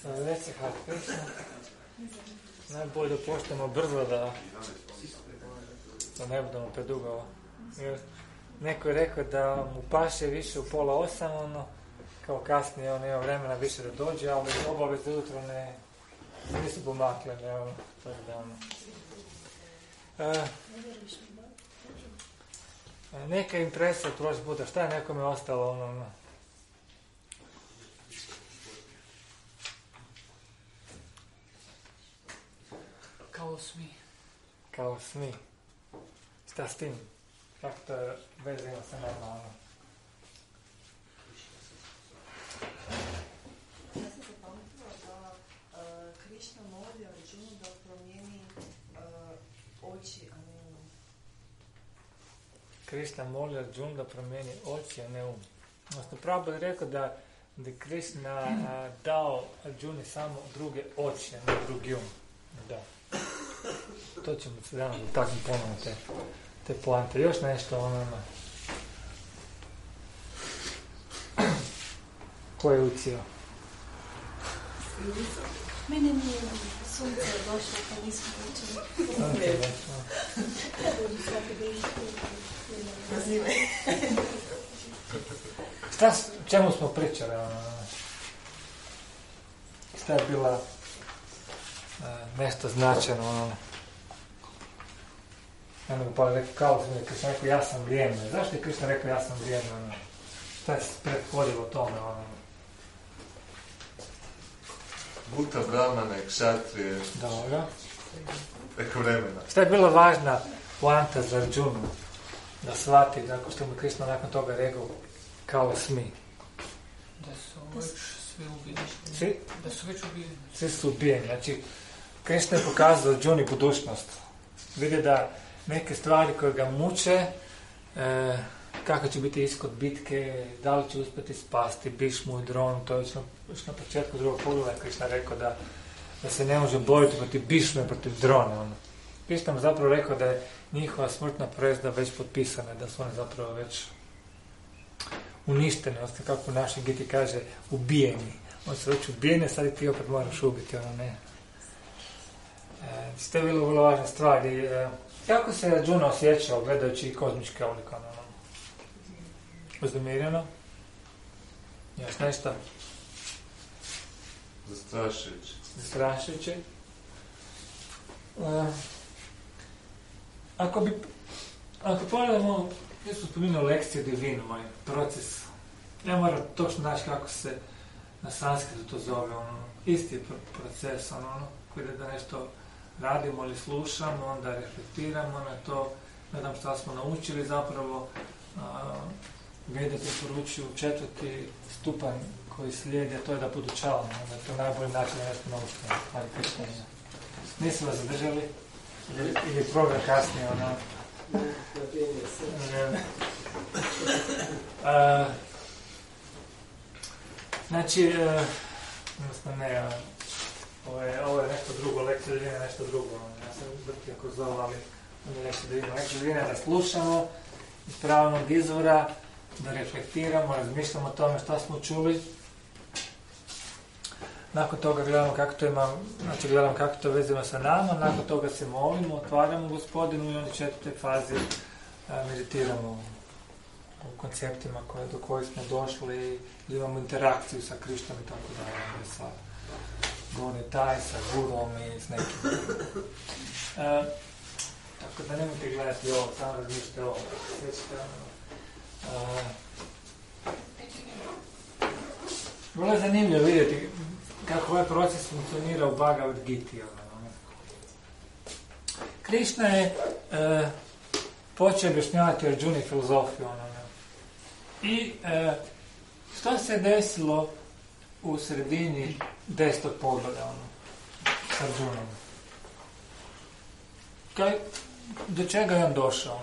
Reci Hare Krishna. Najbolje da poštemo brzo da ne budemo predugo. Jer neko je rekao da mu paše više u 7:30, kao kasnije on nema vremena više da dođe, ali obaveze jutro nisu pomakle. Neka impresija prošli puta, šta je nekome ostalo Kao smi. Šta s tim? Kako to veze ima sa nama? Ja sam zapamtila da Krišna moli Arjunu da promijeni oči, a ne um. Krišna moli Arjunu da promijeni oči, a ne um. Odnosno, Prabhupada je rekao da je Krišna dao Arjuni samo druge oči, a ne drugi um. Da. To ćemo se danas dotaknuti ponovno te poante. Još nešto Ko je ucio? Mene nije sunce je došlo, pa nismo učili. Sunce je došlo. Čemu smo pričali? Šta je bila nešto značajno? Eno pa rekao, kao sam Krišna rekao, ja sam vrijeme. Zašto je Krišna rekao, ja sam vrijeme? Šta je prethodilo tome? Buta, Brahmane, Ksatrije. Dobro. Preko vremena. Šta je bila važna poanta za Arjunu? Da shvati, nakon što mu Krišna nakon toga rekao, kao smi. Da su već svi ubijeni. Svi su ubijeni. Znači, Krišna je pokazao Arjuni budućnost. Vidi da neke stvari koje ga muče, kako će biti ishod bitke, da li će uspjeti spasti, Bhišmu i Dronu, to je već na početku drugog pogleda Krišna rekao da se ne može boriti protiv Bhišme i protiv Drona. Krišna mu zapravo rekao da je njihova smrtna presuda već potpisana, da su oni zapravo već uništeni, odnosno kako u našoj Giti kaže, ubijeni. Oni su već ubijeni, sad i ti opet moraš ubiti, ne. To je bilo vrlo važna stvar. Kako se Arjuna osjećao gledajući kozmičke oblike? Uznemireno? Još nešto? Zastrašujuće. Ako pogledamo, ja sam spominao lekciju divinu, moj proces. Ja moram točno naći kako se na sanskritu to zove, isti proces, koji da nešto radimo ili slušamo, onda reflektiramo na to, gledam šta smo naučili zapravo. Vede preporučuju 4. stupanj koji slijedi, a to je da podučavamo, da je to najbolji način da nešto naučimo. Ali Krišna, nisu vas zadržali? Ili program kasnije, Znači, odnosno ne, ovo je nešto drugo, lekcija divina je nešto drugo. Ja sam vrtio kroz ovo, ali je nešto divino. Lekcija divina je da slušamo iz pravnog izvora, da reflektiramo, razmišljamo o tome što smo čuli. Nakon toga gledamo kako to ima, znači gledamo kako to vezimo sa nama, nakon toga se molimo, otvaramo Gospodinu i onda u 4. fazi meditiramo u konceptima do kojih smo došli, imamo interakciju sa Krišnom i tako dalje, sa Gonitaj, sa Gurom i s nekim. Tako da nemojte gledati ovo, samo razmišljate ovo. Vrlo je zanimljivo vidjeti kako ovaj proces funkcionira u Bhagavad Giti. Krišna je počeo objašnjavati Arjuni filozofiju. I što se desilo u sredini 10. pogleda s Arjunom? Do čega je on došao?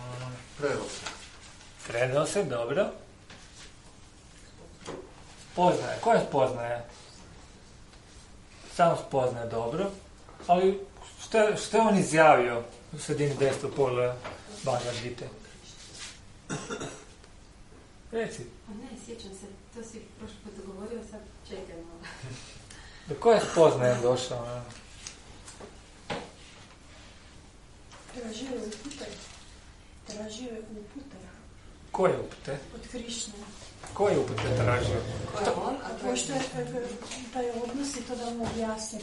Predao se, dobro. Spoznaje. Koja spoznaje? Samo spoznaje, dobro. Ali što je on izjavio u sredini 10. pogleda Bhagavad Gite? Reci. Ne, sjećam se. To si prošli put dogovorio, sad čekaj malo. Do koje spoznaje došao? Tražio upute. Koje upute? Od Krišne. Koje upute tražio? Pošto je taj odnos i to da mu objasni.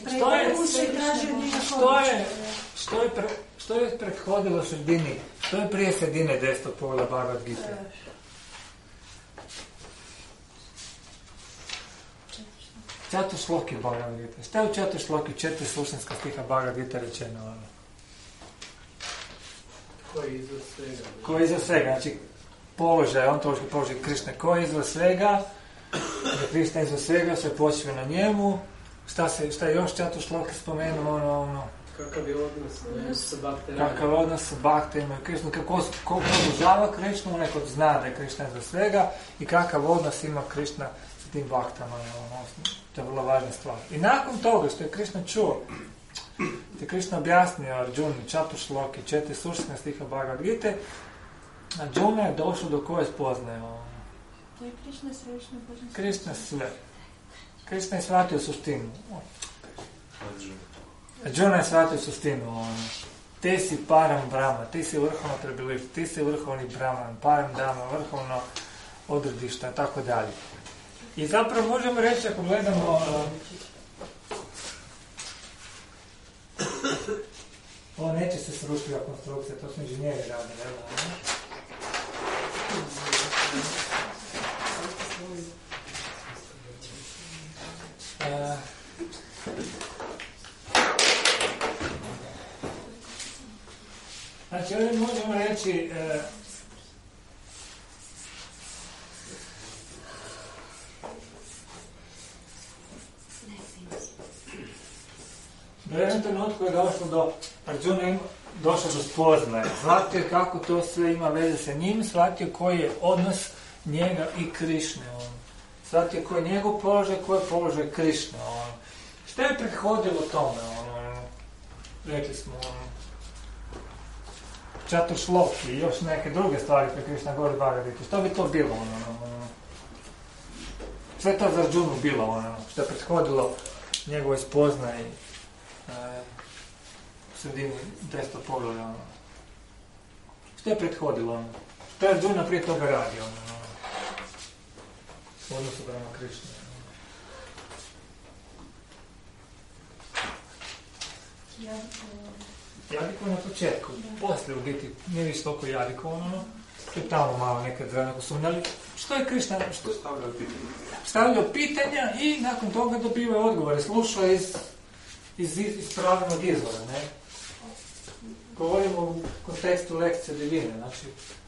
Što je prethodilo sredini? Što je prije sredine 10. poglavlja Bhagavad Gita? Čatušloki Bhagavad Gita. Šta je u Čatušloki 4 suštinska stiha Bhagavad Gita rečeno? Koji iza svega? Znači, položaj, ontološki položaj Krišne. Koji iza svega? Da Krišna iza svega, sve počiva na njemu. Šta je još Čatušloki spomenuo? Kakav je odnos sa bakterima? Kakav je odnos sa bakterima i Krišnom. Kako obožava Krišnu, neko zna da je Krišna iza svega i kakav odnos ima Krišna sa tim baktama. To je vrlo važna stvar. I nakon toga što je Krišna čuo, te Krišna objasnio Arjuni, Čatušloki, 4 suštinska stiha Bhagavad Gite, Arjuna je došao do koje spoznaje. To je Krišna svevišnja Božanstva. Krišna sve. Krišna je shvatio suštinu. Arjuna je shvatio suštinu. Ti si param brahma, ti si vrhovno prebilište, ti si vrhovni brahman, param dama, vrhovno odredište, tako dalje. I zapravo možemo reći, ako gledamo ovo neće se srušiti konstrukcija, to su inženjeri radili, evo. Znači, ovdje možemo reći u jednom trenutku je došlo do Arjuna, došao do spoznaje. Shvatio kako to sve ima veze sa njim, shvatio koji je odnos njega i Krišne. Shvatio koji je njegov položaj, koji je položaj Krišne. Šta je prethodilo tome? Rekli smo Čatušloki i još neke druge stvari koje Krišna govori Bhagavad Gita. Što bi to bilo? Sve to za Arjunu bilo, što je prethodilo njegove spoznaje u sredini 10. poglavlja. Što je prethodilo? Što je Arjuna prije toga radio? U odnosu prema Krišni. Jadiko na početku, poslije u biti nije više toliko jadiko, to je tamo malo nekad vremena sumnjali. Što je Krišna? Stavljao pitanja i nakon toga dobivao odgovore. Slušao iz pravilnog izvora, ne? Govorimo u kontekstu lekcije divine, znači...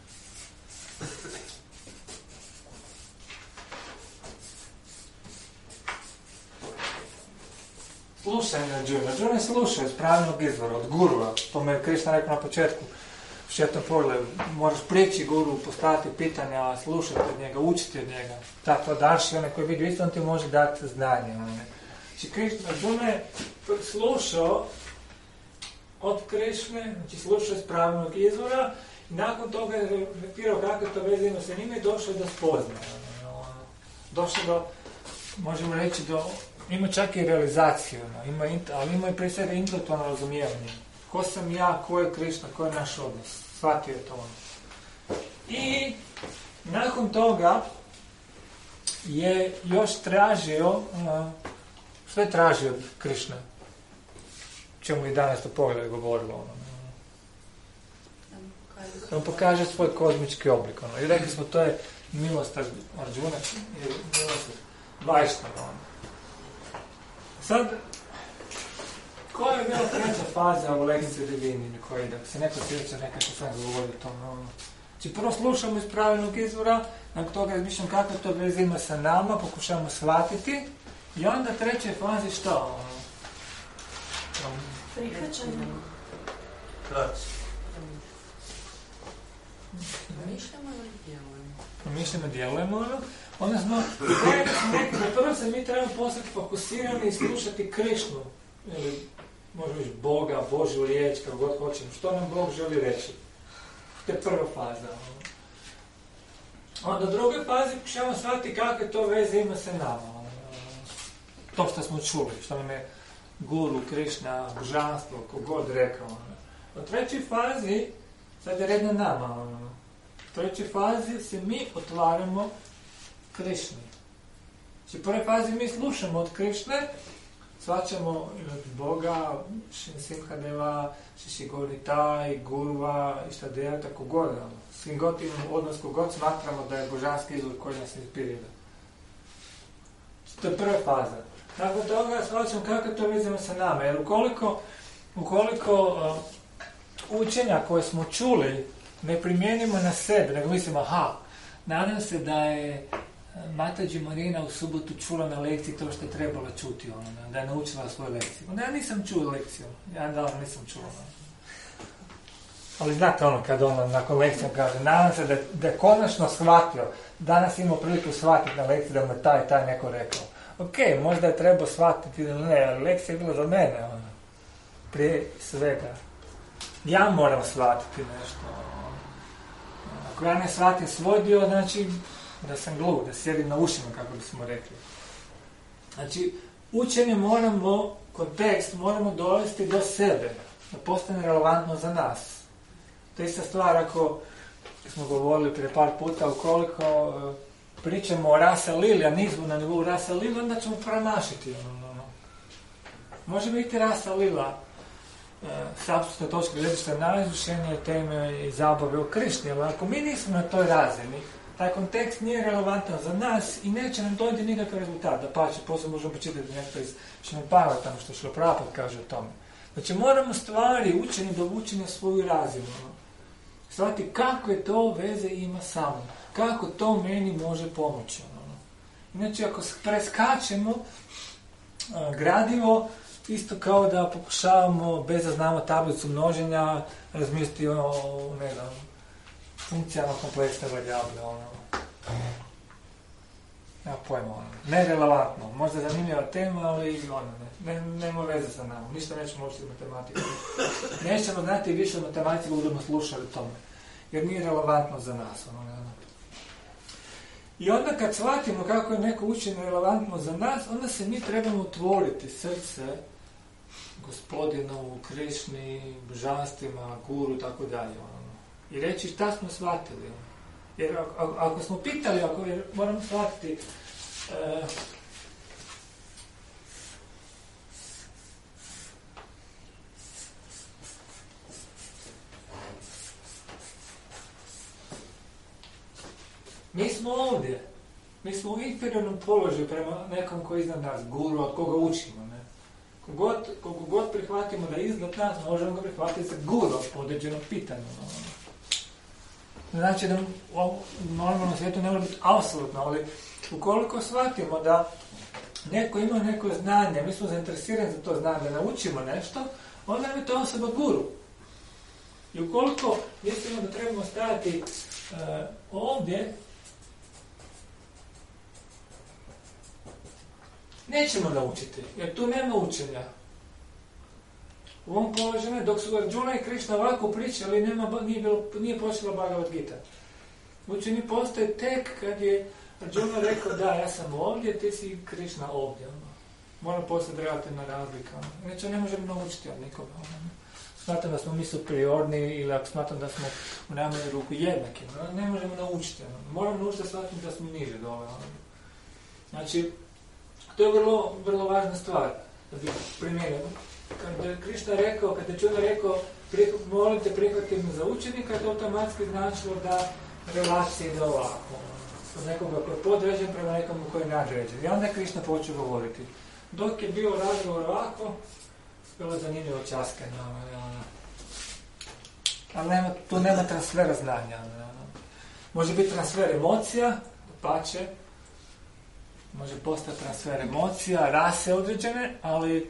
Slušanje Arjuna. Arjuna je slušao iz pravilnog izvora, od gurua. To me je Krišna rekao na početku. U 6. poglavlju, moraš prići guru, postaviti pitanja, slušati od njega, učiti od njega. Tako daš i onaj koji vidi isto, on ti može dati znanje. Znači, Arjuna je slušao od Krišne, znači slušao iz pravilnog izvora i nakon toga je reflektirao kako to veze ima sa njime i došao do spoznaje. Došao do, možemo reći, ima čak i realizaciju, ali ima i prije svega intelektualno razumijevanje. Ko sam ja, ko je Krišna, ko je naš odnos. Shvatio je to on. I nakon toga je još tražio, što je tražio od Krišne? Čemu i danas to pogledaj govorilo. On pokaže svoj kozmički oblik. I rekli smo, to je milost Arjuna, milost Vajšnava. Sad, koja je bila treća faza u lekciji divini koji ide? Se neko sjeća, neka što sam govorio o tome. Znači, prvo slušamo iz pravilnog izvora, nakon toga razmišljamo kako to veze ima sa nama, pokušamo shvatiti i onda treće fazi što? Prihvaćanje. Mišljamo i djelujemo, odnosno, prvo se mi trebamo postati fokusirani i slušati Krišnu, ili možemo reći Boga, Božju riječ, kako god hoćemo, što nam Bog želi reći. To je prva faza. Onda u drugoj fazi pokušamo shvatiti kakve to veze ima sa nama. to što smo čuli, što nam je guru, Krišna, božanstvo, kogod rekao. U trećoj fazi, sad je red na nama, u trećoj fazi se mi otvaramo Krišni. Znači, u prvoj fazi mi slušamo od Krišne, shvaćamo od Boga, Simhadeva, Shishigoritai, Guruva, Ištadeva, tako god. Svim god imamo odnos, kogod smatramo da je božanski izvor koji nas inspirira. To je prva faza. Nakon toga shvaćamo kako to vezano sa nama. Jer ukoliko učenja koje smo čuli ne primijenimo na sebe, nego mislimo, nadam se da je Mataji Marina u subotu čula na lekciji to što je trebala čuti, da je naučila svoju lekciju. Onda ja nisam čuo lekciju, ja nisam čula. Ali znate kad nakon lekcije kaže, nadam se da je konačno shvatio, danas imao priliku shvatiti na lekciji da mu je taj neko rekao. Ok, možda je trebao shvatiti ili ne, ali lekcija je bila za mene, prije svega. Ja moram shvatiti nešto. Ako ja ne shvatim svoj dio, znači da sam glup, da sjedim na ušima, kako bismo rekli. Znači, učenje kontekst moramo dovesti do sebe, da postane relevantno za nas. To je ista stvar ako smo govorili prije par puta, ukoliko pričamo o rasa lili, a nismo na nivou rasa lili, onda ćemo promašiti. Može biti rasa lila s apsolutne točke gledišta najizvršenije teme i zabave o Krišni, ali ako mi nismo na toj razini, taj kontekst nije relevantan za nas i neće nam dojti nikakav rezultat. Da pače, poslije možemo počitati nešto iz Šmepava, tamo što Šrila Prabhupada kaže o tome. Znači moramo stvari učeni dovući na svoju razinu. Shvatiti kako je to veze ima sa mnom. Kako to meni može pomoći. Znači ako preskačemo gradivo, isto kao da pokušavamo, bez da znamo tablicu množenja, razmisliti o funkcijama kompleksne varijable. Nema pojma, nerelevantno. Možda zanimljiva tema, ali nema veze sa nama. Ništa nećemo učiti matematiku. Nećemo znati više o matematici, budemo slušali tome. Jer nije relevantno za nas. I onda kad shvatimo kako je neko učenje relevantno za nas, onda se mi trebamo otvoriti srce Gospodinu, Krišni, božanstvima, guru, tako dalje. I reći šta smo shvatili. Jer ako smo pitali, moramo shvatiti mi smo ovdje. Mi smo u inferiornom položaju prema nekom koji je iznad nas, guru, od koga učimo. Ne? Koliko god prihvatimo da je iznad nas, možemo ga prihvatiti za guru po određenom pitanju. Znači da u normalnom svijetu ne mora biti apsolutno, ali ukoliko shvatimo da neko ima neko znanje, mi smo zainteresirani za to znanje, da naučimo nešto, onda nam je to osoba guru. I ukoliko mislimo da trebamo stajati ovdje, nećemo naučiti, jer tu nema učenja. U ovom položaju, dok su Arjuna i Krišna ovako pričali, nije počela Bhagavad Gita. Učenje postoje tek kad je Arjuna rekao, da, ja sam ovdje, ti si Krišna ovdje. Moram postati relativna razlika. Inače ne možemo naučiti od nikoga. Smatram da smo mi superiorni ili ako smatram da smo u najmanju ruku jednaki. Ne možemo naučiti. Moramo naučiti da shvatiti da smo niže dole. Znači, to je vrlo, vrlo važna stvar da bi primijenili. Kad je Krišna rekao, kad je Arjuna rekao, molim te prihvatiti me za učenika, to automatski značilo da relacija ide ovako. Od nekoga koji je podređen prema nekomu koji je nadređen. I onda je Krišna počeo govoriti. Dok je bio razgovor ovako, bilo je zanimljivo časkanje. Ali tu nema transfera znanja. Može biti transfer emocija, pače, može postati transfer emocija, rase određene, ali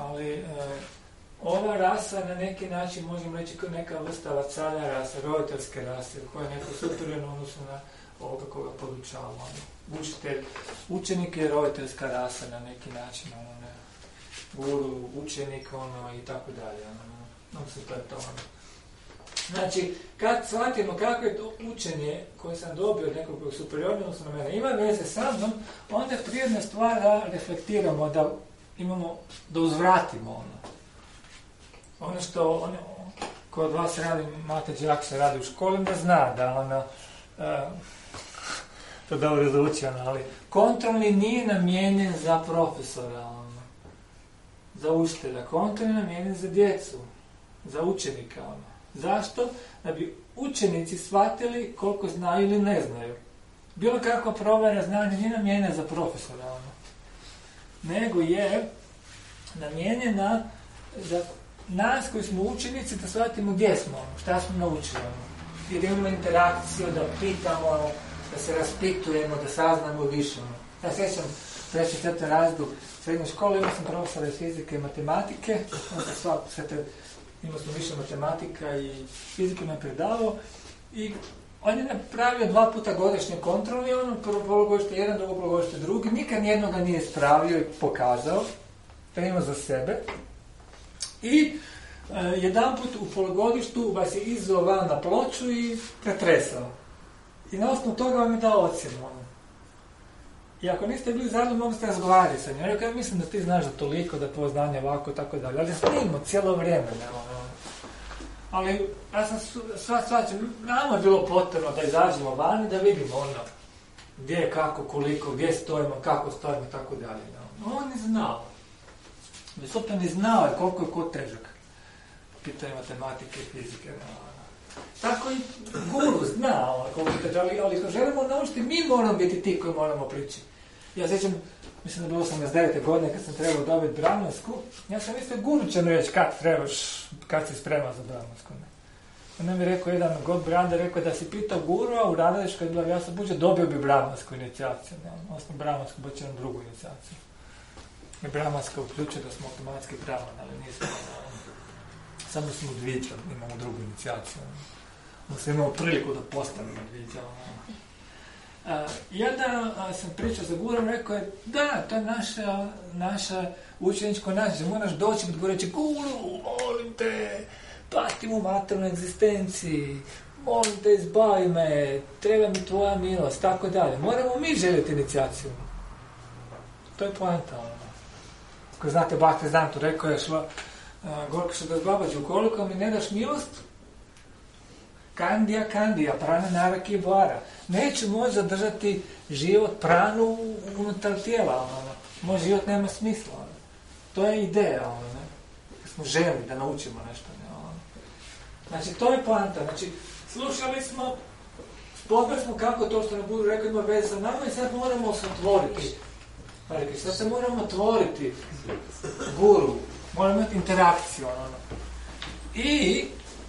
ova rasa na neki način možemo reći kao neka vrsta vacalja rase, roditeljske rase, koja je neko superiorno odnosno na ovoga koga podučava. Učenik je roditeljska rasa na neki način, guru, učenik i tako dalje. To je to. Znači, kad shvatimo kako je to učenje koje sam dobio od nekog superiornog odnosno na mene ima veze sa mnom, onda je prirodna stvar da reflektiramo, da imamo, da uzvratimo ono što ko od vas radi, Mate Đakša radi u školi, da zna da to dobro zvuči, ali kontrolni nije namijenjen za profesora, za učitelja, kontrolni je namijenjen za djecu, za učenika. Zašto? Da bi učenici shvatili koliko znaju ili ne znaju. Bilo kakva provjera znanja nije namijenjena za profesora, nego je namijenjena za nas koji smo učenici da shvatimo gdje smo, šta smo naučili. I da imamo interakciju, da pitamo, da se raspitujemo, da saznamo više. Ja sjećam, treći, četvrti razred srednje škole, imao sam profesora iz fizike i matematike, imao smo više matematika i fizike me predavao i on je napravio 2 puta godišnje kontrolni, prvo polugodište jedan, drugo polugodište drugi, nikad nijednoga nije ispravio i pokazao, to ima za sebe. I jedan put u polugodištu vas je izveo van na ploču i pretresao. I na osnovu toga vam je dao ocjenu. I ako niste bili zajedno, mogli ste razgovarati sa njim. Ja mislim da ti znaš da toliko, da tvoje znanje ovako i tako dalje. Ali snimimo cijelo vrijeme. Ali ja sam svačan, nama je bilo potrebno da izađemo van i da vidimo gdje, kako, koliko, gdje stojimo, kako stojimo i tako dalje. On je znao. Visopno je znao koliko je ko težak. Pitanje matematike i fizike. Tako i guru zna koliko je težak, ali ako želimo naučiti, mi moramo biti ti koji moramo pričati. Ja sjećam, mislim da bilo 89. godine kad sam trebao dobiti brahmansku, ja sam mislio guru će mi reći kad trebaš, kad si spreman za brahmansku. On mi rekao jedan god branda, rekao da si pitao guru, a u Radališ kad je bila jasna buđa, dobio bi brahmansku inicijaciju. Odnosno brahmansku baći jednu drugu inicijaciju. I brahmanska uključuje da smo automatski brahman, ali nismo. Samo smo dviđa, imamo drugu inicijaciju. Odnosno imamo priliku da postanemo dviđa. Jedan sam pričao za gurom, rekao je, da, to je naša učeničko nađe, moraš doći kod guru reći, guru, molim te, patim u maternoj egzistenciji, molim te, izbavi me, treba mi tvoja milost, tako dalje. Moramo mi željeti inicijaciju. To je poanta. Ko znate, Bakre Zantu rekao je, Gorka što da zbabađu, ukoliko mi ne daš milost, kandija, prana naraki i vara. Neću moći zadržati život pranu unutar tijela. Moj život nema smisla. To je ideja. Smo željni da naučimo nešto. Znači, to je poanta. Znači, slušali smo, spoznali smo kako to što nam budu rekao ima veze sa nama i sad moramo se otvoriti. Sad se moramo otvoriti guru. Moramo imati interakciju. I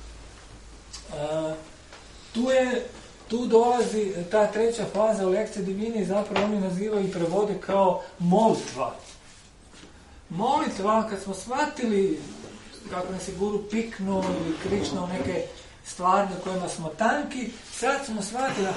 tu dolazi ta treća faza u lekciji divini, zapravo oni nazivaju i prevode kao molitva. Molitva, kad smo shvatili kako nas je guru piknuo ili krišnuo neke stvari na kojima smo tanki, sad smo shvatili,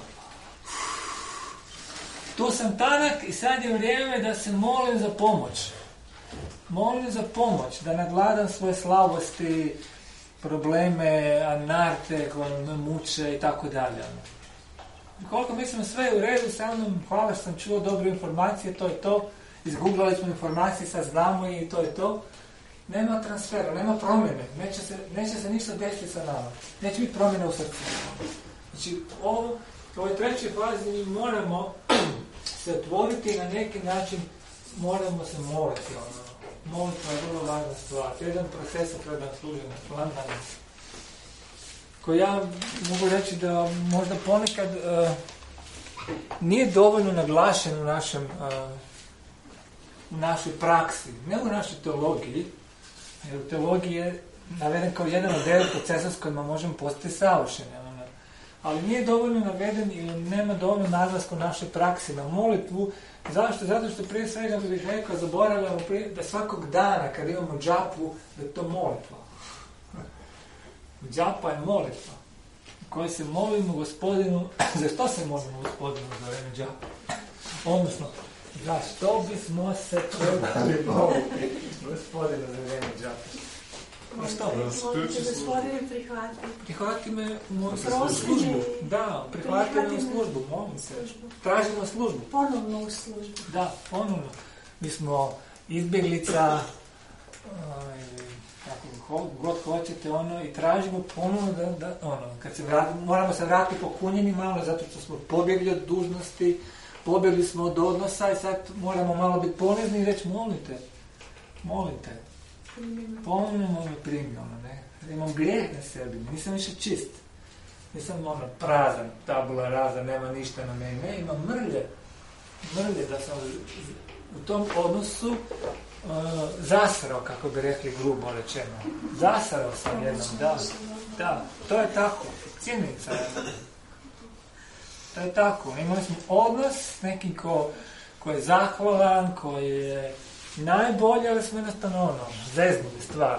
tu sam tanak i sad je vrijeme da se molim za pomoć. Molim za pomoć, da nadvladam svoje slabosti, probleme, anarte koje me muče i tako dalje. Koliko mislim sve je u redu, sa mnom, hvala što sam čuo dobre informacije, to je to. Izgooglali smo informacije, sad znamo i to je to. Nema transfera, nema promjene, neće se ništa desiti sa nama. Neće biti promjene u srcu. Znači, u ovoj trećoj fazi mi moramo se otvoriti i na neki način moramo se moliti. Molitva je vrlo važna stvar. Jedan proces treba nam služi na plan danas. Koji ja mogu reći da možda ponekad nije dovoljno naglašen u našoj praksi, ne u našoj teologiji, jer u teologiji je naveden kao jedan od 9 procesa s kojima možemo postati savršeni. Ali nije dovoljno naveden ili nema dovoljno naglaska u našoj praksi na molitvu. Zašto? Zato što prije svega bih rekao, zaboravljamo da svakog dana kad imamo džapu, da je to molitva. Džapa je molitva koji se molimo Gospodinu. Za što se molimo Gospodinu za vrijeme džapa? Odnosno, za što bismo se trebali moliti Gospodinu za vrijeme džapa? A šta? Molim te, Gospodine, prihvati. Prihvati me u Prosti službu. me. Da, prihvati me u službu, molim se. Tražimo službu. Ponovno u službu. Da, ponovno. Mi smo izbjeglica, kako god hoćete, i tražimo ponovno da kad se vratimo, moramo se vratiti pokunjeni malo, zato što smo pobjegli od dužnosti, pobjegli smo od odnosa i sad moramo malo biti ponizni i reći, molim te, ponovno me primi, ne. Imam grijeh na sebi, nisam više čist. Nisam prazan, tabula rasa, nema ništa na meni. Ne, imam mrlje da sam u tom odnosu zasrao, kako bi rekli grubo rečeno. Zasrao sam jednom, da, to je tako, činjenica je. To je tako, imali smo odnos s nekim ko je zahvalan, koji je najbolje, ali smo jednostavno zeznuli stvar.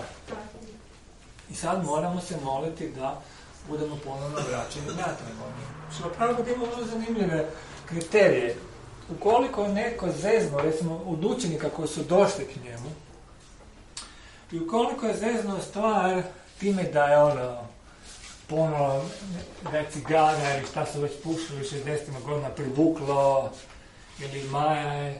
I sad moramo se moliti da budemo ponovno vraćeni natrag. Što pravo ima vrlo zanimljive kriterije. Ukoliko je neko zezno, recimo od učenika koji su došli k njemu, i ukoliko je zezno stvar time da je ponovno da je cigara ili šta su već pušili 60. godina privuklo, ili Maja je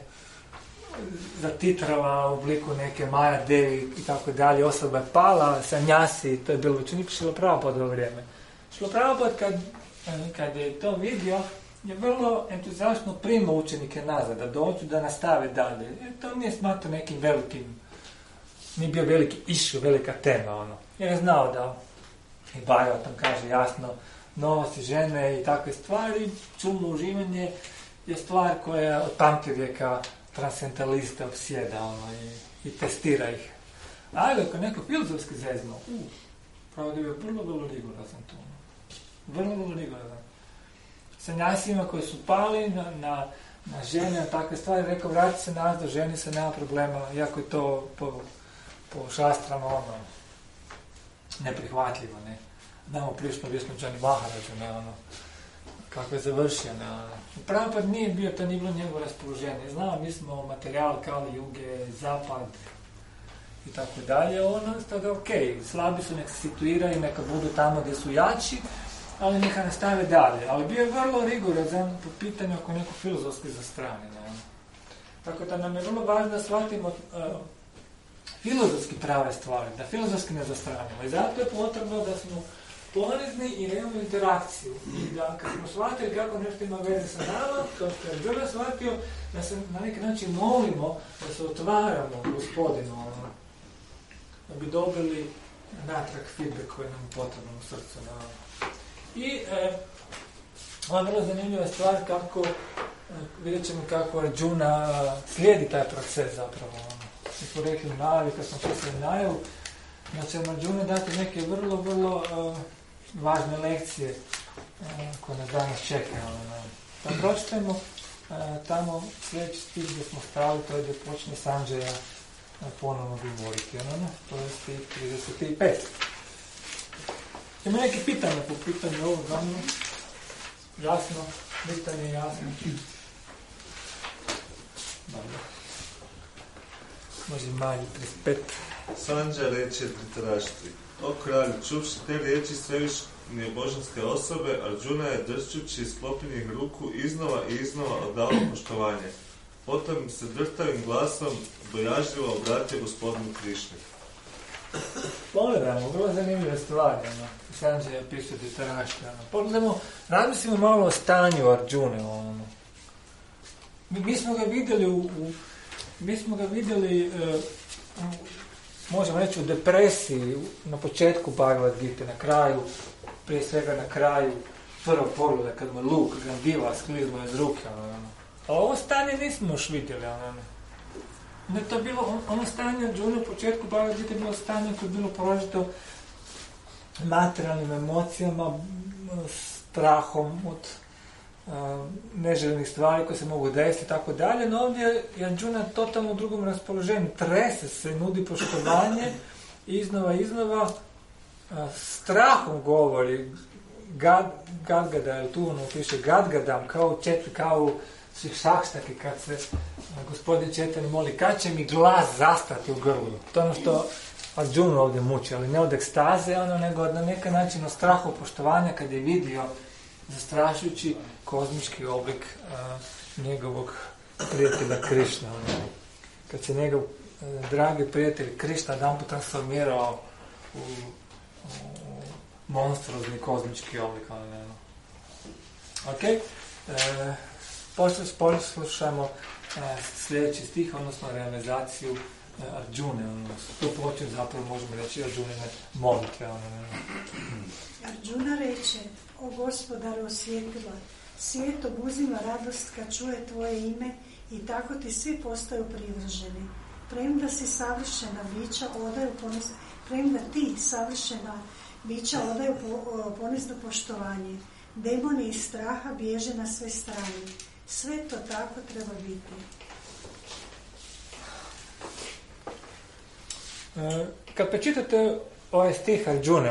zatitrala u obliku neke Maja Devi i tako dalje, osoba je pala, sanjasi, to je bilo učenik Šrila Prabhupada u vrijeme. Šrila Prabhupada kad je to vidio, je vrlo entuzijastično primao učenike nazad, da dođu, da nastave dalje. Jer to nije smatrao nekim velikim, nije bio veliki issue, velika tema, Jer je znao da, i Bajo tam kaže jasno, novosti žene i takve stvari, čulno uživanje je stvar koja od pamtivijeka transcendentalista opsjeda, i testira ih. Ali ako neko filozofski zezno, pravo da je vrlo rigorazan to. Vrlo rigorazan. Sanjasima koji su pali na žene, na takve stvari, rekao, vrati se nazad, ženi se, nema problema, iako je to po šastrama neprihvatljivo, ne. Znamo prilično Visnuđani Maharađu, kako je završio. Prabhupada nije bio, to nije bilo njegovo raspoloženje. Znamo, mi smo materijal Kali Juge, Zapad i tako dalje, tada slabi su, neka se situiraju, neka budu tamo gdje su jači, ali neka nastave dalje. Ali bio je vrlo rigorazan po pitanju oko nekog filozofske zastranjenja. Tako da nam je vrlo važno da shvatimo filozofski prave stvari, da filozofski ne zastranjamo. I zato je potrebno da smo ponizni i da imamo interakciju. I da kad smo shvatili kako nešto ima veze sa nama, kao što je Arjuna shvatio, da se na neki način molimo, da se otvaramo Gospodinu, da bi dobili natrag feedback koji nam je potrebno u srcu. I ova vrlo zanimljiva stvar kako, vidjet ćemo kako Arjuna slijedi taj proces zapravo. Mi smo rekli u najavi, kad smo čestili najavu, da će Arjuna dati neke vrlo važne lekcije koje nas danas čekaju. Da pročitajmo tamo sljedeći stih gdje smo stali, to je gdje počne Sanđaja ponovno govoriti. To je stih 35. Ima neke pitanja po pitanju ovog zamljena? Jasno? Pitanje je jasno? Dobro. Može manji 35. Sanđa reče Dhritarashtra: O kralju, čuvši te riječi svevišnje božanske osobe, Arjuna je dršćući sklopljenih ruku iznova i iznova odao poštovanje. Potom se drhtavim glasom bojažljivo obratio gospodinu Krišni. Pogledajmo, vrlo zanimljive stvari. Sanđa je pisao Dhritarashtra. Pogledajmo, razmislimo malo o stanju Arjune. Mi smo ga vidjeli možemo reći u depresiji na početku Bhagavad Gita, na kraju, prije svega na kraju prvog pogleda kad mu luk Gandiva skliznuo iz ruke. A ovo stanje nismo još vidjeli. Ne, to je bilo ono stanje Arjuna u početku Bhagavad Gita je bilo stanje koje je bilo prožito materijalnim emocijama, strahom od neželjenih stvari koje se mogu desiti i tako dalje, no ovdje je Arjuna totalno u drugom raspoloženju, trese se, nudi poštovanje, iznova, strahom govori, Gadgada, ili tu piše Gadgadam, kao šahštaki kad se gospodin Četani moli, kad će mi glas zastati u grlu. To ono što Arjuna ovdje muči, ali ne od ekstaze, nego na neki način od strahu poštovanja kad je vidio zastrašujući kozmički oblik njegovog prijatelja Krišna. Kad se njegov dragi prijatelj Krišna jedan put transformirao u monstruozni kozmički oblik. Ok, poslušajmo sljedeći stih, odnosno realizaciju Arjune. To počet zapravo možemo reći Arjunine molitve. Arjuna reče: O gospodaru osvjetila, svijet obuzima radost kad čuje tvoje ime i tako ti svi postaju privrženi. Premda si savršena bića odaju premda ti savršena bića odaju ponizno poštovanje. Demoni iz straha bježe na sve strane. Sve to tako treba biti. Kad pročitate ovaj stih Arjune,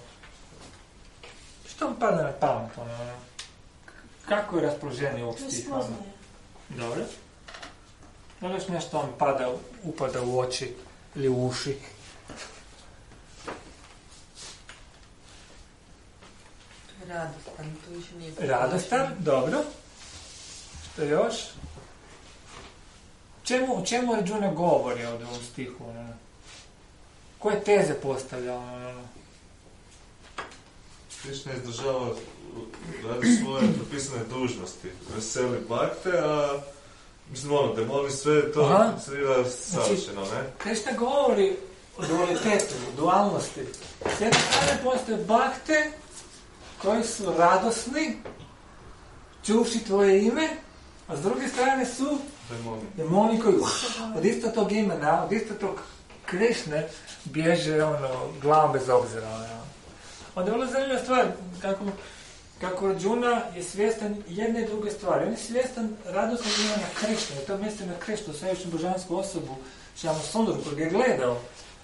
što vam pada na pamet? Kako je raspoloženje ovog stiha? Dobro. Da li još nešto vam upada u oči ili u uši? Radostan, to više nije... Radostan, dobro. Što još? O čemu Arjuna govori ovdje u ovom stihu? Koje teze postavlja? Krišna izdržava radi svoje propisane dužnosti. Veseli bakte, a mislim, demoni sve to funkcionira savršeno, ne? Krišna govori o dualitetu, dualnosti. S jedne strane postoje bakte koji su radosni, čuvši tvoje ime, a s druge strane su demoni koji od isto tog imena, od isto tog Krišne bježe glavom bez obzira. Onda je vrlo zanimljiva stvar kako Arjuna je svjestan jedne i druge stvari. On je svjestan radosnog imena Krišne, to misli na Krišnu, svevišnju božansku osobu, Šjama Sunduru, koji je gledao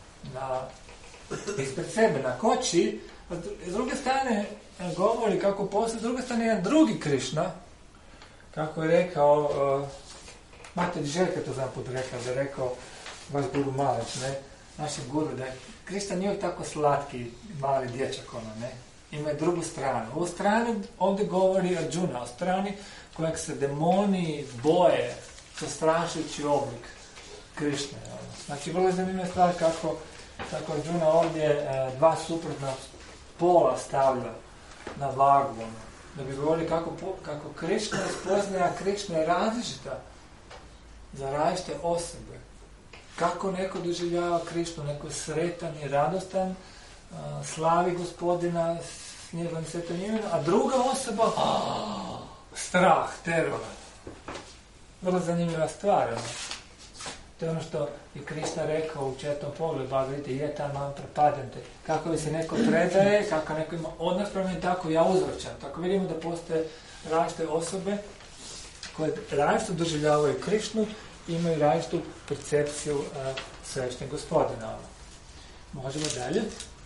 ispred sebe na koči. A s druge strane govori kako postoji s druge strane jedan drugi Krišna, kako je rekao Mata Džerka, to znam put rekao, da je rekao vaš Guru Maleć, našem guru, da je Krišna nije tako slatki mali dječak, ima je drugu stranu. Ovu stranu ovdje govori Arjuna, o strani kojeg se demoni boje, zastrašujući oblik Krišne. Znači, vrlo je zanimljiva stvar kako Arjuna ovdje dva suprotna pola stavlja na vagu. Da bi govorili kako Krišna spoznaja, Krišna je različita za različite osobe. Kako neko doživljava Krišnu, neko je sretan i radostan, slavi Gospodina s njegovim svetom imenom, a druga osoba, strah, teror. Vrlo zanimljiva stvar. To je ono što je Krišna rekao u 4. poglavlju Bhagavad-gite, je tam mam propadente. Kako bi se neko predaje, kako neko ima odnos prema meni, tako ja uzvraćam. Tako vidimo da postoje različite osobe koje različito doživljavaju Krišnu, imaju različitu percepciju svevišnjeg Gospodina. Možemo dalje.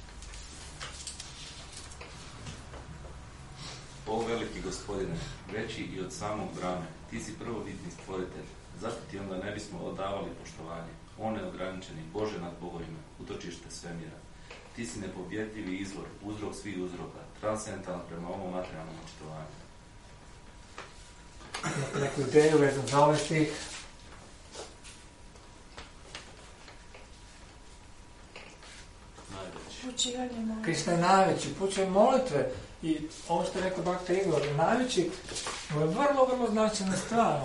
O veliki Gospodine, veći i od samog Brahme, ti si prvobitni stvoritelj. Zašto ti onda ne bismo odavali poštovanje? On je ograničeni, Bože nad bogovima, utočište svemira. Ti si nepobjedljivi izvor, uzrok svih uzroka, transcendentalan prema ovom materijalnom očitovanju. Imate neku ideju vezan za ovaj stih? Krišna je najveći, pučaj molitve i ovo što je rekao Bhakta Igor, najveći, je vrlo, vrlo značajna stvar.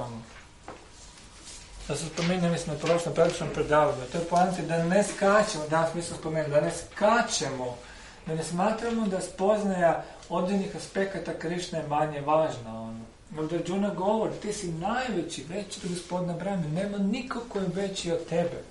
Da su spomenuli, mislim, na prošlom predavanju, to je poanta da ne skačemo, danas mi smo spomenuli, da ne skačemo, da ne smatramo da spoznaja određenih aspekata Krišne je manje važna. Da Arjuna govori, ti si najveći, veći od Gospodina Brahme, nema niko koji je veći od tebe.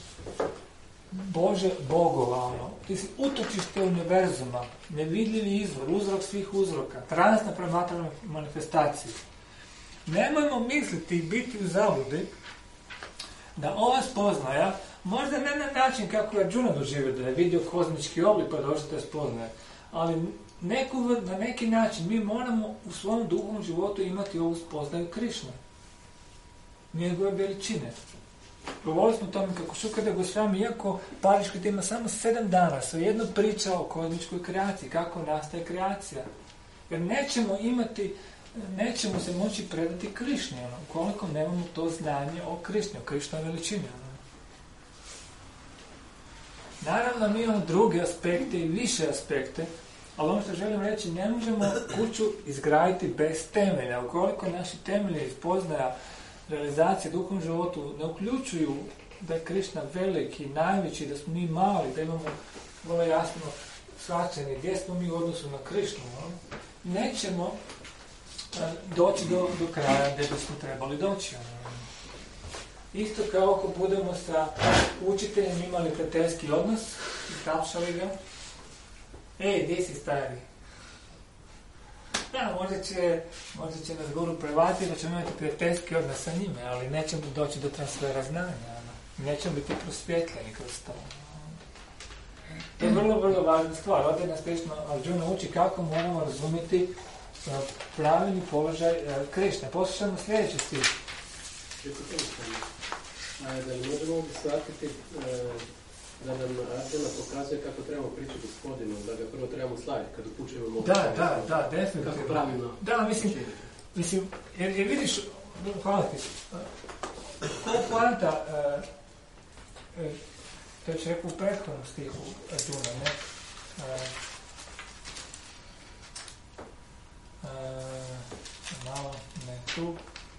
Bože bogova, ti si utočište univerzuma, nevidljivi izvor, uzrok svih uzroka, transna prematrana manifestacija. Nemojmo misliti i biti u zabludi da ova spoznaja, možda ne na način kako je Arjuna doživio, da je vidio kozmički oblik pa došao te spoznaje, ali na neki način mi moramo u svom duhovnom životu imati ovu spoznaju Krišne, njegove veličine. Govorili smo o tome kako Šukade Gosvami, iako Pariškita ima samo 7 dana, svejedno priča o kozmičkoj kreaciji, kako nastaje kreacija. Jer nećemo se moći predati Krišni, ukoliko nemamo to znanje o Krišni, o Krišnoj veličini. Naravno, mi imamo druge aspekte i više aspekte, ali ono što želim reći, ne možemo kuću izgraditi bez temelja. Ukoliko naši temelji iz poznaja realizacije u duhovnom životu ne uključuju da je Krišna veliki, najveći, da smo mi mali, da imamo vrlo jasno shvaćanje gdje smo mi u odnosu na Krišnu, nećemo doći do kraja gdje bismo trebali doći. Isto kao ako budemo sa učiteljem imali prijateljski odnos i tapšali ga, gdje si stari? Da, možda će nas guru prevati da ćemo imati prijateljski odnos sa njime, ali nećemo doći do transfera znanja. Nećemo biti prosvjetljeni kroz to. To je vrlo, vrlo važna stvar. Ovdje nas Krišna Arjuna uči kako moramo razumjeti pravilni položaj Krišne. Poslušamo sljedeći stih. Da li možemo ovdje shvatiti da nam Arjuna pokazuje kako trebamo pričati Gospodinu, da ga prvo trebamo slaviti kad upućujemo molitvu? Da, definitivno. Kako pravilno? Da, mislim, jer vidiš, hvala ti, ko poanta, to ću rekao u prethodnom stihu Arjuna, ne? Malo, ne tu,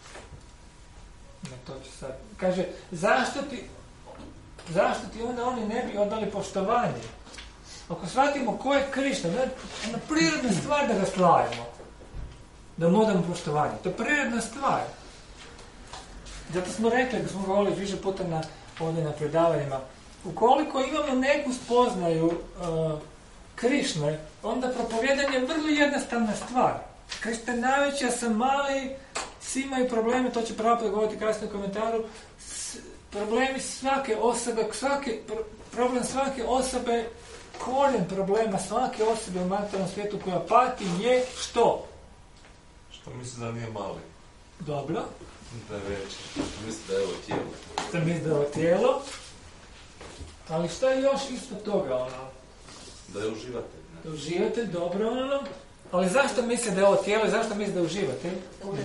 ne to ću sad. Kaže, zašto ti onda oni ne bi odali poštovanje? Ako shvatimo ko je Krišna, ona prirodna stvar da ga slavimo, da mu odamo poštovanje. To je prirodna stvar. Zato smo rekli, da smo govorili više puta ovdje na predavanjima, ukoliko imamo neku spoznaju Krišne, onda propovijedanje je vrlo jednostavna stvar. Krišna je najveća, sam mali, svi imaju probleme, to će pravo govoriti kasnije u komentaru, problemi svake osobe, problem svake osobe, korijen problema svake osobe u materijalnom svijetu koja pati je što? Što misli da nije mali. Dobro. Da je veći. Što misli da je ovo tijelo. Što misli da je ovo tijelo. Ali što je još isto toga, Da je uživatelj. Da je uživatelj, dobro, Ali zašto misli da je ovo tijelo i zašto misli da je uživatelj?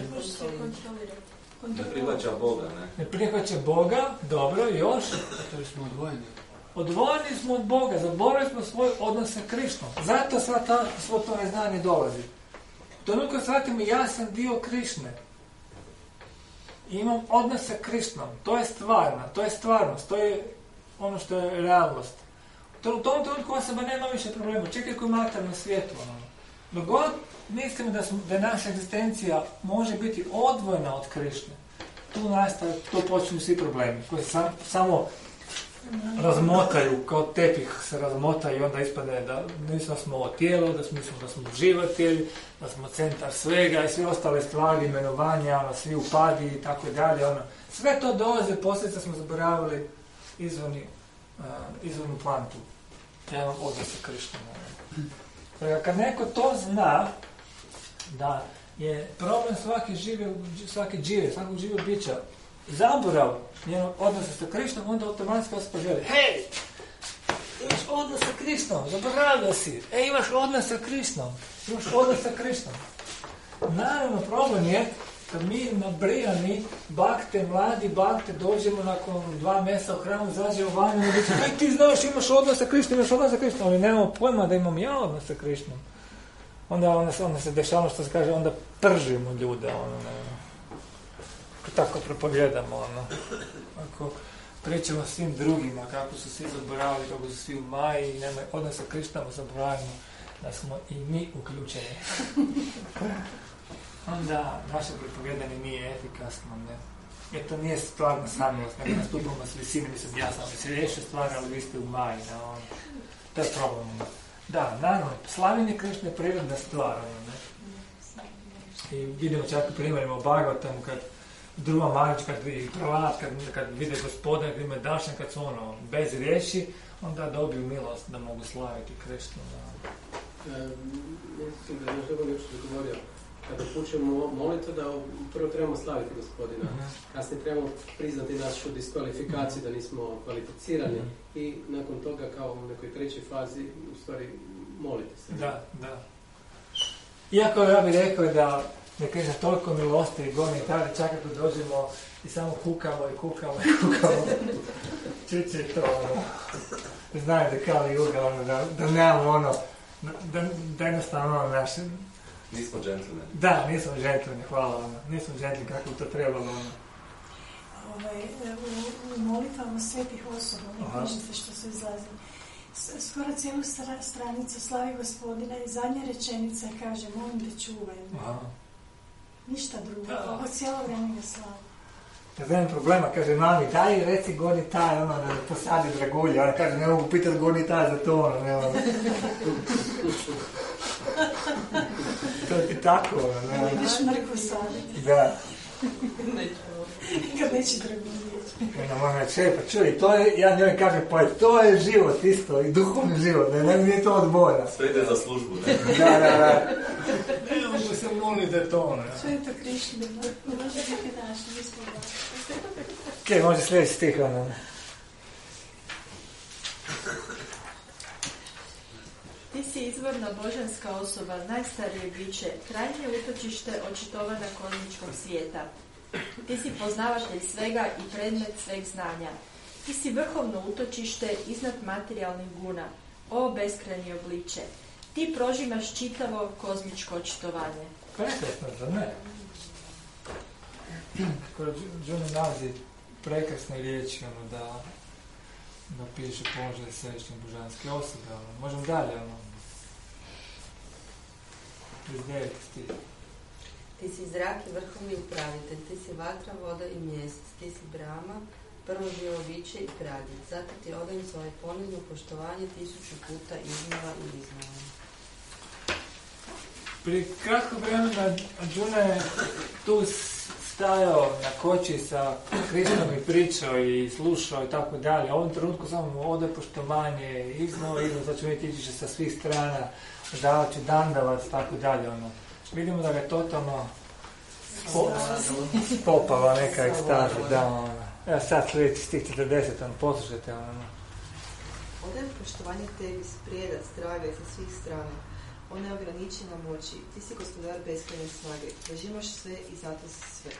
Ne prihvaća Boga, ne? Ne prihvaća Boga, dobro, još? To smo odvojeni. Odvojeni smo od Boga, zaboravili smo svoj odnos sa Krišnom. Zato svo to neznanje dolazi. Toliko shvatimo, ja sam dio Krišne. Imam odnos sa Krišnom. To je stvarnost, to je ono što je realnost. U tom trenutku osoba nema više problema. Čekaj koji materijalno svijetu. Dok god mislimo da naša egzistencija može biti odvojena od Krišne, tu počinju svi problemi koji samo razmotaju, kao tepih se razmotaju i onda ispade da nismo smo ovo tijelo, da smo uživatelji, da smo centar svega i sve ostale stvari, imenovanja, svi upadi i tako dalje. Sve to dolaze, posljedica smo zaboravili izvornu plantu. Ja imam odnos sa Krišnom. Kad neko to zna, da je problem svake džive, svakog živog bića, zaborav njenog odnosa sa Krišnom, onda automatski osoba želi, hej, imaš odnos sa Krišnom, zaboravio si, imaš odnos sa Krišnom. Naravno, problem je kad mi nabrijani mladi bakte, dođemo nakon 2 mjeseca u hramu, zađemo vanju i reći, ti znaš, imaš odnos sa Krišnom, ali nemamo pojma da imam ja odnos sa Krišnom. Onda se dešava što se kaže, onda pržimo ljude, tako propovjedamo, ako pričamo svim drugima kako su svi zaboravili, kako su svi u maji i nema odnos sa Krišnom, zaboravimo da smo i mi uključeni. Onda naše propovjedanje nije efikasno, ne. Jer to nije stvarna samilost, nego nastupamo s visine, mislim, ja sam se riješio stvari, ali vi ste u maji, to je problem. Da, naravno, slavljenje Krišne je prirodna stvar, ne. I vidimo čak u primjerima u Bhagavatamu, kad druga Marić, kad vidi Prahlad, kad vide Gospodina, kad imaju dašan, kad su bez riječi, onda dobiju milost da mogu slaviti Krišnu. Mislim da je nešto govorio. kad upućujemo molitvu da prvo trebamo slaviti Gospodina, kasnije trebamo priznati našu diskvalifikaciju da nismo kvalificirani i nakon toga kao u nekoj trećoj fazi u stvari moliti se. Da. Iako ja bih rekao da Krishna toliko milosti i goni tada, čak ako dođemo i samo kukamo. Čuće to, znaju da kao Juga, da nemamo da jednostavno naše... Nismo džentlmeni. Da, nismo džentlmeni, hvala. Nismo džentlmeni kako to trebalo. U molitvama svetih osoba, knjižice što su izlazili, skoro cijelu stranicu slavi Gospodina i zadnja rečenica kaže molim te čuvaj me. Ništa drugo, ovo cijelo vrijeme ga slavi. Da znam problema, kaže mami, daj reci goni taj, da posadi dragulje, ona kaže ne mogu pitati goni taj za to, To ti tako, ne. Ideš mrkvu saditi. Da. Kad neće dragulje. Pa čuj, to je, ja njoj kažem, pa to je život isto, i duhovni život, ne mi je to od Boga. Sve ide za službu, ne? Da. Ne mogu se moliti da to, ne. Sve je to Krišna, može biti naš, nismo da. Ok, može sljedeći stih, Ti si izvorna božanska osoba, najstarije biće, krajnje utočište očitovanja kozmičkog svijeta. Ti si poznavatelj svega i predmet sveg znanja. Ti si vrhovno utočište iznad materijalnih guna, o beskrajni obliče. Ti prožimaš čitavo kozmičko očitovanje. Prekrasno, da ne? Kako Džuni nalazi prekrasne riječi, da napiše položaj središnje božanske osobe, možemo dalje, 39 stih. Ti si zrak i vrhovni upravitelj, ti si vatra, voda i mjesec, ti si Brahma, prvo živo biće i pradnje. Zato ti odajem svoje ponizno poštovanje 1000 puta iznova i iznova. Prije kratkog vremena Arjuna je tu stajao na koči sa Krišnom i pričao i slušao i tako dalje. U ovom trenutku samo ode poštovanje iznova, sad ću vidjeti sa svih strana, davat ću dandavac, tako dalje. Vidimo da ga je totalno popala neka ekstaza. Evo sad sljedeći stih 40, poslušajte. Odajem poštovanje tebi, sprijedac, draga i sa svih strana. O neograničena moći, ti si gospodar beskrajne snage, prežimaš sve i zato si sve.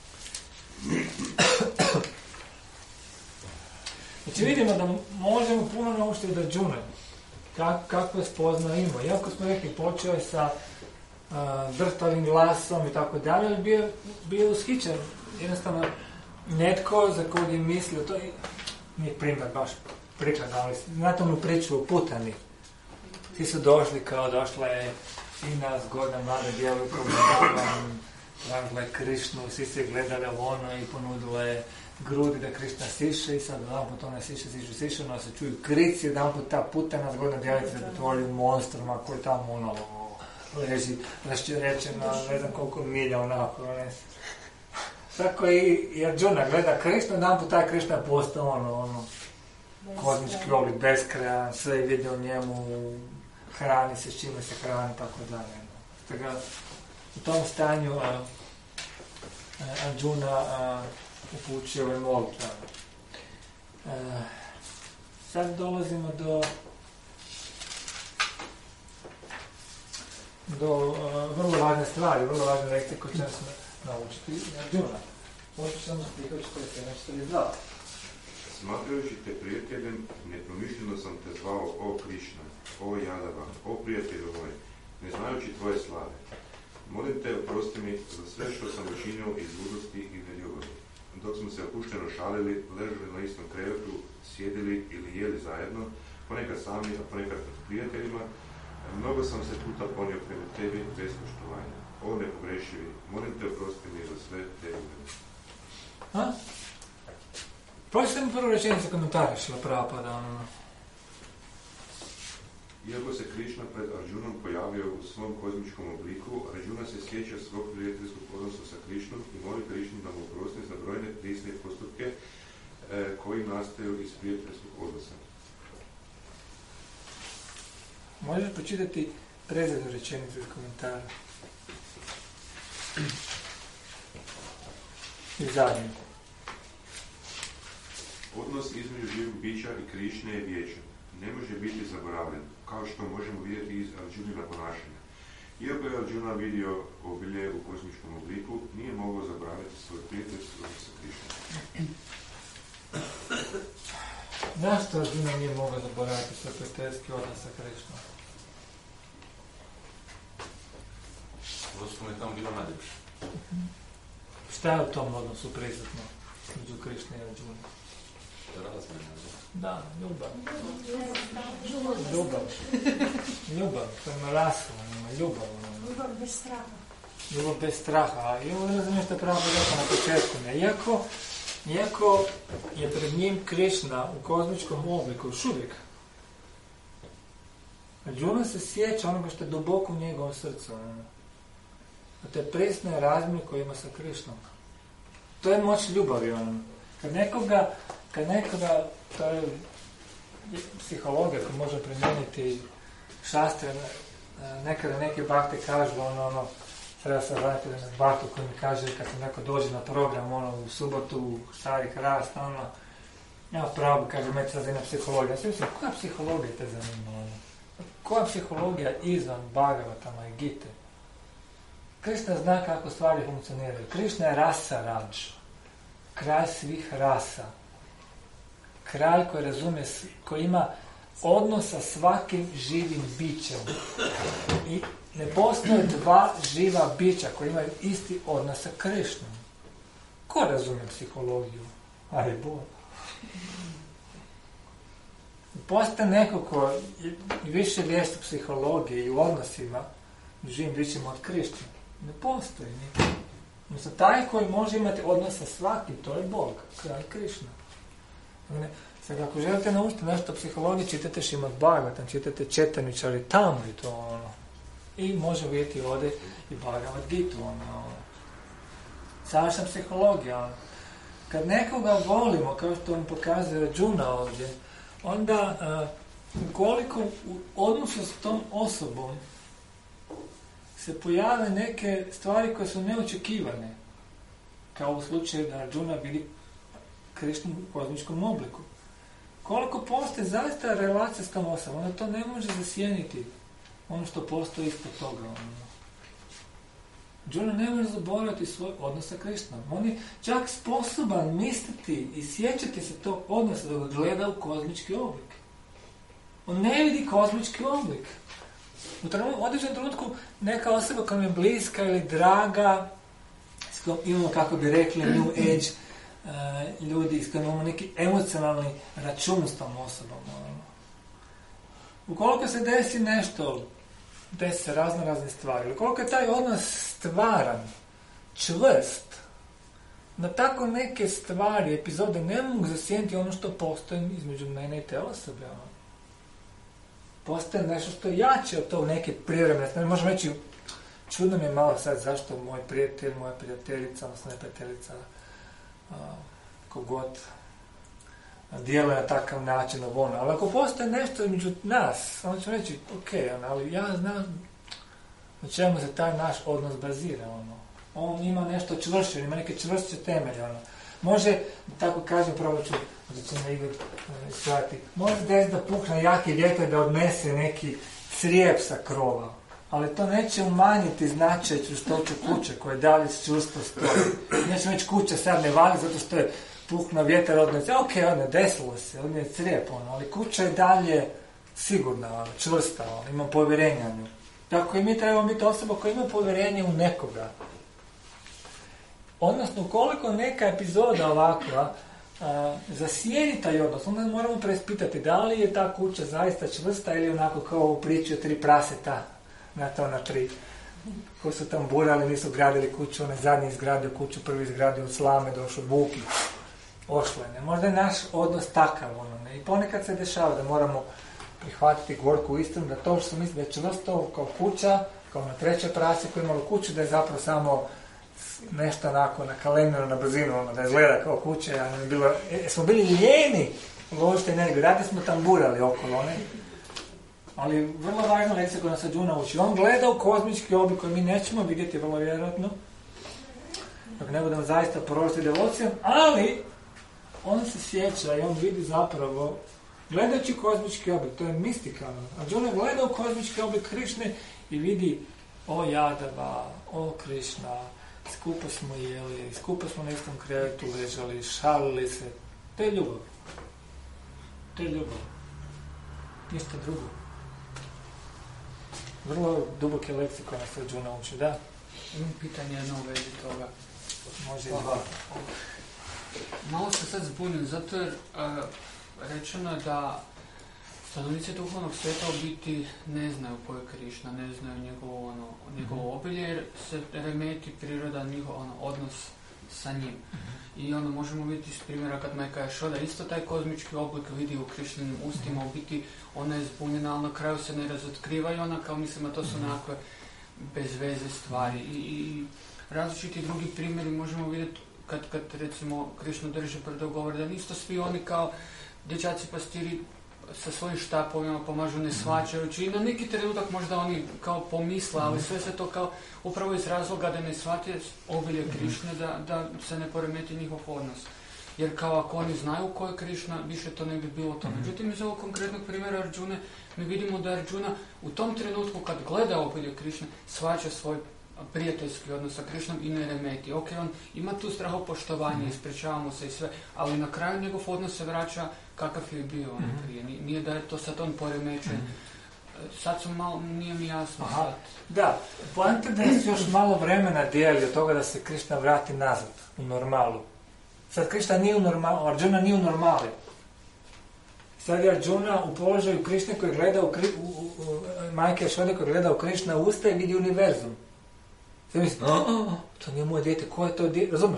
Znači vidimo da možemo puno naučiti od Arjune. Kako je spoznao imao. Iako smo rekli, počeo je sa drhtavim glasom i tako dalje, ali bio ushićen. Jednostavno, netko za kojeg je mislio, to nije primjer baš prikladno, ali znate onu priču o putani. Svi su došli kao došla je fina, zgodna, mlada djevojka, tražila je Krišnu, svi se gledali i ponudila je grudi da Krišna siše i sad jedan put ona siše, no se čuju krici, jedan put ta putana zgodna djevica se pretvori u monstruma koji tamo leži raščerečeno, ne znam koliko milja onako. Tako i Arjuna gleda Krišnu, jedan put taj Krišna postao kozmički oblik, beskrajan, sve vidi o njemu, hrani se s čime se hrani, tako dalje. Tako u tom stanju Arjuna upućuje ove molitve. Sad dolazimo do vrlo važne stvari, vrlo važne lekcije koje ćemo se naučiti Arjuna. Možeš samo stihoći koje se nešto zvao. Smatrajući te prijateljem, nepromišljeno sam te zvao o Krišna, o Jadava, o prijatelju moj, ne znajući tvoje slave. Molim te, oprosti mi za sve što sam učinio iz ludosti i neljubavi. Dok smo se opušteno šalili, ležali na istom krevetu, sjedili ili jeli zajedno, ponekad sami, a ponekad s prijateljima, mnogo sam se puta ponio prema tebi bez poštovanja. O nepogrešivi, molim te, oprosti mi za sve te ljubave. Pročitaj mi prvu rečenicu komentara Šrila Prabhupada. Iako se Krišna pred Arjunom pojavio u svom kozmičkom obliku, Arjuna se sjeća svog prijateljskog odnosa sa Krišnom i moli Krišnu da mu oprosti za brojne prisne postupke koji nastaju iz prijateljskog odnosa. Možeš pročitati predzadnju rečenicu iz komentara. I zadnji. Odnos između živog bića i Krišne je vječan. Ne može biti zaboravljen, kao što možemo vidjeti iz Arjunina ponašanja. Iako je Arjuna vidio obilje u kozmičkom obliku, nije mogao zaboraviti svoj prijateljstvo sa Krišnom. Zašto Arjuna nije mogao zaboraviti svoj prijateljski odnos sa Krišnom? Zato je tamo bilo najljepše. Šta je u tom odnosu prisutno među Krišne i Arjuna? Razmjena. Da, ljubav. Ljubav, to ima rasla, ima ljubav. Ljubav bez straha. Ljubav bez straha. I ovo razumijem što je pravo rekao na početku. Iako je pred njim Krišna u kozmičkom obliku, još uvijek. Arjuna se sjeća onoga što je duboko u njegovom srcu. A to je presne razmjer koji ima sa Krišnom. To je moć ljubavi. Kad nekoga, to je psihologija koja može primijeniti šastre, nekada neki bakte kažu, treba se vratiti na baktu koji mi kaže kad se neko dođe na program, u subotu, stari hrast, nema pravo, kaže, me se zanima psihologija. Ja se mislim, koja psihologija te zanima? Koja psihologija izvan Bhagavatama i Gite? Krišna zna kako stvari funkcioniraju. Krišna je rasa Radž, kralj svih rasa. Kralj koji razumije, koji ima odnos sa svakim živim bićem. I ne postoje dva živa bića koji imaju isti odnos sa Krišnom. Ko razumije psihologiju? Ali Bog. Postoje neko ko više vijesti psihologije i u odnosima živim bićima od Krišne. Ne postoji niko. Odnosno, taj koji može imati odnos sa svakim, to je Bog, kralj Krišna. Sad, ako želite naučiti nešto o psihologiji, čitate Šrimad Bhagavatam, čitate Četanju Čaritamritu, i može vidjeti ovdje i Bhagavad Gitu, savršena psihologija. Kad nekoga volimo, kao što vam pokazuje Arjuna ovdje, onda koliko u odnosu s tom osobom se pojave neke stvari koje su neočekivane, kao u slučaju da Arjuna vidi Krišnu u kozmičkom obliku. Koliko postoji zaista relacija s tom osobom, onda to ne može zasjeniti ono što postoji ispod toga. Arjuna ne može zaboraviti svoj odnos sa Krišnom. On je čak sposoban misliti i sjećati se tog odnosa da ga gleda u kozmički oblik. On ne vidi kozmički oblik. U određenom trenutku neka osoba koja mi je bliska ili draga, imamo, kako bi rekli, New Age ljudi, s kojima imamo neki emocionalni račun s tom osobom. Ukoliko se desi nešto, desi se razne stvari, ili koliko je taj odnos stvaran, čvrst, na tako neke stvari, epizode ne mogu zasjeniti ono što postoji između mene i te osobe. Postoje nešto što je jače od tog neke privremene. Možemo reći, čudno mi je malo sad zašto moj prijatelj, moja prijateljica, odnosno ne prijateljica, kogod djeluje na takav način, ali ako postoje nešto između nas, onda ću reći, ok, ali ja znam na čemu se taj naš odnos bazira. On ima nešto čvršće, ima neke čvršće temelje. Može, tako kažem, pravo ću me Igor shvatiti, može desiti da pukne jaki vjetar da odnese neki crijep sa krova, ali to neće umanjiti značaj čvrstoću kuće koje dalje čvrsto stoji. Neće reći kuća sad ne vali zato što je puknuo vjetar odnese, ok, desilo se, je crijep, ali kuća je dalje sigurna, čvrsta, ima povjerenja u nju. Tako i mi trebamo biti osoba koja ima povjerenje u nekoga. Odnosno, ukoliko neka epizoda ovakva zasjedi taj odnos, onda moramo preispitati da li je ta kuća zaista čvrsta ili onako kao u priči o 3 praseta na 3 koji su tam burali, nisu gradili kuću, onaj zadnji izgradio kuću, prvi izgradio od slame, došao vuki, ošlene. Možda je naš odnos takav, i ponekad se dešava da moramo prihvatiti gorku istinu, da to što su misli da je čvrsto kao kuća, kao na 3. prasi koji je imalo kuću, da je zapravo samo nešto onako na kalendaru, na brzinu, da izgleda kao kuće, a ne bilo, smo bili lijeni uložiti energiju, radi smo tamburali okolo, ali vrlo važna lekcija koju nas Arjuna uči. On gleda u kozmički oblik koji mi nećemo vidjeti vrlo vjerojatno, dok ne budemo zaista prorosti devocijom, ali on se sjeća i on vidi zapravo, gledajući kozmički oblik, to je mistikalno. Arjuna gleda u kozmički oblik Krišne i vidi, o Jadava, o Krišna, skupo smo jeli, skupo smo na istom krevetu ležali, šalili se. To je ljubav. To je ljubav. Ništa drugo. Vrlo duboke lekcije koje nas Arjuna uči, da? Imam pitanje jedno u vezi toga. Može i dva. Malo se sad zbunim, zato jer rečeno je da stanovnici duhovnog svijeta u biti ne znaju ko je Krišna, ne znaju njegovo obilje, jer se remeti priroda, njihov odnos sa njim. I onda možemo vidjeti iz primjera kad majka Jašoda isto taj kozmički oblik vidi u Krišninim ustima, u biti ona je zbunjena, ali na kraju se ne razotkriva i ona kao mislima to su nekakve bez veze stvari. I različiti drugi primjeri možemo vidjeti kad recimo Krišna drži predogovor, da nisto svi oni kao dječaci pastiri sa svojim štapovima pomažu ne shvaćajući i na neki trenutak možda oni kao pomisle, ali sve se to kao upravo iz razloga da ne shvate obilje Krišne, da se ne poremeti njihov odnos. Jer kao ako oni znaju ko je Krišna, više to ne bi bilo to. Međutim, iz ovog konkretnog primjera Arjune mi vidimo da Arjuna u tom trenutku kad gleda obilje Krišne, shvaća svoj prijateljski odnos sa Krišnom i ne remeti. Ok, on ima tu strahopoštovanje, ispričavamo se i sve, ali na kraju njegov odnos se vraća kakav je bio prije. Nije da je to sad on poremećen. Sad sam malo, nije mi jasno sad. Da, poanta da se još malo vremena dijeli od toga da se Krišna vrati nazad u normalu. Sad Krišna nije u normalu, Arjuna nije u normali. Sad je Arjuna u položaju Krišne koji gleda majke Jašode koji gleda u Krišna usta i vidi univerzum. Sad misli, to nije moje dijete, ko je to dijete, razumiješ?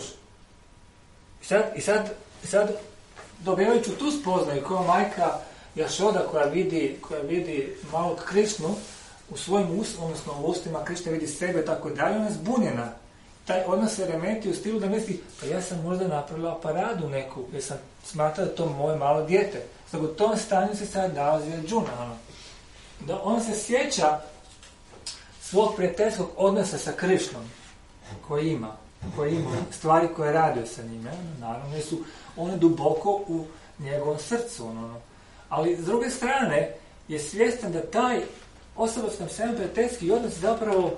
I sad dobivajući tu spoznaju koja majka Jašoda koja vidi malog Krišnu u svojim odnosno u ustima Krišna vidi sebe tako dalje, ona je zbunjena. Taj odnos se remeti u stilu da misli, pa ja sam možda napravila paradu neku, jer sam smatrao da to moje malo dijete. Zato u tom stanju se sad nalazi Arjuna. Da on se sjeća svog prijateljskog odnosa sa Krišnom koji ima stvari koje radio sa njime, naravno su one duboko u njegovom srcu. Ali s druge strane je svjestan da taj osoba s nam prijateljski odnos zapravo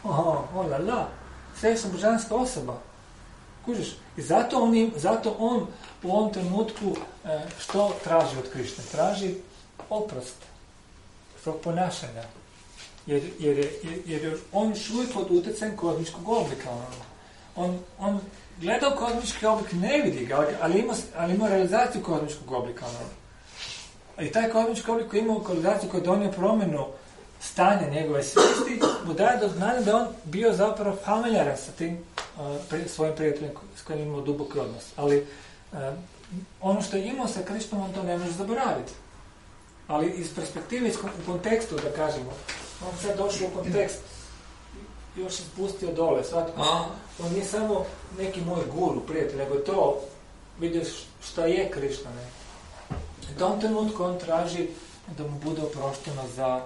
srećna božanska osoba. Kužiš? I zato on u ovom trenutku što traži od Krišne? Traži oprost svog ponašanja. Jer je on još uvijek pod utjecajem kozmičkog oblika. On gleda u kozmički oblik, ne vidi ga, ali ima realizaciju kozmičkog oblika. I taj kozmički oblik koji ima realizaciju koji je donio promjenu stanja njegove svijesti, mu daje do znanja da on bio zapravo familijaran sa tim svojim prijateljem s kojim imao duboki odnos. Ali ono što je imao sa Krišnom, on to ne može zaboraviti. Ali iz perspektive, u kontekstu, da kažemo, on sad došao u kontekst, još se spustio dole, svatko. On nije samo neki moj guru, prijatelj, nego je to, vidio šta je Krišna. U tom trenutku on traži da mu bude oprošteno za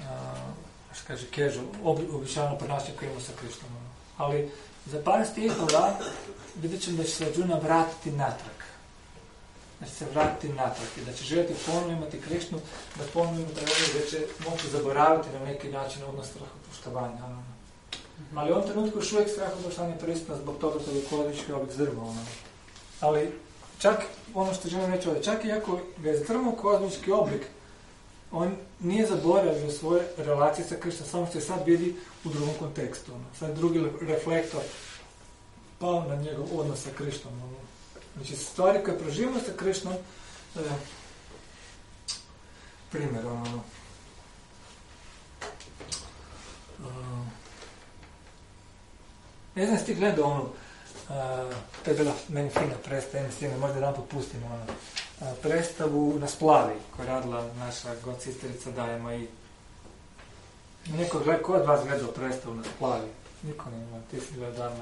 običajno ponašanje koje ima sa Krišnom. Ali za par stihova vidjet ćemo da će se Arjuna vratiti natrag. Da će se vratiti natrag i da će željeti ponovno imati Krišnu, da ponovno da će moći zaboraviti na neki način odnos strahopoštovanja. Ali u ovom trenutku još uvijek strahopoštovanje je prisutno zbog toga što je kozmički oblik zdrma. Ali čak ono što želim reći ovdje, čak i ako ga je zdrmao kozmički oblik, on nije zaboravio svoje relacije sa Krišnom, samo što je sad vidi u drugom kontekstu. Sad drugi reflektor pao na njegov odnos sa Krišnom. Znači, stvari koje proživimo sa Krišnom, primjer, ne znam, ti gledao to je bila meni fina predstava, možda jedan put pustimo predstavu na Splavi, koju je radila naša godsisterica Dajema i neko gleda, ko od vas gledao predstavu na Splavi? Niko nema, ti si gledao Dajema,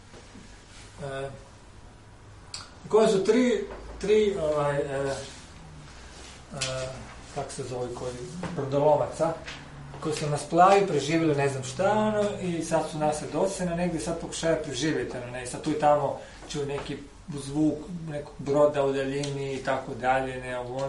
koje su tri kako se zove, koji brodolomaca koji su nas plavi, preživjeli ne znam šta, i sad su nas docena negdje, sad pokušaju preživjeti, i sad tu i tamo čuju neki zvuk nekog broda u daljini i tako dalje,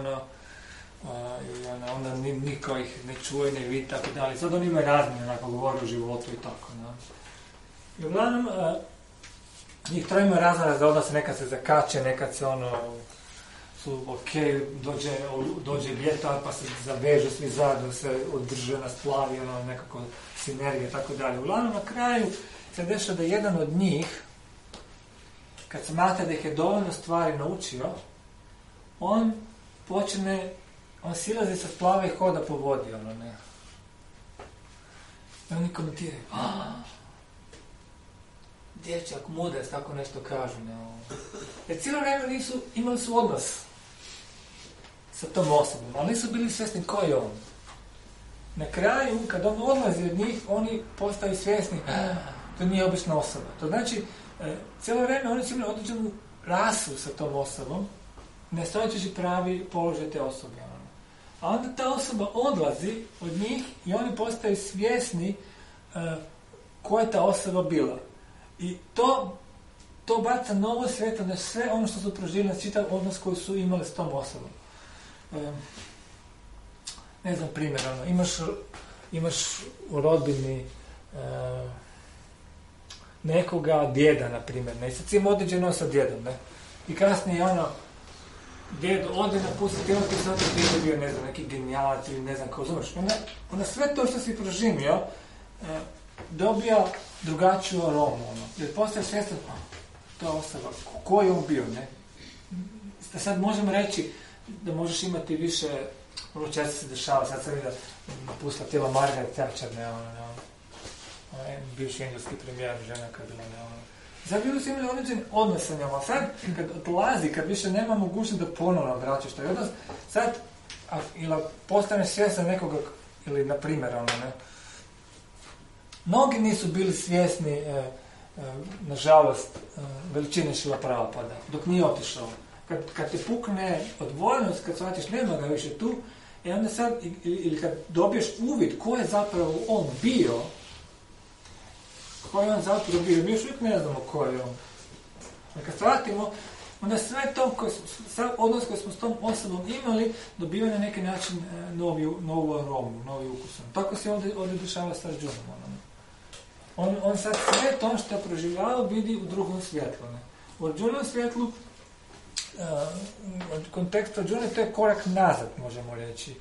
i onda niko ih ne čuje, ne vidi, tako dalje. Sad oni imaju razmjene, govore o životu i tako, I uglavnom, njih troje imaju razne odnose, nekad se zakače, nekad se su dođe ljeto, pa se zavežu svi zajedno, se održe na splavi, nekako sinergija i tako dalje. Uglavnom, na kraju se dešava da jedan od njih, kad smatra da ih je dovoljno stvari naučio, on silazi sa splava i hoda po vodi, I oni komentiraju, dječak, mudac, tako nešto kažu, Jer cijelo vrijeme imali su odnos sa tom osobom, ali nisu bili svjesni ko je on. Na kraju, kad on odlazi od njih, oni postaju svjesni, to nije obična osoba. To znači, cijelo vrijeme oni su imali određenu rasu sa tom osobom, ne stojeći pravi položaj te osobe. A onda ta osoba odlazi od njih i oni postaju svjesni ko je ta osoba bila. I to baca novo svjetlo na sve ono što su proživjeli, na čitav odnos koji su imali s tom osobom. Ne znam, primjer, imaš u rodbini nekoga djeda, na primjer, i sad si ima određeno sa djedom, I kasnije djed ode napustiti, ti sad je bio, ne znam, neki genijalac ili ne znam kako zoveš. Onda sve to što si proživio dobija drugačiju aromu, jer postaje svjestan, ta osoba, ko je on bio, Sad možemo reći da možeš imati više, vrlo često se dešava, sad sam vidio napustila tijela Margaret Thatcher, bivši engleski premijer, žena kad je bila, Sad bili su imali određen odnos sa njom, a sad kad odlazi, kad više nema mogućnost da ponovno vraćaš taj odnos, sad, ili postaneš svjestan nekoga, ili na primjer, mnogi nisu bili svjesni, nažalost, veličine Šila Prabhupada, dok nije otišao. Kad te pukne odvojenost, kad shvatiš nema ga više tu, onda sad, ili kad dobiješ uvid ko je zapravo on bio, koji on zapravo bio, mi još uvijek ne znamo ko je on. A kad shvatimo, onda sve to, odnos koji smo s tom osobom imali, dobiva na neki način novu aromu, novi ukus. Tako se ovdje dešava s Arjunom. On sad sve to što je proživljavao vidi u drugom svjetlu. U Arjunom svjetlu, u kontekstu Arjuna, to je korak nazad, možemo reći.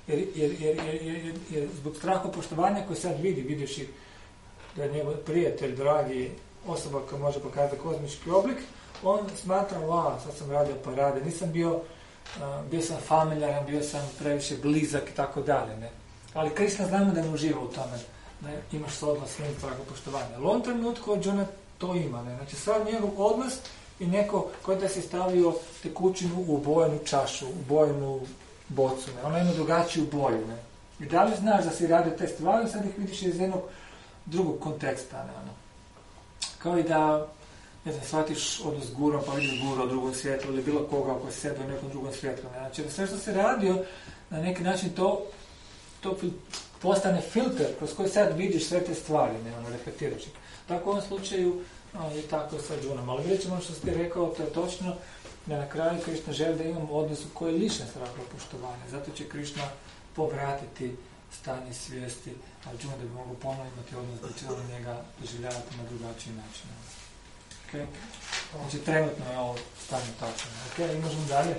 Jer zbog straha poštovanja koji sad vidiš da je njegov prijatelj, dragi, osoba koja može pokazati kozmički oblik, on smatra, sad sam radio parade, nisam bio sam familijaran, bio sam previše blizak i tako dalje. Ali Krishna znamo da ne uživa u tome, imaš se odnos s njim straha poštovanja. Ali u ovom trenutku Arjuna to ima, Znači sad njegov odnos je neko koji da si stavio tekućinu u bojenu čašu, u bojenu bocu, Ona ima drugačiju boju, I da li znaš da si radio te stvari, sad ih vidiš iz jednog drugog konteksta, Kao i da, shvatiš odnos s gurom, pa vidiš guru u drugom svijetu, ili bilo koga oko sebe u nekom drugom svijetu, Znači, da sve što se radio, na neki način to postane filter kroz koji sad vidiš sve te stvari, reflektiraš ih. Tako u ovom slučaju je tako sa Arjunom. Ali vidjet ćemo što si ti rekao, to je točno, da na kraju Krishna želi da imamo odnos koji je lišen straha poštovanja. Zato će Krishna povratiti stanje svijesti Arjuna da bi mogu ponovno imati odnos da će on njega doživljavati na drugačiji način. Okay? Znači trenutno je ovo stanje tačno. Ok, možemo dalje.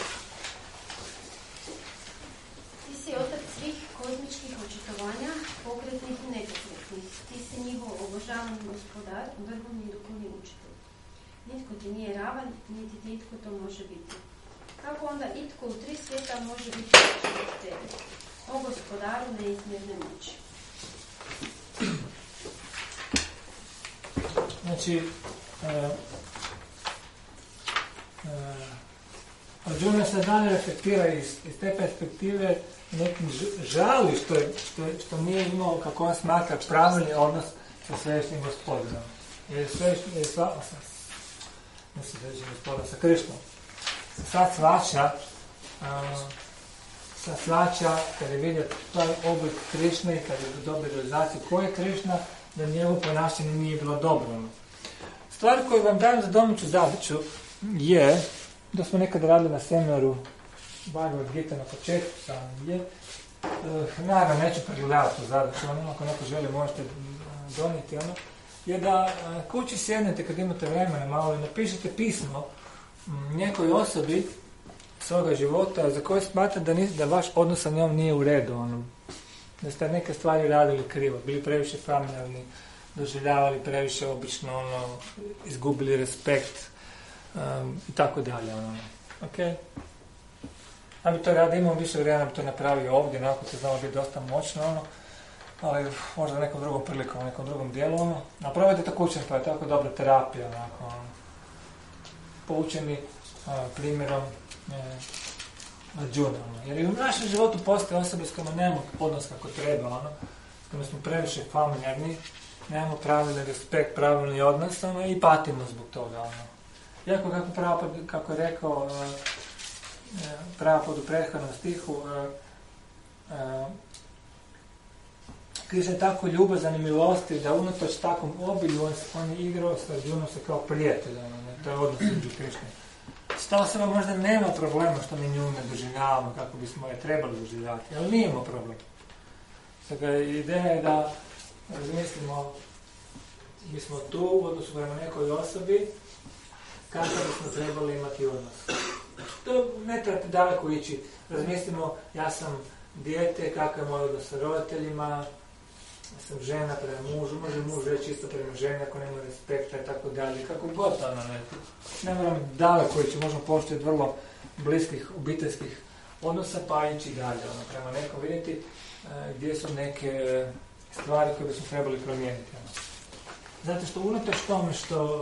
Ti si otac svih kozmičkih očitovanja, pokretnih i nepokretnih. Ti si njihov obožavani gospodar, vrhovni i duhovni učitelj. Nitko ti nije ravan, niti nitko to može biti. Kako onda itko u 3 svijeta može biti veći od tebe? O gospodaru neizmjerne moći. Znači, Arjuna se dalje reflektira iz te perspektive, nekim žali što nije imao, kako on smatra, pravilni odnos sa svevišnjim gospodinom. Jer sa Krišnom. Sad svača sam shvaća, kada je vidio taj oblik Krišne i kada je dobio realizaciju ko je Krišna, da njegovo ponašanje nije bilo dobro. Stvar koju vam dajem za domaću zadaću je, da smo nekad radili na seminaru Bhagavad Gita na početku naravno neću pregledavati tu zadaću, ako neko želi možete donijeti je da kući sjednete kad imate vremena malo i napišete pismo nekoj osobi svoga života za koje smatrate da vaš odnos sa njom nije u redu, da ste neke stvari radili krivo, bili previše familijarni, doživljavali previše obično, izgubili respekt i tako dalje. Ok? Ja bi to radio, imam više vremena bi to napravio ovdje, onako se znamo biti dosta moćno, ali možda nekom drugom prilikom, nekom drugom dijelu. Napravite to kućem, pa je tako dobra terapija, poučeni primjerom Arjuna. Jer i u našem životu postoje osobe s kojima nemamo odnos kako treba, s kojima smo previše familijarni, nemamo pravilni respekt, pravilni odnos i patimo zbog toga. Iako kako je rekao Prabhupada u prethodnom stihu, Krišna je tako ljubazan i milostiv da unatoč takvom obilju on je igrao s Arjunom se kao prijateljem, to je odnos između Krišne. S ta osoba možda nema problema što mi nju ne doživljavamo kako bismo je trebali doživljavati, ali nije imao problem. Dakle, ideja je da razmislimo, mi smo tu u odnosu prema nekoj osobi, kako bismo trebali imati odnos. To ne trebate daleko ići. Razmislimo, ja sam dijete, kakav je moj odnos sa roditeljima, ja sam žena prema mužu, može muž reći isto prema ženi ako nema respekta i tako dalje, kako god ne moram daleko ići, možemo poštovati vrlo bliskih obiteljskih odnosa pa ići dalje, prema nekom vidjeti gdje su neke stvari koje bismo trebali promijeniti. Zato što unatoč tome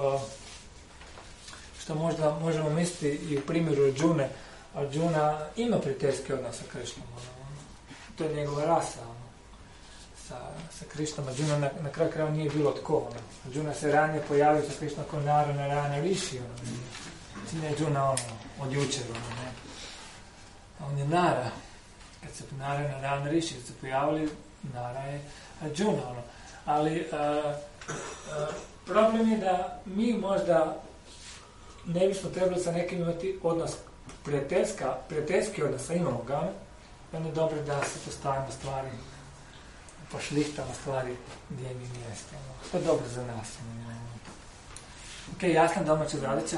što možda možemo misliti i u primjeru Arjuna ima prijateljski odnos sa Krišnom. To je njegova rasa. Sa Krišnom Arjuna na kraju krajeva nije bilo tko. Arjuna se ranije pojavio sa Krišnom kao Narayana Rishi. Nije Arjuna od jučer. On je Nara. Kad se Narayana Rishi se pojavili, Nara je Arjuna. Ali problem je da mi možda ne bismo trebali sa nekim imati odnos prijateljski odnos, imamo ga, onda je dobro da se postavimo stvari, pošlihtamo stvari gdje mi mjesto. To je dobro za nas. Ok, jasna domaća zadaća?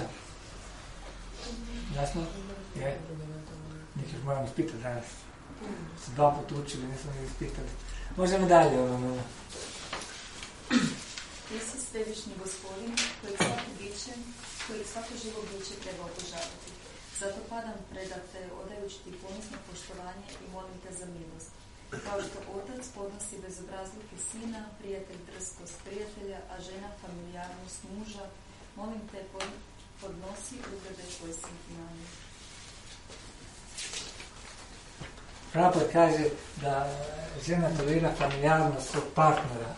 Jasno? Je? Njih još moramo ispitati danas. Se 2 puta učili, nismo ih ispitali. Možemo dalje. Ti si svevišnji Gospodin, kojeg svako živo biće treba obožavati. Zato padam predat te, odajući ti ponosno poštovanje i molim te za milost. Kao što otac podnosi bezobrazluke sina, prijatelj drskost prijatelja, a žena familijarnost muža, molim te podnosi uglede tvoj sin na nju. Prabhupada kaže da žena tolerira familijarnost svog partnera.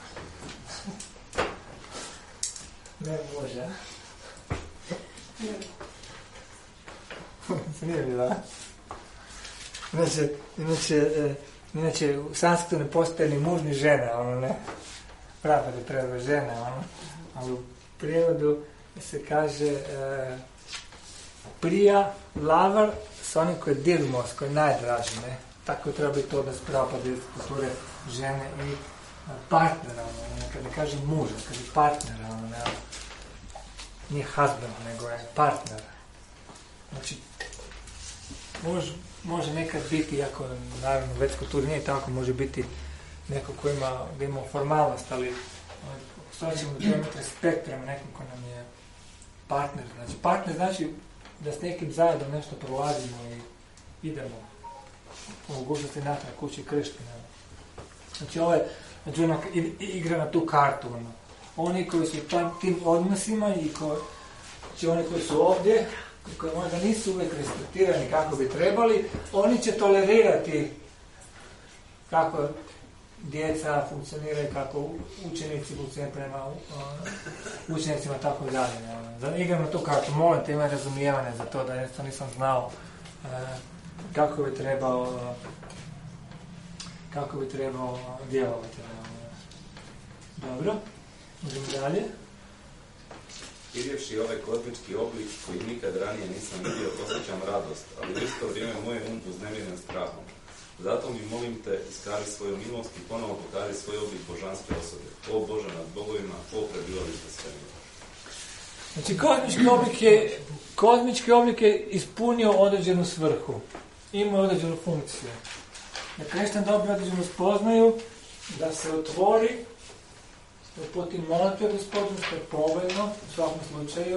Ne može. Nije bila. Inače, u sanskritu ne postoje ni muž ni žena, ne. Prabhupada je preveo žena, ali u prijevodu se kaže prija, lavar, s onim koji je dirmos, koji je najdraži, ne. Tako treba biti odnos Prabhupada iz kulture žene i partnera, kad ne kaže muža, kad je partnera, nije husband, nego je partner. Znači, može nekad biti, ako naravno u već kulturi nije tako, može biti neko ko ima formalnost, ali shvaćamo da treba imati respekt prema nekom ko nam je partner. Znači, partner znači da s nekim zajedno nešto prolazimo i idemo u mogućnosti natrag kući Krišne. Znači, ovo je igra na tu kartu. Oni koji su tim odnosima i oni koji su ovdje, koji možda nisu uvijek respektirani kako bi trebali, oni će tolerirati kako djeca funkcioniraju, kako učenici funkcioniraju prema učenicima, tako dalje. Igram na tu kartu, molim te, imaj razumijevanje za to, da jednostavno nisam znao kako bi trebao djelovati. Dobro, idemo dalje. Vidjevši ovaj kozmički oblik koji nikad ranije nisam vidio, osjećam radost, ali u isto vrijeme moj uznemiren strahom. Zato mi molim te, iskaži svoju milost i ponovo pokaži svoj oblik božanske osobe. O Bože nad bogovima, o prebivalište svemira. Znači, kozmički oblik je ispunio određenu svrhu. Ima određenu funkciju. Da kršćan dobije određenu spoznaju, da se otvori, da puti molitve Gospodinu, što je povoljno u svakom slučaju,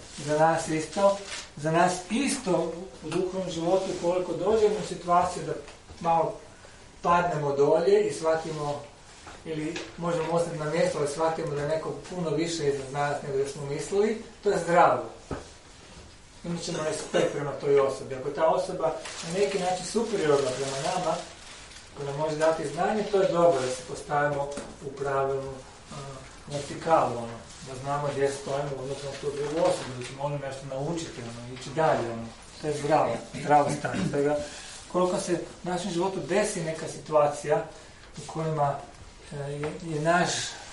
za nas isto u duhovnom životu, koliko dođemo u situaciju da malo padnemo dolje i shvatimo, ili možemo ostati na mjestu, ali shvatimo da je neko puno više iznad nas nego da smo mislili, to je zdravo. Imat ćemo respekt prema toj osobi. Ako ta osoba na neki način superiorna prema nama, ako nam može dati znanje, to je dobro da se postavimo u pravilnu vertikalu, da znamo gdje stojimo odnosno na tu drugu osobu, da ćemo ono nešto naučiti, ići dalje, to je zdravo stanje. Koliko se u našem životu desi neka situacija u kojima je naš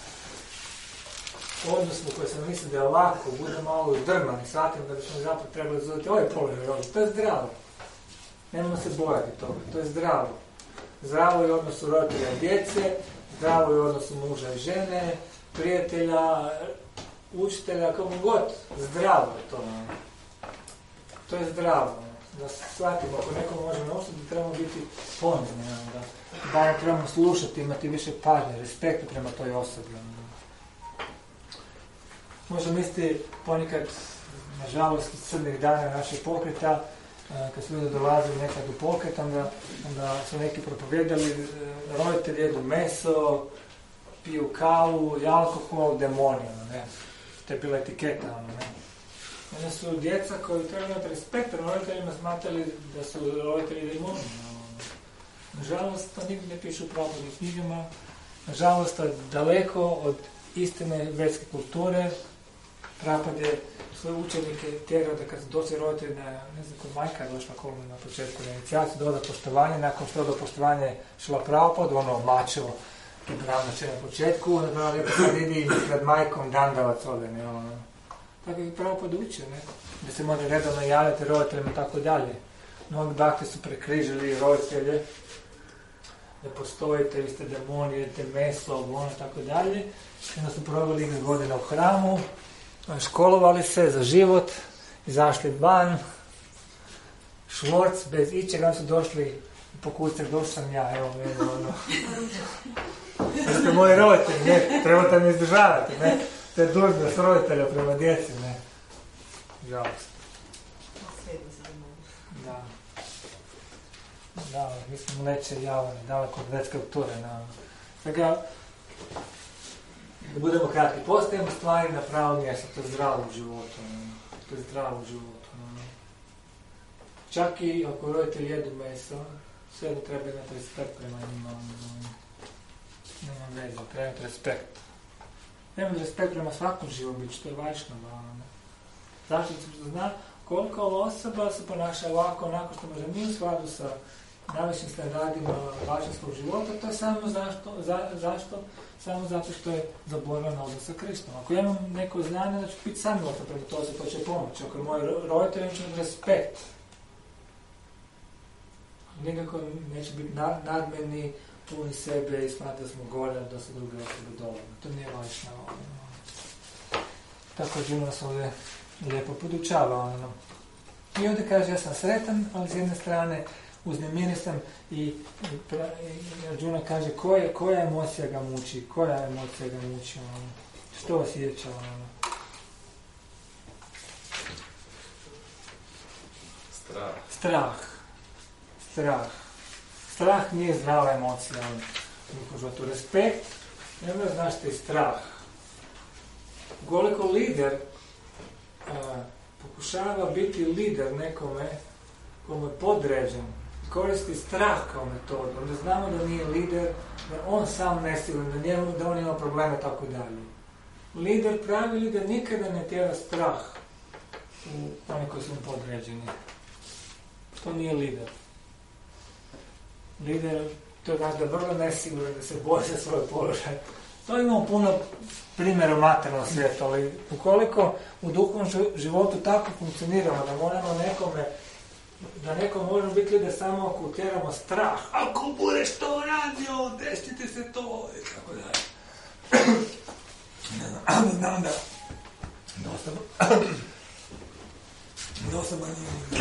odnos u kojoj sam mislio da je lako, bude malo udrman i shvatimo da bismo zapravo trebali zoviti ovaj položaj rođe, to je zdravo. Nemamo se bojati toga, to je zdravo. Zdravo je u odnosu roditelja i djece, zdravo je u odnosu muža i žene, prijatelja, učitelja, kako god. Zdravo je to. To je zdravo. Da shvatimo, ako neko može naučiti, da trebamo biti ponizni, da trebamo slušati, imati više pažnje, respekta prema toj osobi. Možda misliti ponekad, nažalost, crnih dana naših pokreta, kad su ljudi dolazili nekad u pokret, onda su neki propovijedali, roditelji jedu meso, piju kavu i alkohol, demoni, ne. To je bila etiketa, ne. Onda su djeca koji trebali imati respekt prema roditeljima smatrali da su roditelji demoni. Nažalost, to nigdje ne piše u pravoslavnim knjigama. Nažalost, to je daleko od istine vedske kulture. Prapad je svoje učenike tjerao da kad su došli roditelji, ne znam kod majka je došla kolom na početku na inicijaciju, doda poštovanje, nakon što do poštovanje šla Prapad, mačevo, pravnače na početku, onda pravo lijepo sad idi pred majkom dandavac ode, ne. Tako je Prapad učio, ne, da se može redovno javljati roditeljima i tako dalje. Mnogi bakti su prekrižili roditelje, da postojite, vi ste demoni, jedete meso, ono, tako dalje. Onda su proveli igre godine u hramu, školovali se za život, izašli van, švorc, bez ičega, su došli po kuću, došao sam ja, evo, da ste moji roditelji, ne, trebate me izdržavati, ne, to je dužnost roditelja prema djeci, ne, žalost. Da, mi smo mleče javne, daleko od vedske kulture. Tako da budemo kratki, postavimo stvari na pravo mjesto, to je zdravo u životu. To je zdravo u životu. Čak i ako roditelji jedu meso, sve da treba imati respekt prema njima. Nema veze, treba imati respekt. Nema respekt prema svakom život biću, to je važno. Zašto se zna koliko osoba se ponaša ovako, onako što može nije u skladu sa najvišim standardima važnostnog života, to je samo zašto? Samo zato što je zaboravljeno odnos sa Kristom. Ako ja imam neko znanje, da ću biti sam milostan prema to će pomoći. Ako je moj roditelj, će imati respekt. Nikako neće biti nadmeni, puni sebe i smatra da smo gore, da su druge osobe dovoljne. To nije važno. Tako Đuna nas ovdje lijepo podučava. I ovdje kaže, ja sam sretan, ali s jedne strane uznemiren sam i Đuna kaže, koja emocija ga muči, što osjeća. Strah nije zdrava emocija. Respekt, ne mora znaš što je strah. Koliko lider pokušava biti lider nekome kome je podređen, koristi strah kao metodu, onda znamo da nije lider, da on sam nesiguran, da on ima probleme, tako dalje. Pravi lider nikada ne tjera strah u one koji su mu podređeni. To nije lider. lider, to znači da je vrlo nesiguran, da se boji za svoj položaj. To imamo puno primjera u materijalnom svijetu, ali ukoliko u duhovnom životu tako funkcioniramo, da moramo nekome, da nekom možemo biti ljudi samo ako utjeramo strah, ako budeš to radio, desiti se to, i tako dalje. Ne znam da dosta nije.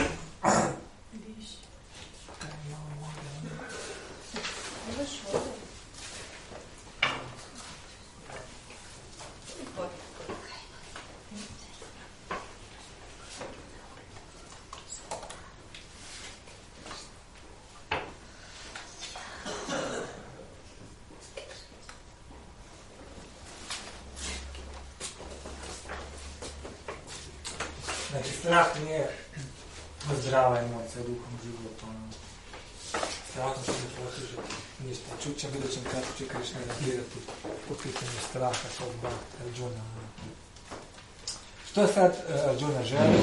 Znači, strah nije zdrava emocija u duhovnom životu. Strahom se ne postiže ništa. Čućem, vidjet ćem kako će Krišna reagirati po pitanju straha svog bhakta Arjuna. Što sad Arjuna želi?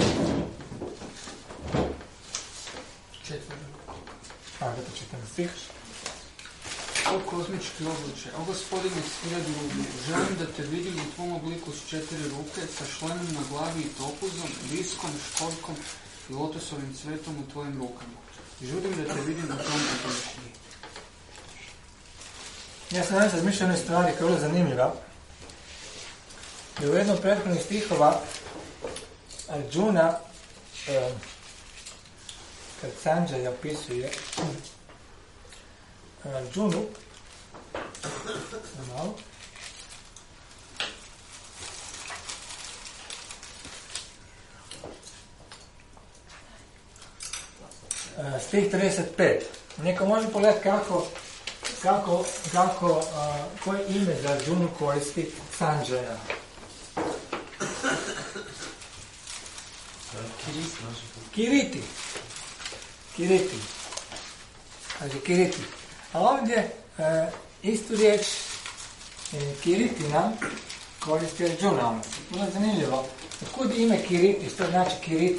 Da počitam stih. O kozmički obliče, o gospodine s 1000 ruku, želim da te vidim u tvom obliku s 4 ruke, sa šlemom na glavi i topuzom, liskom, školjkom i lotosovim cvetom u tvojim rukama. Žudim da te vidim u tom obličnji. Ja sam danas razmišljao o stvari koja je vrlo zanimljiva. I u jednom prethodnih stihova Arjuna, kad Sanjaya opisuje Arjunu, malo, stih 35. Neko može pogledati koje ime za Arjunu koristi Sanjaya. Kiriti. Znači Kiriti. A ovdje istu riječ Kiriti nam koristi Arjuna. Bilo je zanimljivo. Otkud ime Kiriti? Što znači Kiriti?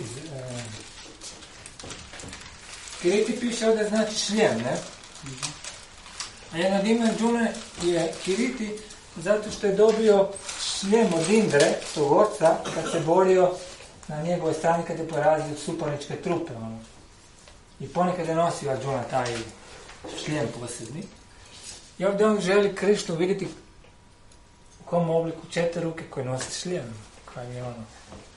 Kiriti piše ovdje znači šljem, ne? A jedan od ime Arjuna je Kiriti zato što je dobio šljem od Indre, svog oca, kad se borio na njegovoj strani kad je porazio supaničke trupe. I ponekad je nosio Arjuna taj šljem posljednji. I ovdje on želi Krišnu vidjeti u kom obliku 4 ruke koje nose šljem. Kaj mi je ono...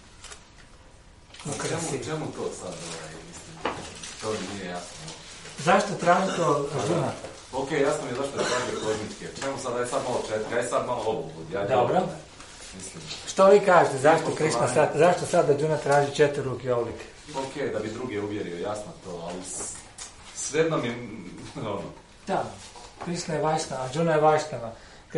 Čemu to sad? To mi nije jasno. Zašto traži to Arjuna? Ok, jasno mi je zašto je tražio kozmičke. Čemu sad, aj sad malo 4, aj sad malo obuku. Dobro. Što vi kažete, zašto Krišna sad, zašto sad Arjuna traži 4 ruke oblike? Ok, da bi drugi uvjerio, jasno to, ali svejedno mi ono... Da, Krišna je Vajšnava, Arjuna je Vajšnava.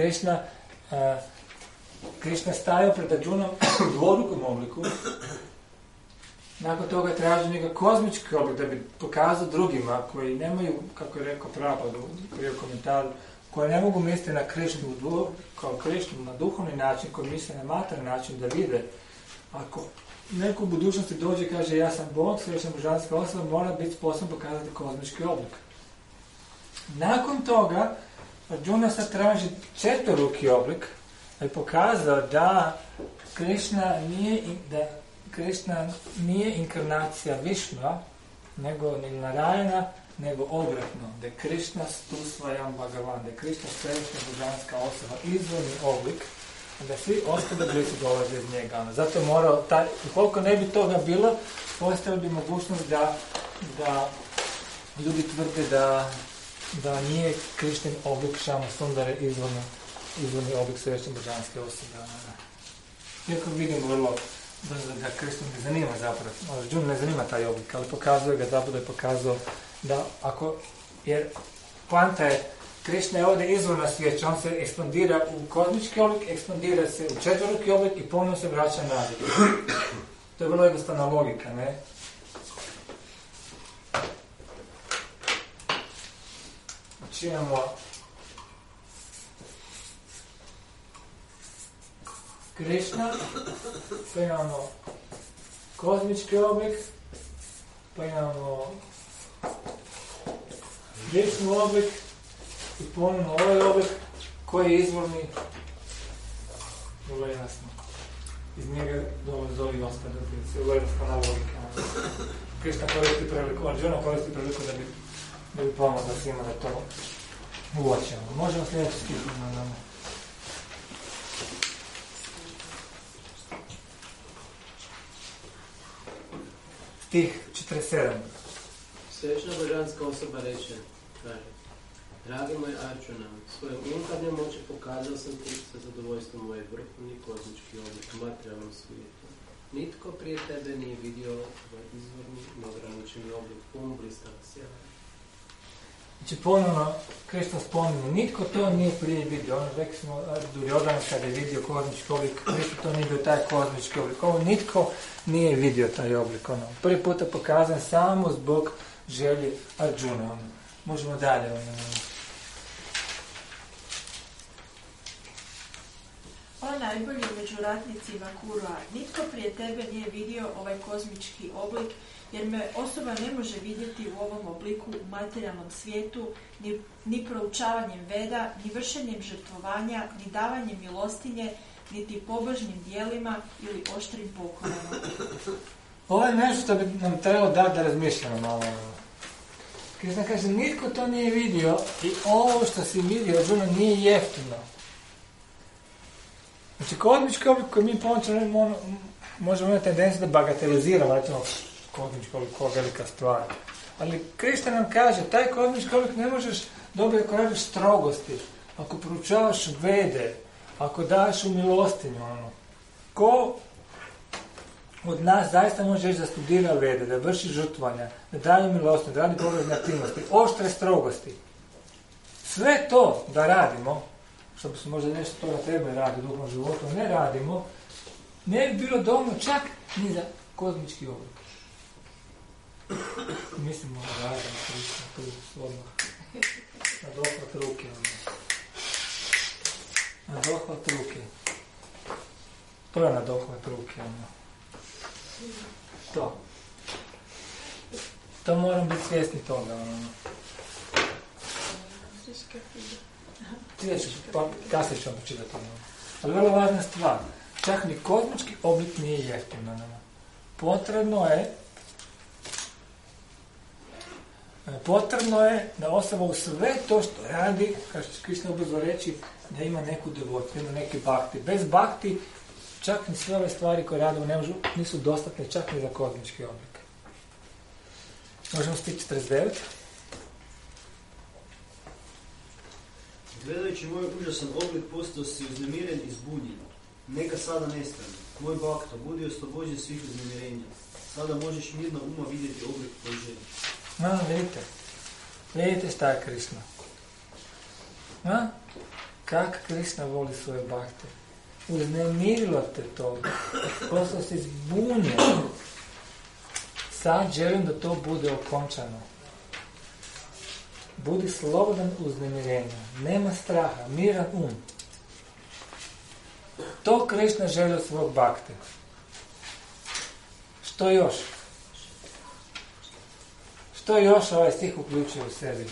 Krišna stajao pred Arjunom u dvorukom obliku. Nakon toga traži njega kozmički oblik da bi pokazao drugima koji nemaju, kako je rekao Prabhupada u komentaru, koji ne mogu misliti na Krišnu kao Krišnu na duhovni način, koji misle na materijalni način da vide. Ako neko u budućnosti dođe i kaže ja sam Bog, srećna božanska osoba, mora biti sposoban pokazati kozmički oblik. Nakon toga Arjuna sad traži 4-ruki oblik da je pokazao da Krišna nije inkarnacija Višnua, nego ni Narayana, nego obratno. Da je Krišna Stusvayam Bhagavan, da je Krišna srećna božanska osoba, izvorni oblik, da svi ostali blizu dolaze iz njega. Zato je morao, ukoliko ne bi toga bilo, postavili bi mogućnost da ljudi tvrde da nije Krišnin oblik Šama Sundare izvorni oblik srećne božanske osobe. Iako vidimo vrlo brzo da Krišna ne zanima zapravo, Arjuna ne zanima taj oblik, ali pokazuje ga zapravo da je pokazao da jer poanta je, Krišna je ovdje izvorna svijest, on se ekspandira u kozmički oblik, ekspandira se u 4-ruki oblik i ponovno se vraća nazad. To je vrlo jednostavna logika, ne? Znači imamo Krišna, pa imamo kozmički oblik, pa imamo lični oblik i ponovno ovaj oblik koji je izvorni, vrlo jasno. Iz njega dolaze ovi ostali oblici, vrlo jednostavna logika. Krišna koristi priliku, Arjuna koristi priliku da bi pomogla svima da to uočemo. Možemo sljedeći stih na nama. Stih 47. Svečna božanska osoba reče, kaže, dragi moj Arjuna, svojom unutarnjom moći pokazao sam ti sa zadovoljstvom ovaj vrhovni kozmički oblik u materijalnom svijetu. Nitko prije tebe nije vidio ovaj izvorni, neograničeni oblik pun blistava sjajna. Znači ponovno Krišna spominje, nitko to nije prije vidio. Ono rekli smo Durjodan kada je vidio kozmički oblik, Krišna to nije bio taj kozmički oblik. Ovo nitko nije vidio taj oblik. Ono. Prvi puta pokazan samo zbog želje Arjuna. Ono. Možemo dalje. Ono. O najbolji među ratnicima Kurua, nitko prije tebe nije vidio ovaj kozmički oblik, jer me osoba ne može vidjeti u ovom obliku u materijalnom svijetu, ni proučavanjem veda, ni vršenjem žrtvovanja, ni davanjem milostinje, niti pobožnim dijelima ili oštrim pokorama. Ovo je nešto što bi nam trebalo dati da razmišljamo malo. Krišna kaže, nitko to nije vidio i ovo što si vidio, Arjuna, nije jeftino. Znači, kozmički oblik koji mi pomoćemo, možemo imati tendenciju da bagateliziramo, recimo, kozmički oblik kao velika stvar. Ali Krišna nam kaže, taj kozmički oblik ne možeš dobiti ako radiš strogosti, ako proučavaš vede, ako daš u milostinju, ono. Ko od nas zaista može reći da studira vede, da vrši žrtvovanja, da daje milostinju, da radi božje aktivnosti, oštre strogosti. Sve to da radimo, što bi se možda nešto toga treba raditi u duhovnom životu, ne radimo, ne bi bilo dovoljno čak ni za kozmički oblik. Mislimo da radimo Krišna tu odmah. Na dohvat ruke. Na dohvat ruke. To je na dohvat ruke. To moram biti svjesni toga. Kasnije ću vam počitati. Ali vrlo važna stvar. Čak ni kozmički oblik nije jeftino. Potrebno je da osoba u sve to što radi, kao što će Krišna ubrzo reći, da ima neku devotiju, ima neki bhakti. Bez bhakti čak ni sve ove stvari koje radimo nisu dostatne čak ni za kozmički oblik. Možemo stići 49. Gledajući moj užasan oblik, postao si uznemiren i zbunjen. Neka sada nestane. Moj bakta, budi oslobođen svih uznemirenja. Sada možeš mirno uma vidjeti oblik koji želiš. Vidite šta je Krišna. Kak Krišna voli svoje bakte. Uznemirilo te to. Postao si zbunjen. Sad želim da to bude okončano. Budi slobodan uznemirenja. Nema straha. Miran um. To Krišna želi od svog bakte. Što još? Što još ovaj stih uključuje u sebi?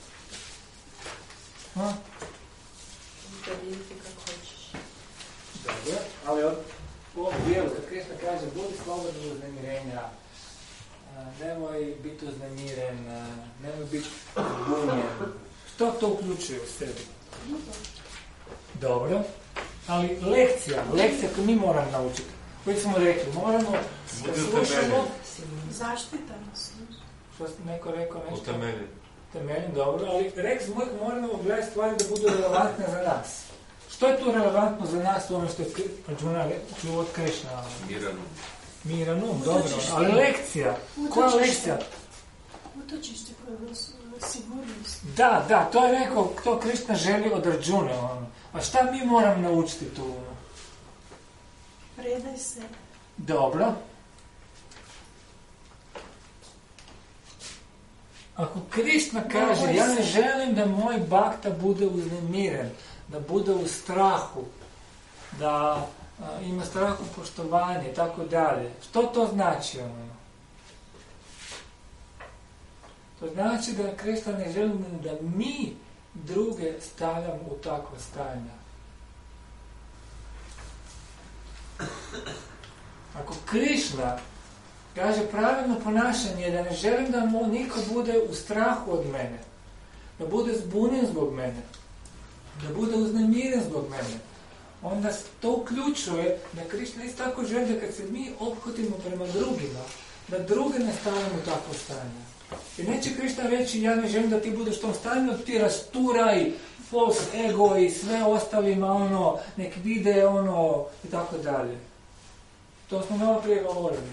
Da vidite kako hoćeš. Dobro, ali u ovom dijelu, kad Krišna kaže, budi slobodan uznemirenja, nemoj biti uznemiren, nemoj biti zbunjen. Što to uključuje u sebi? Dobro, ali lekcija koju mi moramo naučiti. Uvijek smo rekli, moramo da slušamo... Zaštita. Što neko rekao nešto? Utemeljen. Temeljen, dobro, ali rekli smo uvijek moramo gledati stvari da budu relevantne za nas. Što je tu relevantno za nas u ono što je Arjuna čuo od Krišna? Miranum, dobro, ali lekcija. Koja lekcija? Utočište koje je sigurnost. Da, to je rekao, to Krišna želi od Arjune. A šta mi moramo naučiti tu? Predaj se. Dobro. Ako Krišna kaže, ja ne želim da moj bakta bude uznemiren, da bude u strahu, da ima strahu poštovanje i tako dalje. Što to znači? To znači da Krista ne želimo da mi druge stavljamo u takva stanja. Ako Krišna kaže pravilno ponašanje, da ne želim da mu niko bude u strahu od mene, da bude zbunjen zbog mene, da bude uznemiren zbog mene, onda to uključuje da Krišna isto tako želi da kad se mi ophodimo prema drugima, da druge ne stavimo u takvo stanje. I neće Krišna reći, ja ne želim da ti budeš u tom stanju, ti rasturaj false ego i sve ostalima, nek vide i tako dalje. To smo malo prije govorili.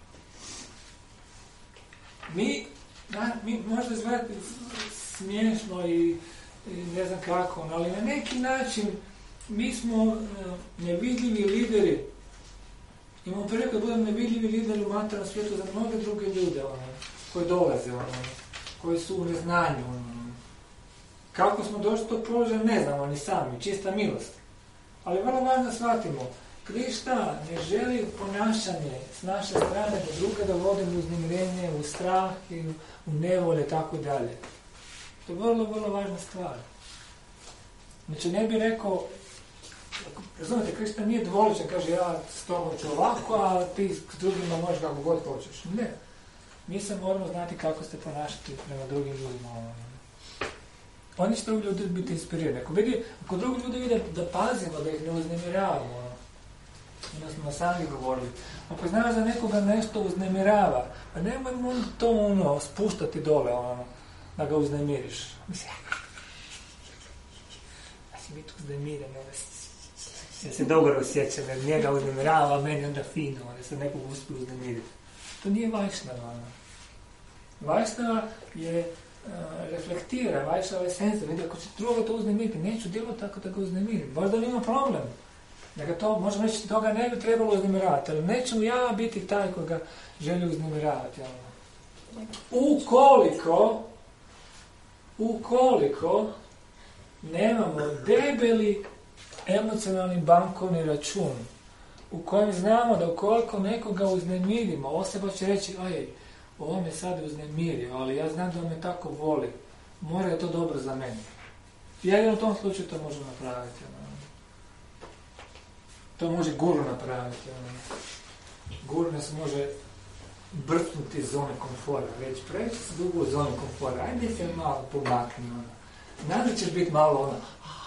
Mi možda izgledati smiješno i ne znam kako, ali na neki način mi smo nevidljivi lideri. Imamo priliku da budemo nevidljivi lideri u materijalnom svijetu za mnoge druge ljude koji dolaze, koji su u neznanju. Kako smo došli do položaja, ne znamo ni sami, čista milost. Ali vrlo važno shvatimo, Krišna ne želi ponašanje s naše strane da druga da vodimo u uznemirenje, u strah i u nevolje, tako dalje. To je vrlo, vrlo važna stvar. Znači ne bi rekao, razumete, Krišna nije dvoličan, kaže ja s tobom ću ovako, a ti s drugima možeš kako god hoćeš. Ne. Mi se moramo znati kako ste ponašati prema drugim ljudima. Oni će drugi ljudi biti inspirirani. Ako drugi ljudi vide da pazimo, da ih ne uznemiravamo, onda smo sami govorili. Ako znaš da nekoga nešto uznemirava, pa nemojmo to spuštati dole, da ga uznemiriš. Mislim, ja si biti uznemiren, ja se dobro osjećam, jer njega uznemirava, a meni onda fino, da se nekog uspije uznemiriti. To nije Vajšnava. Vajšnava je reflektira, Vajšnava je senza, vidi, ako će drugo to uznemiriti, neću djelati tako da ga uznemirim. Možda on ima problem. Možda reći, toga ne bi trebalo uznemiravati, ali neću ja biti taj koji ga želi uznemiravati. Ukoliko nemamo debeli emocionalni bankovni račun, u kojem znamo da ukoliko nekoga uznemirimo, osoba će reći, ovo me sad uznemirio, ali ja znam da me tako voli, mora je to dobro za mene. Ja u tom slučaju to možemo napraviti. To može guru napraviti. Guru nas može brknuti iz zone komfora, već preći se dugo u zonu komfora, ajde se malo pomakni. Nada ćeš biti malo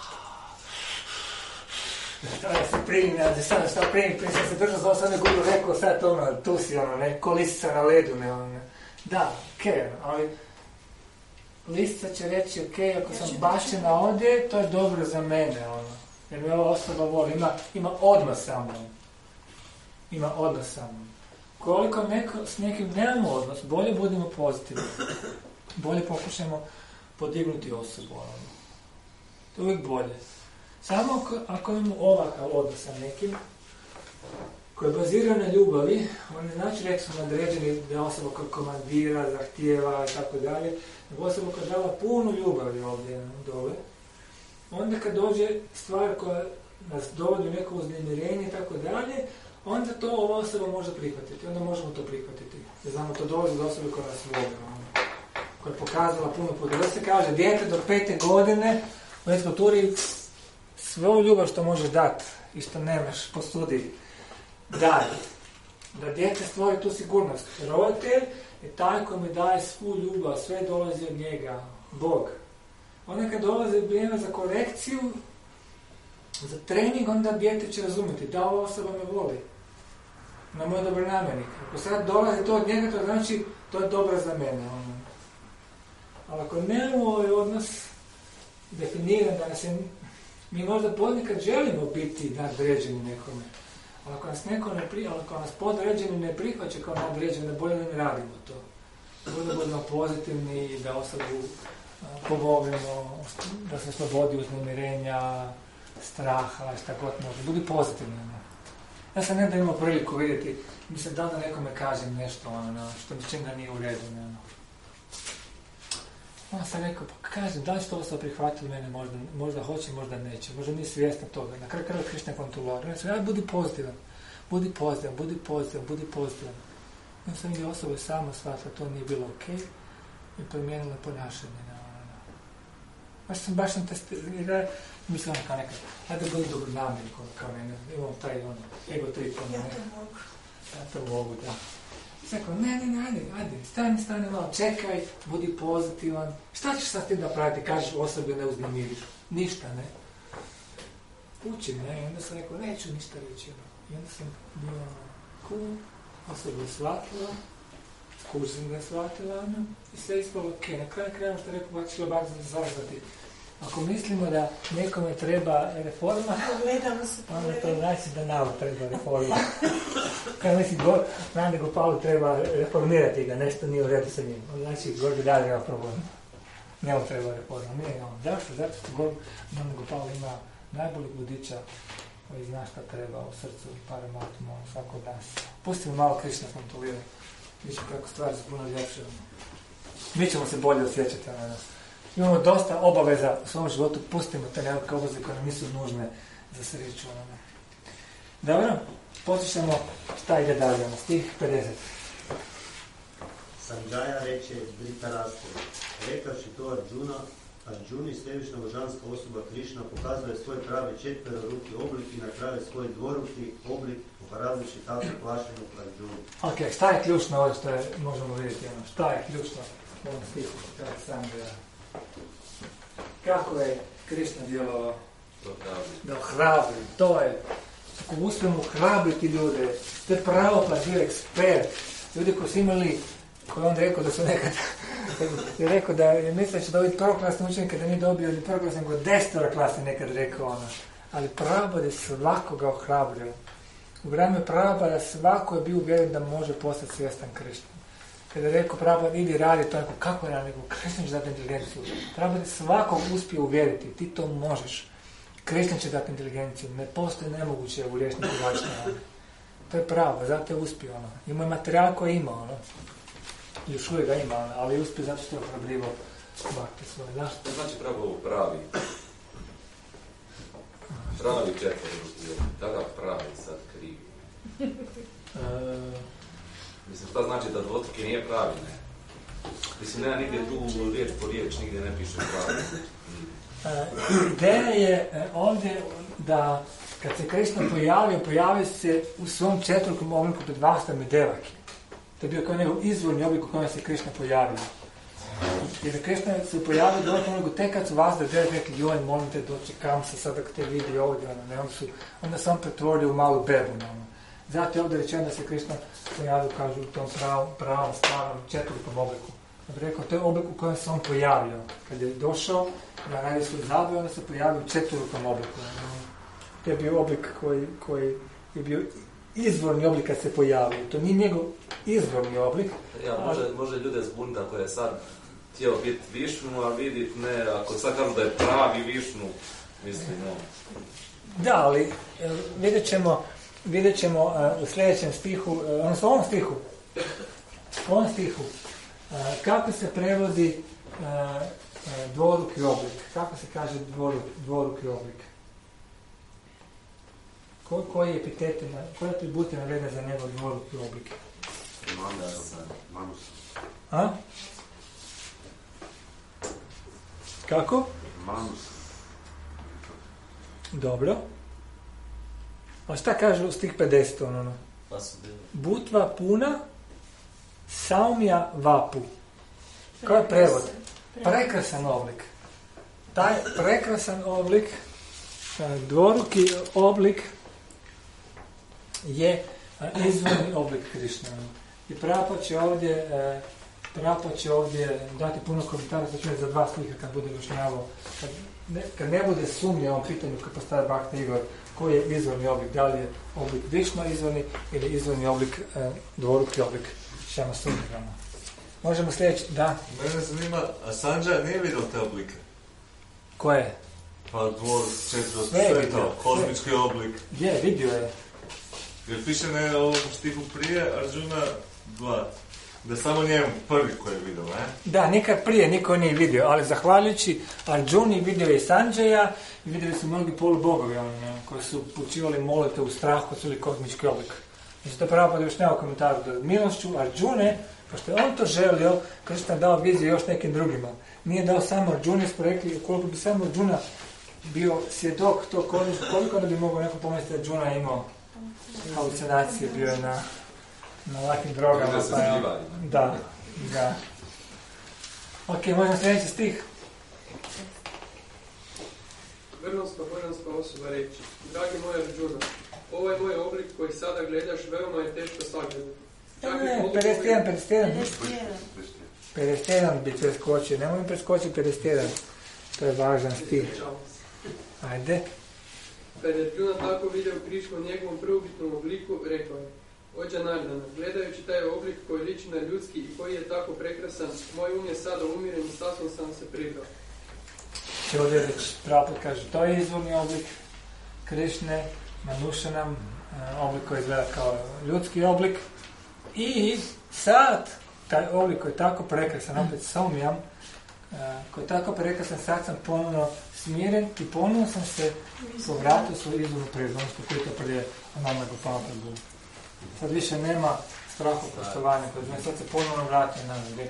da se primi, da sad šta primi, prije sam se držao za ovo, sad ne guru rekao, sad tu si, ko lisica na ledu, Da, ali lisica će reći, ako sam bačena ovdje, to je dobro za mene, jer me ova osoba voli, ima odnos sa mnom. Ima odnos sa mnom. Koliko s nekim nemamo odnos, bolje budemo pozitivni. Bolje pokušamo podignuti osobu. To je uvijek bolje. Samo ako imamo ovakav odnos sa nekim, koji je baziran na ljubavi, on ne znači rekli smo nadređeni da je osoba koja komandira, zahtijeva i tako dalje, nego osoba koja dala puno ljubavi ovdje dole. Onda kad dođe stvar koja nas dovodi u neko uznemirenje i tako dalje, onda to ova osoba može prihvatiti. Onda možemo to prihvatiti. Jer znamo, to dolazi do osobe koja nas voli. Koja je pokazala puno puta. Da se kaže, dijete do 5. godine u kulturi svu ljubav što možeš dati i što nemaš, posudi, daj. Da dijete stvori tu sigurnost. Roditelj je taj koji mi daje svu ljubav, sve dolazi od njega, Bog. Onda kad dolazi vrijeme za korekciju, za trening, onda dijete će razumjeti da ova osoba me voli. Na moj dobronamjernik. Ako sad dolazi to od njega, to znači to je dobro za mene. Ali ako nemamo ovaj odnos definiran, da mi možda ponekad želimo biti nadređeni nekome, ali ako nas ako nas podređeni ne prihvaća kao nadređeni, da bolje da ne radimo to. Da budemo pozitivni i da osobu pomognemo, da se slobodi uznemirenja, straha, šta god može. Budi pozitivni. Ja sam nekada imao priliku vidjeti, mislim da nekome kažem nešto, što mi čini da nije u redu. Onda sam rekao, pa kažem, da li će to osoba prihvatiti mene, možda hoće, možda neće, možda nije svjesna toga. Na kraju Krišna kontrolora. Ja budi pozitivan. Budi pozitivan. I sam vidio osoba sama shvatila, to nije bilo okej. i promijenilo ponašanje. Baš sam mislim kao nekad, ajde bili dobro namjeri kao mene, imam taj ego trip. Ja to mogu. Ja to mogu, da. Rekao, ne, stani malo, čekaj, budi pozitivan. Šta ćeš sad ti napraviti, kažeš osobi ne uznemiriš? Ništa, ne? Učim, ne? I onda sam rekao, neću ništa reći. I onda sam bio cool, osoba je shvatila, skužim ga shvatila, i sve ispalo ok. Na kraju krajeva što rekao, baš ću zazvati. Ako mislimo da nekome treba reforma, onda to znači da nama treba reforma. Kada misli, nego Pavlu treba reformirati ga, nešto nije u redu sa njim. Onda znači, Gorgi dalje ima problem. Njemu treba reforma. Nije on. Zašto? Zato što nego Pavlu ima najboljeg vodiča koji zna šta treba u srcu i paramatimo svakog nas. Pustimo malo Krišna kontrolirati. Vići kako stvari su puno ljepše. Mi ćemo se bolje osjećati na nas. Imamo dosta obaveza u svom životu, pustimo te nekakve obaveze koje nam nisu nužne za sreću. Dobro, poslušamo šta ide dalje, na stih 50. Sanjaya reče Dhritarashtra, rekavši to Arjuni, svevišnja božanska osoba Krišna, pokazuje svoj pravi četveroruki oblik i na kraju svoj dvoruki oblik, uporabljujući tako plašenog Arjuni. Ok, šta je ključno ovdje što možemo vidjeti? Šta je ključno u ovom stihu? Kako je Krišna djelovao? Da ohrabri. To je. Ako uspijemo ohrabriti ljude, to je pravo bio ekspert. Ljudi koji su imali, koji on rekao da su nekad, je rekao da je mislio će dobiti prvoklasni učenik kada nije dobio ni prvoklasni, nego 10 klasi nekad rekao ono. Ali pravo je svakoga ohrabrio. U vreme pravo da svako je bio uvjeren da može postati svjestan Krišna. Kada je rekao Prabhupada, idi radi to, kako je radi, Krišna će dati inteligenciju. Prabhupada svakog uspije uvjeriti, ti to možeš. Krišna će dati inteligenciju, ne postoji nemoguće u liječniku vačne. To je pravo, zato je uspio ono. Ima je materijal koji ima ono. Još uvijek ga ima ono, ali je uspio zato što je ohrabrivao bakte svoje. Zašto? To znači pravo pravi. Pravi četvrti, tada pravi sad krivi. Mislim, šta znači da dvostruki nije pravi, ne? Mislim, nema nigdje tu riječ po riječ, nigdje ne piše pravi. Ideja je ovdje da kad se Krišna pojavio se u svom četvrtom obliku pred Vasudevom i Devaki. To je bio kao njegov izvorni oblik u kojem se Krišna pojavio. Jer Krišna se pojavio doći nego tek kad su Vasudev i Devaki rekli, joj, molim te doći kam se sad ako te vidi ovdje, ono, ne, onda se on pretvorio u malu bebu, ono. Zato je ovdje rečeno da se Krišna pojavio, kažu, u tom pravom, stvarnom, četvrtom obliku. Da bi rekao, to je oblik u kojem se on pojavio. Kad je došao na radijsku zabavu, onda se pojavio u četvrtom obliku. To je bio oblik koji je bio izvorni oblik kad se pojavio. To nije njegov izvorni oblik. Ja, može ljude zbuniti ako je sad htio biti Višnu, a vidjeti ne, ako sad kažu da je pravi Višnu, mislim, no. Da, ali vidjet ćemo u sljedećem stihu, odnosno u ovom stihu, kako se prevodi dvoruki oblik, kako se kaže dvoruki oblik. Koji atribut je naveden za njegov dvoruki oblik? Manus. A? Kako? Manus. Dobro. A šta kaže u stih 50? Ono? Butva puna, saumja vapu. Koji je prevod? Prekrasan oblik. Taj prekrasan oblik, dvoruki oblik, je izvorni oblik Krišna. I Prabhupada će ovdje dati puno komentara, sad ću za 2 stiha kad bude objašnjavao. Kad ne bude sumnje o ovom pitanju kad postaje Bhakti Igor, koji je izvorni oblik, da li je oblik Višnu izvorni ili izvorni oblik dvoruki oblik Šama Sundarama. Možemo sljedeći, da. Mene zanima, a Sanjaya nije vidio te oblike? Koje? Pa dvor, sve to, kozmički oblik. Je, vidio je. Jer piše na ovom stihu prije Arjuna 2. Da samo njemu prvi koji je vidio, ne? Da, nikad prije niko nije vidio, ali zahvaljujući Arjuni vidio je Sanjaya i vidjeli su mnogi polubogovi koji su počivali molite u strahu, su li kozmički oblik. Znači to pravo podršnjava u komentaru da milošću Arjune, pošto je on to želio, Krishna je dao viziju još nekim drugima. Nije dao samo Arjuni, smo rekli, koliko bi samo Arjuna bio svjedok to koliko da bi mogao neko pomisliti da Arjuna imao halucinacije, bio je na ovakvim drogama. Da. Ok, možemo sljedeći stih. Vrhunska božanska osoba reći: dragi moj Arjuna, ovaj moj oblik koji sada gledaš veoma je teško sagledati. 51 bi preskočio, nemoj mi preskočiti 51. To je važan stih. Ajde. Kad je Arjuna tako vidio Krišnu u njegovom prvobitnom obliku, rekao je: o Janardana, gledajući taj oblik koji liči na ljudski i koji je tako prekrasan, moj je sada umiren i sasvim sam se pribrao. Ovdje već pravo kaže, to je izvorni oblik Krišne, Manušanam, oblik koji izgleda kao ljudski oblik. I sad, taj oblik koji je tako prekrasan, opet Saumyam, koji je tako prekrasan, sad sam ponovno smiren i ponovno sam se povratio svoju izvornu prezornost, koji to prije onome Gopala Prabhu. Sad više nema strahu poštovanja, sad se ponovno vratio na nas.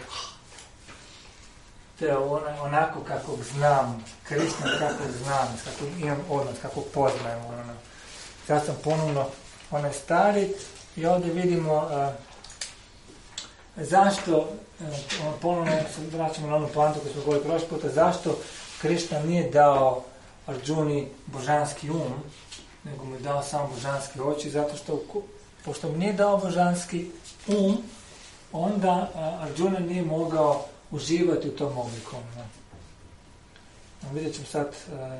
To je onako kako znam, Krišna kako znam, kako imam odnos, kako poznajem. Sad sam ponovno onaj stari i ovdje vidimo zašto, ponovno se vraćamo na onu poantu koju smo govorili prošli puta, zašto Krišna nije dao Arjuni božanski nego mu je dao samo božanske oči, zato što pošto mu nije dao božanski onda Arjuna nije mogao uživati u tom obliku. Vidjet ćemo sad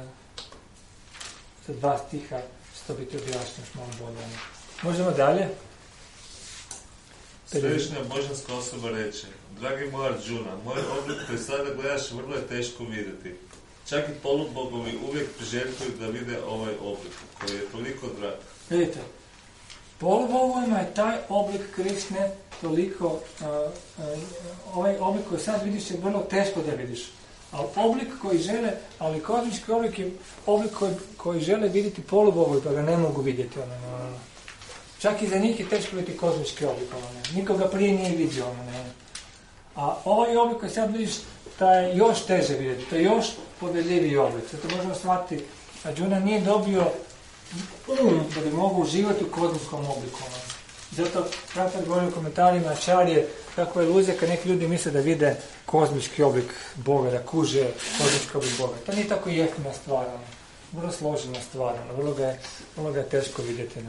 za 2 stiha što biti objašnjeno malo bolje. Možemo dalje? Svevišnja božanska osoba reče: dragi moj Arjuna, moj oblik koji sada gledaš vrlo je teško vidjeti. Čak i polubogovi uvijek priželjkuju da vide ovaj oblik koji je toliko drag. Vidite, polubogovima je taj oblik Krišne toliko, ovaj oblik koji sad vidiš je vrlo teško da vidiš. Ali oblik koji žele, ali kozmički oblik je oblik koji žele vidjeti polubogovi pa ga ne mogu vidjeti. Čak i za njih je teško vidjeti kozmički oblik. Nikoga prije nije vidio. A ovaj oblik koji sad vidiš, taj je još teže vidjeti, to je još povedljiviji oblik. Zato možemo shvatiti, Arjuna nije dobio da bi mogao uživati u kozmičkom obliku. Zato Prabhupada govori u komentarima Ačarje kako je iluzija kad neki ljudi misle da vide kozmički oblik Boga, da kuže kozmički oblik Boga. To nije tako jeftina stvar, vrlo složena stvar, vrlo ga je teško vidjeti.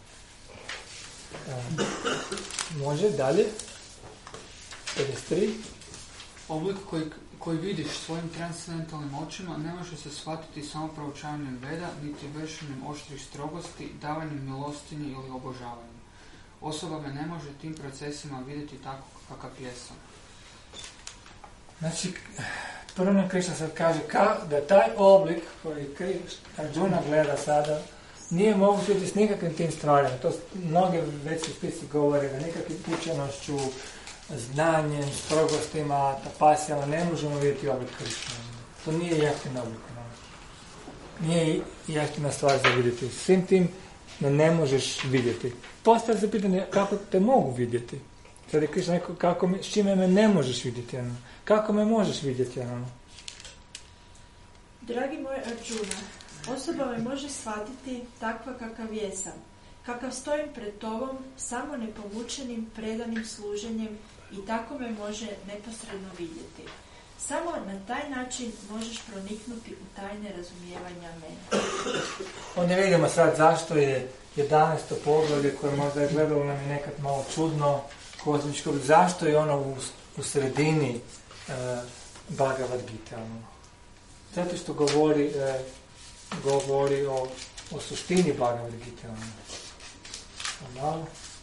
Može, dalje. 53. Oblik koji vidiš svojim transcendentalnim očima ne može se shvatiti samo proučavanjem Veda, niti vršenjem oštrih strogosti, davanjem milostinje ili obožavanjem. Osoba me ne može tim procesima vidjeti tako kakav jesam. Znači, prvo Krišna sad kaže da taj oblik koji Arjuna gleda sada nije moguće vidjeti s nikakvim tim stvarima. To mnoge veći spici govore da nikakvim učenošću, znanjem, strogostima, tapasijama ne možemo vidjeti oblik Krišne. To nije jeftin oblik. Nije jeftina stvar za vidjeti. Svim tim ne možeš vidjeti. Postavlja se pitanje kako te mogu vidjeti. Sad je Krišna rekao s čime me ne možeš vidjeti. Kako me možeš vidjeti. Dragi moj Arjuna, osoba me može shvatiti takva kakav jesam. Kakav stojim pred tobom samo nepovučenim predanim služenjem i tako me može neposredno vidjeti. Samo na taj način možeš proniknuti u tajne razumijevanja mene. Onda vidimo sad zašto je 11. poglavlje koje možda je gledalo nam je nekad malo čudno, kozmičko, zašto je ono u sredini Bhagavad Gita. Zato što govori o suštini Bhagavad Gita. Malo.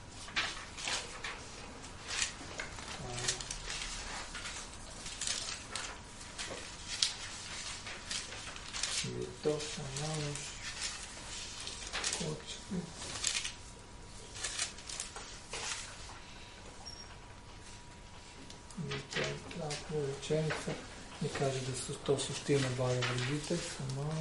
To sam malo skočio. I to je tako rečenica. I kaže da su to suštine Bhagavad Gita. Sam malo.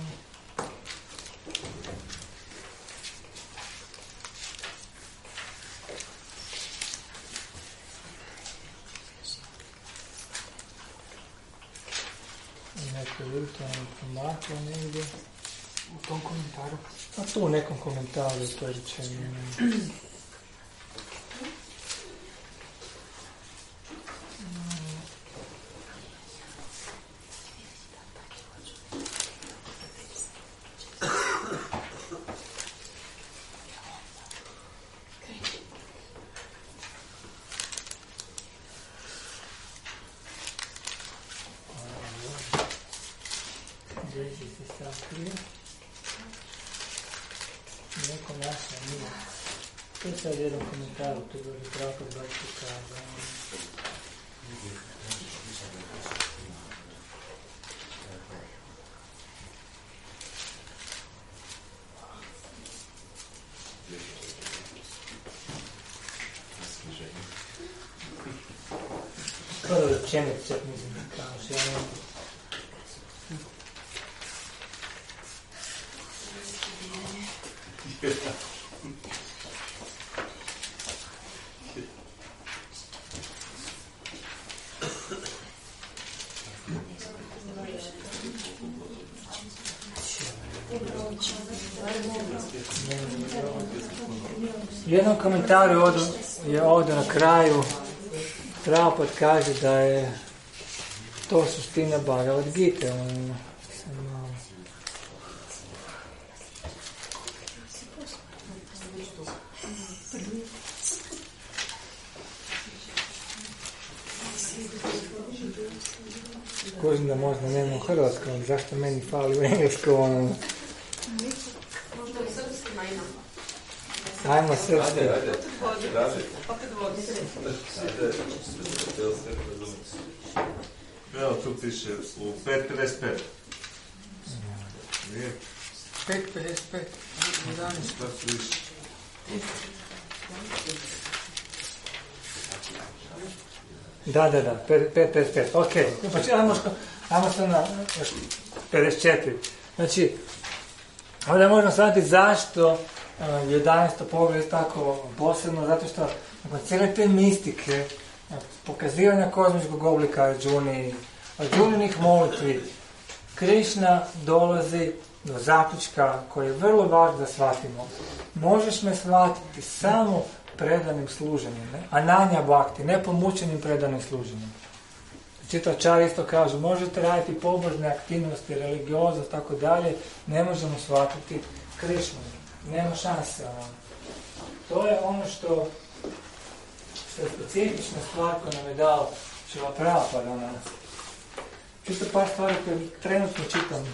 neko vidite, pomaklo negdje. U tom komentaru? A tu u nekom komentaru to je rečenje. Neko naša nije. To je sad jedan komentar, to je dođe trako bački kaza. Prvo rečenice, mislim, kao što ja ne mogu. U jednom komentaru je ovdje na kraju Prabhupada kaže da je to suština Bhagavad Gite. Kožim da možda nema u hrvatskom, zašto meni fali u engleskom? Možda u srpskima ima. Ajmo srpski. Ajde. Opet vodi. Evo tu piše u 5.55. Nije? 5.55. 11. Šta piše? Da, 5.55. Ok, znači ajmo se na 54. Znači, ovdje možemo shvatiti zašto 11. pogled je tako posebno, zato što nakon cijele te mistike, pokazivanja kozmičkog oblika Arjuninih molitvi, Krišna dolazi do zaključka koji je vrlo važno da shvatimo. Možeš me shvatiti samo predanim služenjem, ne? Ananja bhakti, ne pomučenim predanim služenjem. Čitačari isto kažu, možete raditi pobožne aktivnosti, religioznost, tako dalje, ne možemo shvatiti Krišnu. Nema šanse. To je ono što je specifična stvar koja nam je dao Šrila Prabhupada. Čisto par stvari koje trenutno čitam.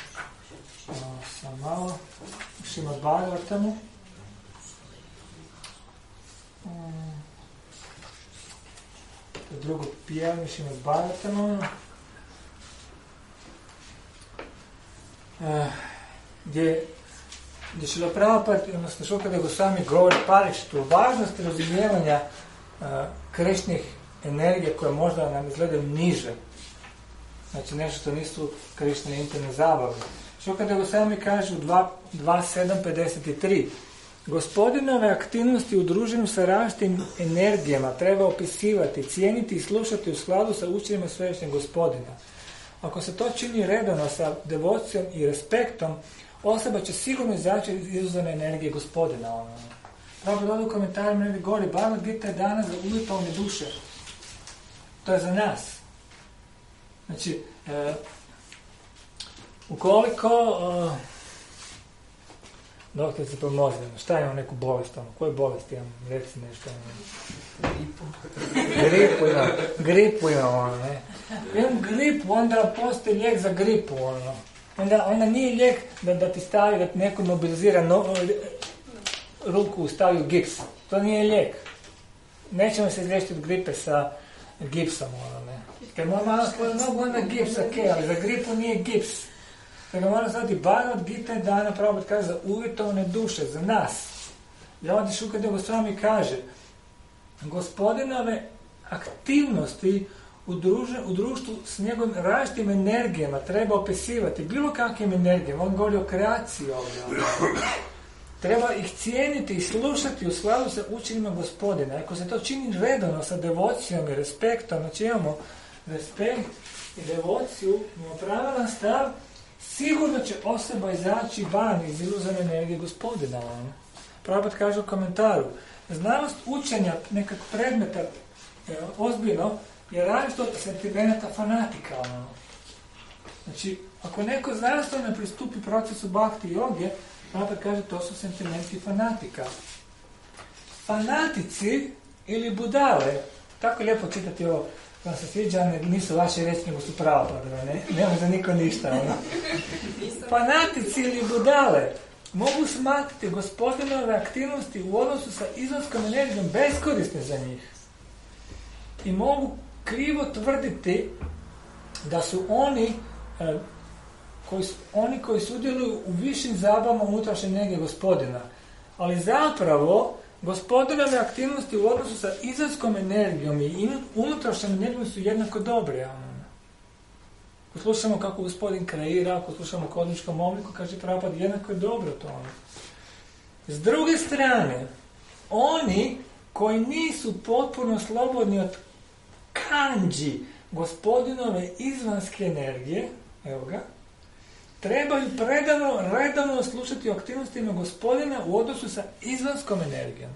Sam malo u Šrimad Bhagavatamu. To je drugo pijavanje Šrimad Bhagavatamu. Gdje Šrila Prabhupada, odnosno Šukade Gosvami govori Parišitu o važnosti razumijevanja krešnih energija koje možda nam izgledaju niže. Znači nešto što nisu Krišne interne zabave. Šukade Gosvami kaže u 2.7.53 Gospodinove aktivnosti u druženju sa različitim energijama treba opisivati, cijeniti i slušati u skladu sa učenjima Svevišnjeg Gospodina. Ako se to čini redovno sa devocijom i respektom, osoba će sigurno izaći iz izuzene energije Gospodina. Pravo ovdje u komentarima negdje govori, Bhagavad Gita je dana za uvjetovane duše. To je za nas. Znači, ukoliko doktor se pomozi, šta imam neku bolest, koju bolest imam, reci nešto. Gripu imam, ne. Imam gripu, onda postoji lijek za gripu, Onda nije lijek da ti stavi, da ti neko mobilizira ruku, stavi u gips. To nije lijek. Nećemo se izliječiti od gripe sa gipsom, ne. Kad mogu onda gips, ali za gripu nije gips. Kada moram znati, Bhagavad Gita je dana, Prabhupada kaže, za uvjetovane duše, za nas. I ovdje Šukade Gosvami kaže, Gospodinove aktivnosti u društvu s njegovim različitim energijama treba opisivati, bilo kakvim energijama, on govori o kreaciji ovdje. Treba ih cijeniti i slušati u skladu sa učenjima Gospodina. Ako se to čini redovno sa devocijom i respektom, znači imamo respekt i devociju, ima pravilan stav, sigurno će osoba izaći van iz iluzorne energije Gospodina. Prabhupada kaže u komentaru, znanost učenja nekog predmeta ozbiljno je različito od sentimenta fanatika. Znači, ako neko znanstveno pristupi procesu bhakti joge, Prabhupada kaže to su sentimenti fanatika. Fanatici ili budale, tako lijepo čitati ovo, vam se sviđa, nisu vaše reći, nego su Prabhupada, nema za niko ništa. Fanatici ili budale mogu smatrati Gospodinove aktivnosti u odnosu sa izlanskom energijom beskorisne za njih. I mogu krivo tvrditi da su oni koji sudjeluju u višim zabavama unutrašnje energije Gospodina. Ali zapravo, Gospodinove aktivnosti u odnosu sa izlanskom energijom i unutrašnjom energijom su jednako dobre. Ako slušamo kako Gospodin kreira, ako slušamo o kozmičkom obliku, kaže Prabhupada, jednako je dobro to. S druge strane, oni koji nisu potpuno slobodni od kanđi Gospodinove izvanske energije, evo ga, trebaju redovno slušati o aktivnostima Gospodina u odnosu sa izvanskom energijom.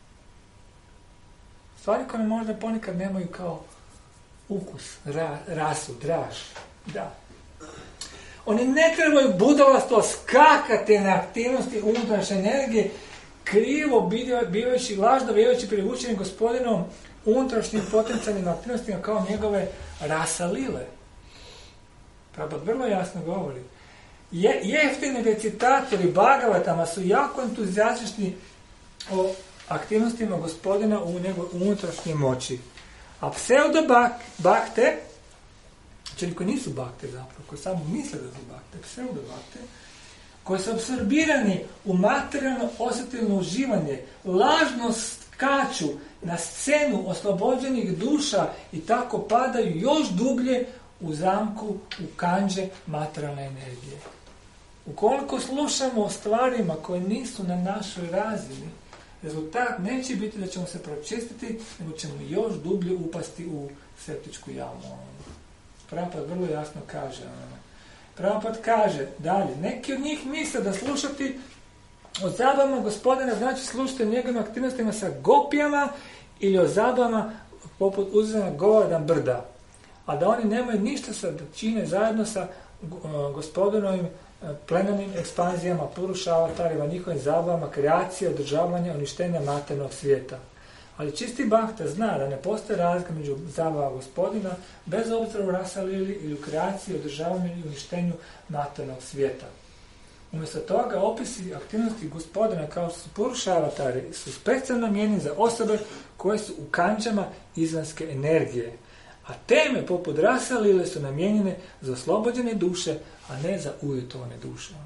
Stvari koje možda ponekad nemaju kao ukus, rasu, draž. Da. Oni ne trebaju budalasto skakati na aktivnosti unutrašnje energije, krivo bivajući, lažno bivajući privučeni Gospodinom unutrašnjim potencijalnim aktivnostima kao njegove rasa lile. Prabhupada vrlo jasno govori. Jeftini recitatori Bhagavatama su jako entuzijastični o aktivnostima Gospodina u njegovoj unutrašnjoj moći. A pseudo-bakte, čili koji nisu bakte zapravo, koji samo misle da su bakte, pseudo-bakte, koji su apsorbirani u materijalno osjetilno uživanje, lažno skaču na scenu oslobođenih duša i tako padaju još dublje u zamku, u kanđe materijalne energije. Ukoliko slušamo o stvarima koje nisu na našoj razini, rezultat neće biti da ćemo se pročistiti, nego ćemo još dublje upasti u septičku jamu. Prabhupada vrlo jasno kaže. Prabhupada kaže dalje, neki od njih misle da slušati o zabavama Gospodina znači slušati o njegovim aktivnostima sa gopijama ili o zabavama poput uzimanja Govardhan brda, a da oni nemaju ništa da čine zajedno sa Gospodinovim plemenim ekspanzijama, Purušavatarima, njihovim zabavama, kreacije, održavanja, uništenja materijalnog svijeta. Ali čisti bhakta zna da ne postoji razlika među zabava Gospodina, bez obzira u rasa lili ili u kreaciji, održavanju i uništenju materijalnog svijeta. Umjesto toga, opisi aktivnosti Gospodina kao što su Purušavatari su specijalno namijenjeni za osobe koje su u kanđama izvanjske energije. A teme poput rasa lile su namijenjene za oslobođene duše, a ne za uvjetovane duše.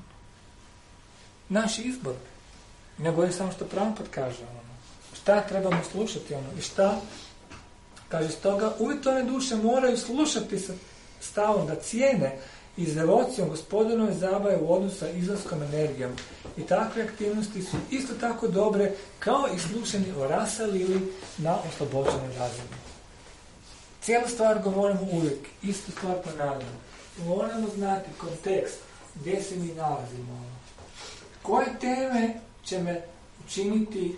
Naš izbor. Nego je samo što Prabhupada kaže. Šta trebamo slušati? I šta? Kaže, stoga uvjetovane duše moraju slušati sa stavom da cijene i s devocijom Gospodinove zabave u odnosu sa izlaskom energijom. I takve aktivnosti su isto tako dobre kao i slušanje o rasa lili na oslobođenoj razini. Cijelu stvar govorimo uvijek, istu stvar ponavljamo. Moramo znati kontekst, gdje se mi nalazimo. Koje teme će me učiniti,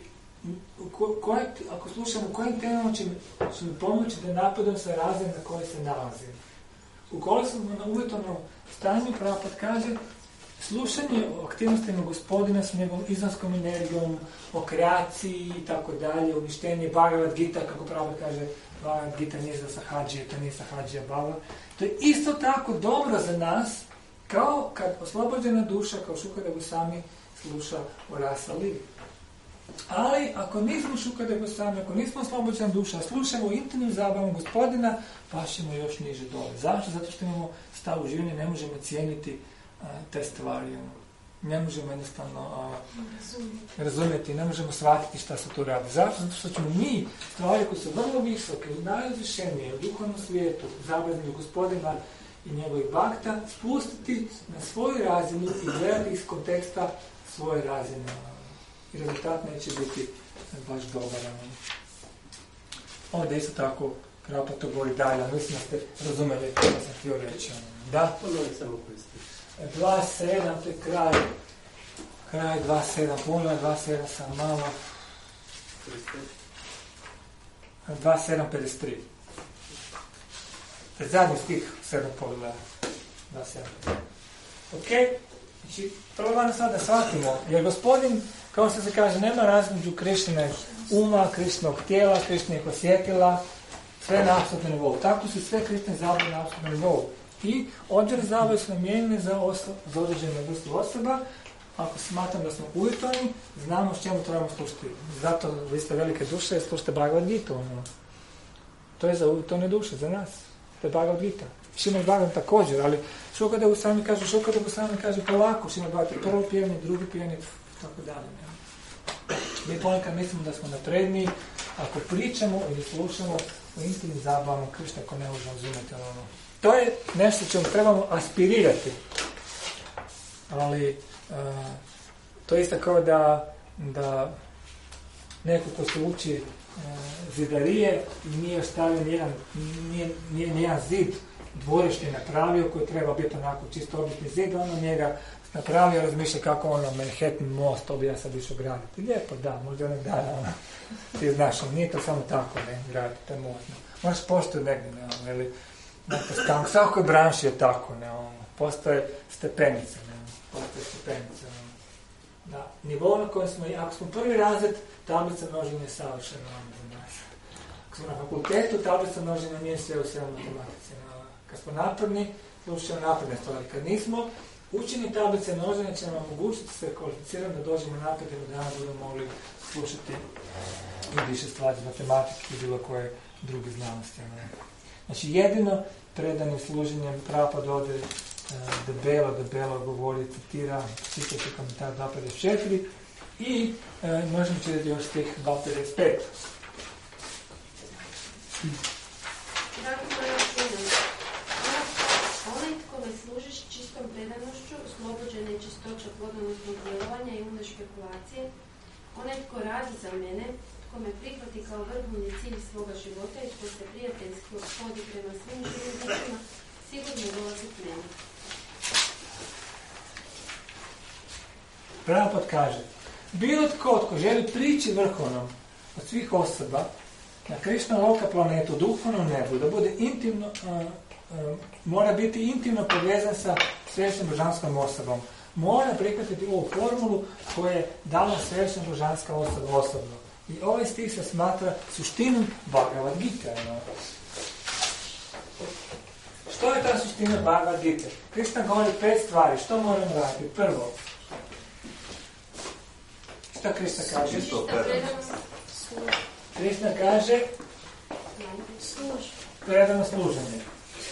ako slušamo kojim temama će mi pomoći da napadam sa razine na koje se nalazim. Ukoliko smo na uvjetovnom stanju, Prabhupada kaže, slušanje o aktivnostima Gospodina s njegovom izvanskom energijom, o kreaciji i tako dalje, uništenje Bhagavad Gita, kako Prabhupada kaže, Bhagavad Gita nije za sahadžije, to nije sahadžija bhava. To je isto tako dobro za nas, kao kad oslobođena duša, kao Šukadeva Gosvami, sluša o rasa lili. Ali, ako nismo Šukadeva Gosvami, ako nismo oslobođena duša, a slušamo o intimnim zabavama Gospodina, pašimo još niže dole. Zašto? Zato što imamo stav u življenju, ne možemo cijeniti te stvari. Ne možemo jednostavno razumjeti, ne možemo shvatiti šta se tu radi. Zašto? Zato što ćemo mi stvari koje su vrlo visoke, najuzvišenije u duhovnom svijetu, zabavljeni Gospodina i njegovih bhakta, spustiti na svoju razinu i gledati iz konteksta svoje razine. I rezultat neće biti baš dobar. Ovdje isto tako Pravo to govori dalje, ali mislim da ste razumeli što sam htio reći. Da? Ponovim samo koji ste. 2.7, to je kraj 2.7, puno je 2.7 sam malo. 2.7.53. Zadnji stih 7 pogleda. 2.7. Ok? Znači, prvo sad da shvatimo, jer Gospodin, kao što se kaže, nema razmeđu Krištinog uma, Krištinog tijela, Krištinog osjetila, sve na apsolutnom nivou. Tako su sve Krištine zabave na apsolutnom nivou. I određene zabave su namijenjene za određenu vrstu osoba. Ako smatram da smo uvjetovani, znamo s čemu trebamo slušati. Zato vi ste velike duše, slušate Bhagavad Gita. To je za uvjetovane duše, za nas. To je Bhagavad Gita. Šrimad Bhagavatam također, ali Šukadeva Gosvami kaže polako, Šrimad Bhagavatam prvo pijanje, drugi pijanje, tako dalje. Mi ponekad mislimo da smo napredniji ako pričamo ili slušamo o intimnim zabavama Krišna, ako ne možemo razumjeti. To je nešto čemu trebamo aspirirati. Ali to je isto kao da neko ko se uči zidarije i nije ostavio nijedan zid dvorište napravio koji treba biti onako čisto obični zid, ono njega napravio, razmišlja kako Manhattan most, to bi ja sad išao graditi. Lijepo, da, možda onak dana, ti znaš, nije to samo tako, ne, graditi, to je možno. Možeš postoji negdje, ne, ili svakoj branši je tako, ne, postoje stepenice, na nivou na kojem smo, ako smo prvi razred, tablica množenja je savršena za nas. Ako smo na fakultetu, tablica množenja nije sve u svemu matematici. Kad smo napredni, slušamo napredne stvari. Kad nismo, učenje tablice množenja će nam omogućiti se kvalificirati da dođemo napred i da budemo mogli slušati i više stvari matematike i bilo koje druge znanosti. Znači jedino predanim služenjem Prabhupada dode debelo govori, citira, čitajte komentar 2.54 i možemo čitati još stih 2.55. Dragi moja čudovi, onaj tko me služiš čistom predanošću, oslobođene čistoća plodonosnog djelovanja i umne špekulacije, onaj tko radi za mene, tko me prihvati kao vrhovni cilj svoga života i tko se prijateljski ophodi prema svim živim bićima, sigurno dolazi k meni. Prabhupada kaže, bilo tko želi prići vrhovnom od svih osoba na Krišna loka planetu, duhovnom nebu, da bude intimno, mora biti intimno povezan sa svešnom božanskom osobom. Mora prihvatiti ovu formulu koju je dala svešna božanska osoba osobno. I ovaj stih se smatra suštinom Bhagavad Gita. Što je ta suština Bhagavad Gita? Krišna govori 5 stvari. Što moramo raditi? Prvo, što Krišna kaže? Krišna kaže predano služenje.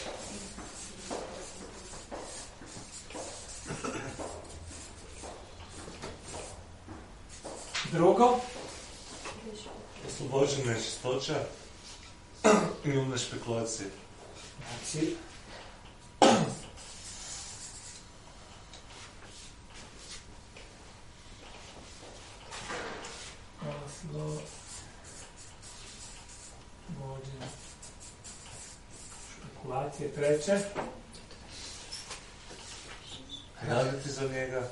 Drugo, oslobođena je čistoća i umne špekulacije. Znači, špekulacije. Treće, raditi za njega.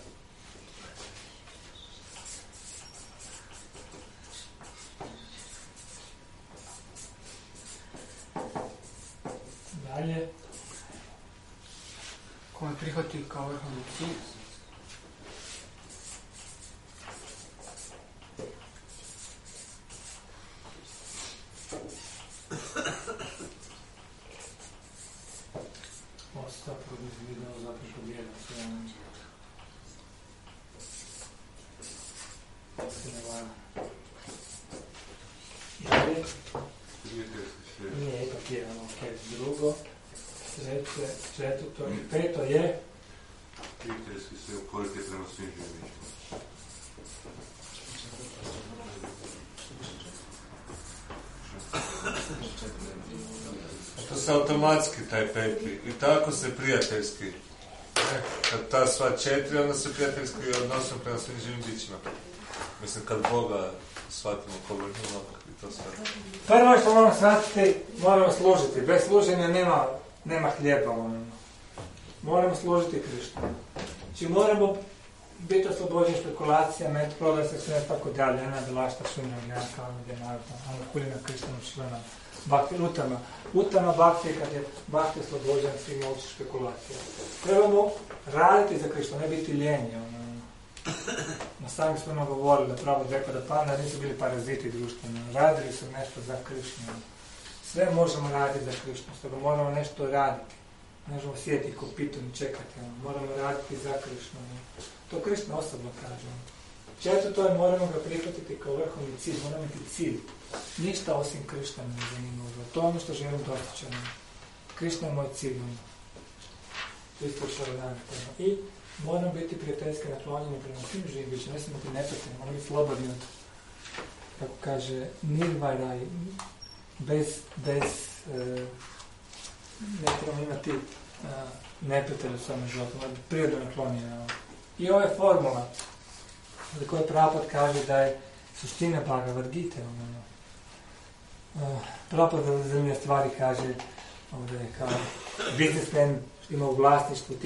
Dalje, koje prihvati kao vrhovni cilj. Osta proizvidno zato što vjera sve se ne vara. Dalje, nije ipak jedan, ok. Drugo, treće, četvrto i peto je prijateljski se ophodite prema svim živim. To se automatski taj peti. I tako se prijateljski. Kad ta sva 4, onda se prijateljski odnosimo prema svim živim bićima. Mislim, kad Boga shvatimo ko vrhunog i to sve. Prvo što moramo shvatiti, moramo služiti. Bez služenja nema hljeba. Moramo služiti Kristu. Znači moramo biti oslobođeni špekulacija, prodaje se sve tako dalje, jedna bilašta šumna gnjaka, ono kuljena Kristanu šlena, utama bakti kad je bakti oslobođen svih mogućih špekulacija. Trebamo raditi za Kristu, ne biti ljenji. Na sami smo nam govorili da pravo rekao da parna nisu bili paraziti društveni, radili su nešto za Kristu. Sve možemo raditi za Kristu, stoga moramo nešto raditi. Ne možemo sjediti ko pitom i čekati, moramo raditi za Kristu. To Kristo osobno kaže. Četvrto je moramo ga prihvatiti kao vrhovni cilj, moramo imati cilj. Ništa osim Krišta ne zanima. To je ono što želim dostići. Krišta je moj cilj. I moramo biti prijateljski naklonjeni prema svim živim bićima, ne smemo biti neprijatelji, moramo biti slobodni od, kako kaže, nirvaraj, ne trebamo imati neprijatelje u svojom životu, moramo biti prirodno naklonjeni. I ovo je formula za koju Prabhupada kaže da je suština Bhagavad Gita. Prabhupada za zanimljive stvari kaže ovdje je kao biznismen ima u vlasništvu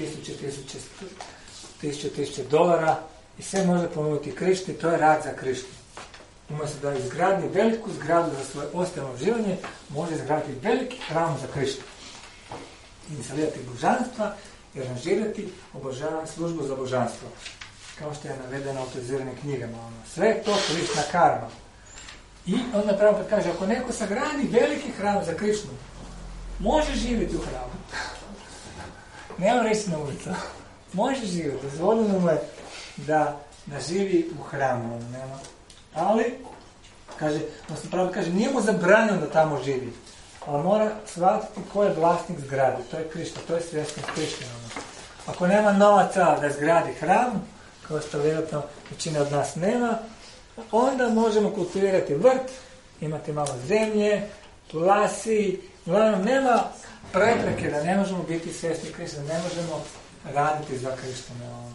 tisuće dolara i sve može ponuditi Krišti, to je rad za Krištu. Umjesto da izgradi veliku zgradu za svoje osnovno življenje, može izgraditi veliki hram za Krištu. Instalirati božanstva i aranžirati službu za božanstvo. Kao što je navedeno u autoriziranim knjigama. Sve je to Krišna karma. I onda Prabhupada kaže, ako neko sagradi veliki hram za Krišnu, može živjeti u hramu. Nema reći na ulicu. Može živjeti. Dozvoljeno mu je da živi u hramu. Ali, Prabhupada kaže, nije mu zabranjeno da tamo živi. Ali mora shvatiti ko je vlasnik zgrade. To je Krišna, to je svjesnost Krišna. Ako nema novaca da zgradi hram, kao što vjerojatno većina od nas nema, onda možemo kultivirati vrt, imati malo zemlje, plasi, uglavnom nema prepreke da ne možemo biti svjesni Krišna, ne možemo raditi za Krišta.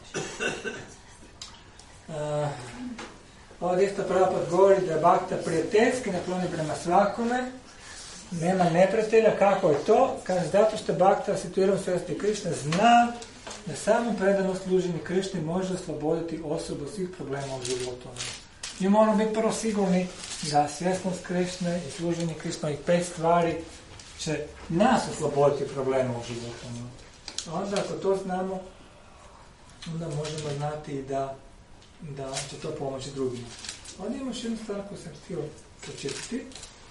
Ovdje isto Prabhupada govori da je bhakta prijateljski naklonjen prema svakome, nema neprijatelja. Kako je to? Kaže, zato što bhakta situiran u svjesnosti Krišna zna da samo predano služenje Krišni može osloboditi osobu svih problema u životu. Mi moramo biti prvo sigurni da svjesnost Krišne i služenje Krišne i 5 stvari će nas osloboditi problema u životu. Onda ako to znamo, onda možemo znati da će to pomoći drugima. Ovdje imamo još jednu stvar koju sam htio pročitati.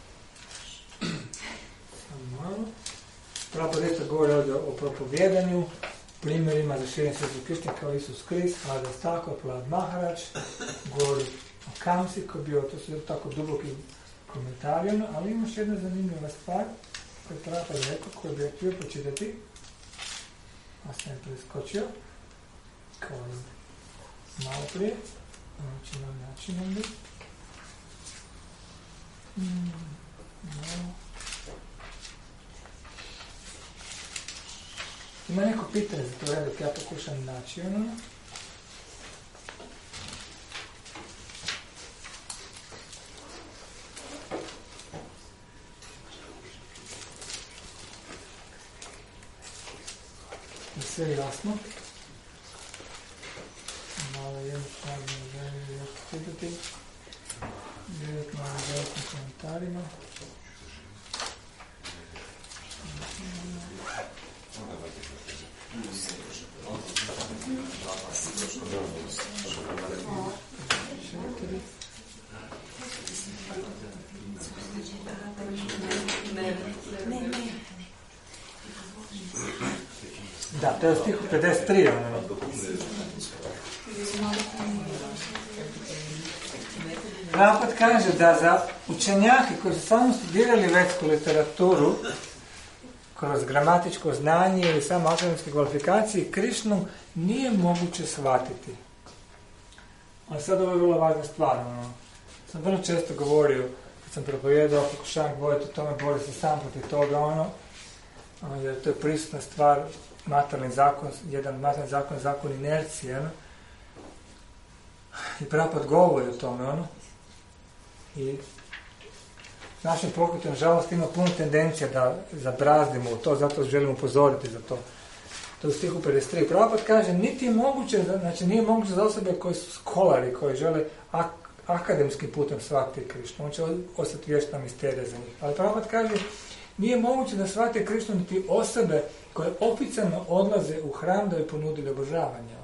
Prabhupada isto govori ovdje o propovjedanju, primjerima za širenje svjetskog Krišne kao Isus Krist, Hadas Thakur, Prahlad Maharaj, govori o Kamsi koji je bio, to su tako duboki komentari, ali ima još jedna zanimljiva stvar koju je Prabhupada rekao, koju bih htio pročitati, a sam je preskočio, kao malo prije, znači na način ovdje. Ima neko pitanje za to, dok ja pokušam naći ono. Je sve jasno? Malo jednostavno želim još čitati. Vjerojatno na velikim komentarima. Da, to je stih 53. Prabhupada kaže da za učenjake koji su samo studirali vedsku literaturu, kroz gramatičko znanje ili samo akademske kvalifikacije, Krišnu nije moguće shvatiti. Ali sad ovo je vrlo važna stvar. Sam vrlo često govorio, kad sam propovijedao, pokušavam govoriti o tome, bori se sam protiv toga, jer to je prisutna stvar, materijalni zakon, jedan materijalni zakon, zakon inercije. I Prabhupada govori o tome, I našem pokretu, nažalost, ima puno tendencija da zabrazdimo u to, zato želimo upozoriti za to. To je u stihu 53. Prabhupada kaže, niti je moguće, znači nije moguće za osobe koji su skolari, koji žele akademskim putem shvatiti Krišnu. On će ostati vječna misterija za njih. Ali Prabhupada kaže, nije moguće da shvate Krišnu niti osobe koje oficijalno odlaze u hram da bi ponudili obožavanje.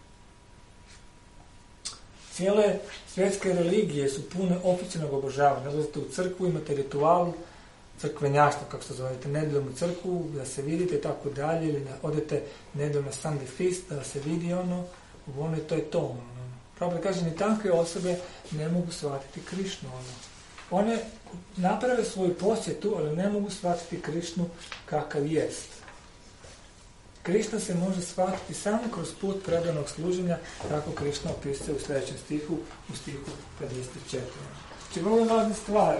Cijele svjetske religije su pune oficijalnog obožavanja. Odlazite u crkvu, imate ritual crkvenjaštva, kako se zovete, nedeljom u crkvu, da se vidite i tako dalje, ili da odete nedeljom na Sunday feast, da se vidi i to je to. Prabhupada kaže, ni takve osobe ne mogu shvatiti Krišnu. One naprave svoju posjetu, ali ne mogu shvatiti Krišnu kakav jest. Krišna se može shvatiti samo kroz put predanog služenja, kako Krišna opisuje u sljedećem stihu, u stihu 54. Znači, vrlo važna stvar.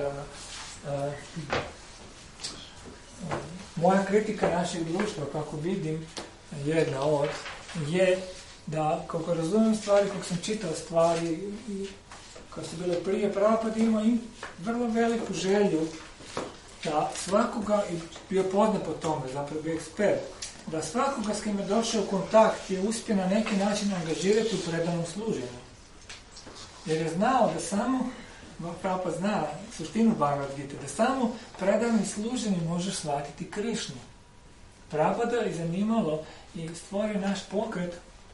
Moja kritika našeg društva, kako vidim, jedna od, je da, kako razumijem stvari, kako sam čitao stvari, kako su bile prije, Prabhupada imao vrlo veliku želju da svakoga, i bio poznat po tome, zapravo bio ekspert, da svakoga s kim je došao u kontakt je uspio na neki način angažirati u predanom služenju. Jer je znao da samo, Prabhupada zna suštinu Bhagavad Gita, da samo predanim služenjem može shvatiti Krišnu. Prabhupada je zanimalo i stvorio naš pokret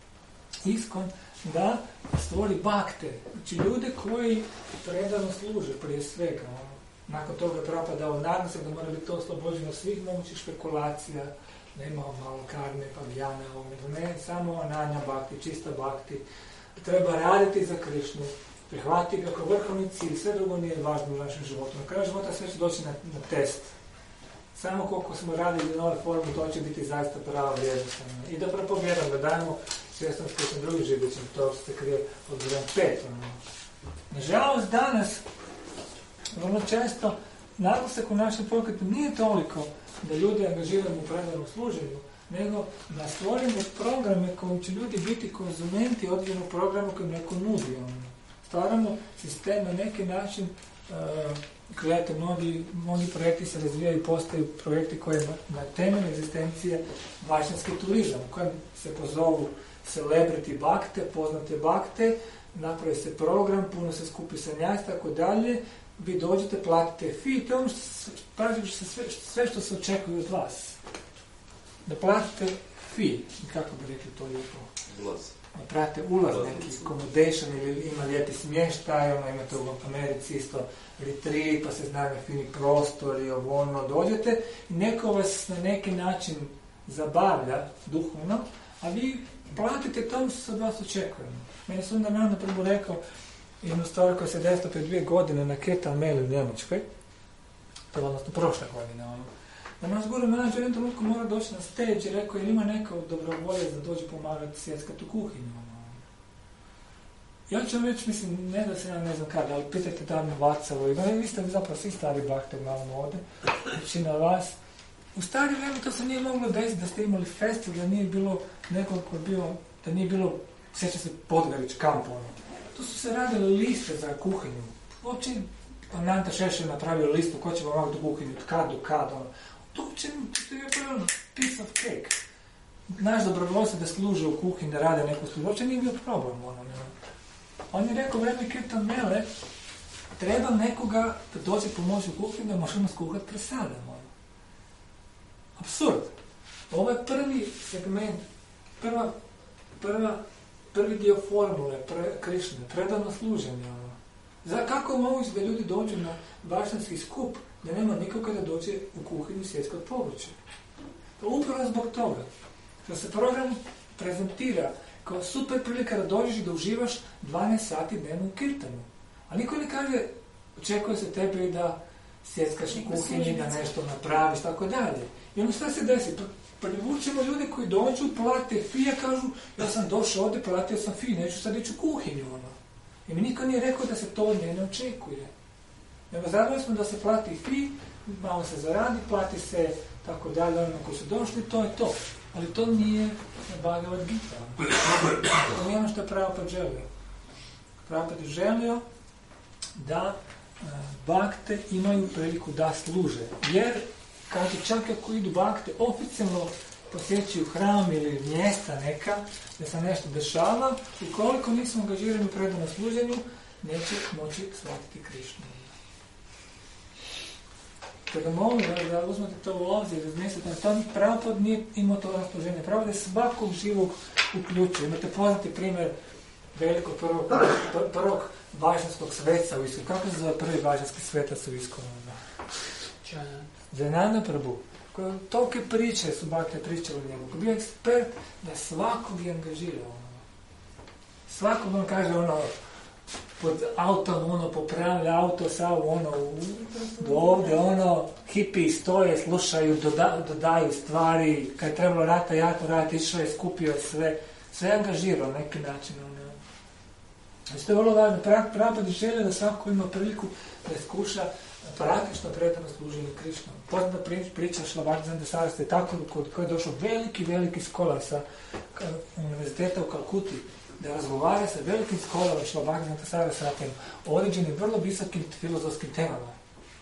ISKCON da stvori bakte, znači ljude koji predano služe prije svega. Nakon toga je Prabhupada dao naglasak da mora biti to oslobođeno svih mogućih špekulacija, nema malo karme, pavijana, ne, samo ananja bakti, čista bakti. Treba raditi za Krišnu, prihvati ga kao vrhovni cilj, sve drugo nije važno u našem životu. Na kraju života sve će doći na test. Samo koliko smo radili nove formu, to će biti zaista prava vrijednost. I da propovjedamo, da dajemo svjesnost koji sam drugi živećem, to se krije od 5. Nažalost, danas, vrlo često, naglasak u našem pokretu nije toliko da ljudi angažiramo u predanom služenju, nego da stvorimo programe kojim će ljudi biti konzumenti određenog programa kojim neko nudi. Stvaramo sistem na neki način, gledajte, mnogi projekti se razvijaju i postaju projekti koje na temelju egzistencije vašinski turizam, u kojem se pozovu celebrity bakte, poznate bakte, napravi se program, puno se skupi sanjac, tako dalje, vi dođete, platite fee, to je sve što se očekuje od vas. Da platite fee, kako bi rekli to lijepo? Ulaz. Da platite ulaz, neki accommodation ili ima lijepi smještaj, imate u Americi isto retreat, pa se znaju fini prostor i dođete i neko vas na neki način zabavlja duhovno, a vi platite tomu što se od vas očekuje. Meni su onda naravno prvo rekao jednu stvar koja se desila prije 2 godine na Ketal Mailu u Njemačkoj, to je odnosno prošle godine, da nas guru menadžer jednom trenutku mora doći na stage i rekao, ili ima neka dobrovolje da dođe pomagati sjeskati u kuhinju. Ja ću vam reći, mislim, ne da se ja ne znam kada, ali pitajte da mi Vacavu i vi ste zapravo svi stari bakte uglavnom ovdje, većina vas. U stari vreme to se nije moglo desiti da ste imali festival, da nije bilo nekog ko bio, da nije bilo, sjeća se Podgorić kamp, Tu su se radile liste za kuhinju. Uopće Nanta Šešelj napravio listu ko će pomagati u kuhinju, od kad do kad, To uopće je piece of cake. Naš dobrovoljstvo da služe u kuhinji, da rade neku službu, uopće nije bio problem. On je rekao, vreme Ketal Mele, treba nekoga da dođe pomoći u kuhinju, da možemo skuhati presadem. Apsurd. Ovo je prvi segment, prvi dio formule Krišne, predano služenje. Kako je moguće da ljudi dođu na vaštanski skup, da nema nikoga da dođe u kuhinju svjetskog povrća? Upravo zbog toga što se program prezentira kao super prilika da dođeš i da uživaš 12 sati dnevno u kirtanu. A niko ne kaže, očekuje se tebe da sjeckaš u kuhinji, da nešto napraviš, tako dalje. I ono šta se desi? Privučemo ljude koji dođu, plate fee, kažu, ja sam došao ovdje, platio sam fee, neću sad ići u kuhinju. I mi niko nije rekao da se to od mene očekuje. Nego zadovoljni smo da se plati fee, malo se zaradi, plati se tako dalje, onima koji su došli, to je to. Ali to nije Bhagavad Gita. To nije ono što je Prabhupada želio. Prabhupada je želio da bakte imaju priliku da služe. Jer, kaže, čak ako idu bakte oficijalno posjećuju hram ili mjesta neka, da se nešto dešava, ukoliko nisu angažirani u predanom služenju, neće moći shvatiti Krišnu. Tako molim da uzmete to u obzir, razmislite, to Prabhupada nije imao to raspoloženje. Prabhupada je svakog živog uključio. Imate poznati primjer velikog prvog važanskog sveca u Iskonu. Kako se zove prvi važanski svetac u Iskonu? Jayananda Prabhu. Tolike priče su bakte pričali o njemu. Ko bio ekspert da svakog je angažirao. Svakog on kaže pod autom popravlja auto sav do ovdje hipi stoje, slušaju, dodaju stvari, kad je trebalo rata, išao je, skupio je sve je angažirao na neki način. Znači, to je vrlo važno. Prabhupada želio da svako ima priliku da iskuša praktično predano služenje Krišnom. Poznata priča Šlavakdžanda Sarasta je tako koji je došao veliki skolar sa univerziteta u Kalkuti, da razgovara sa velikim skolarom Šlavakdžanda Sarasta o određenim vrlo visokim filozofskim temama.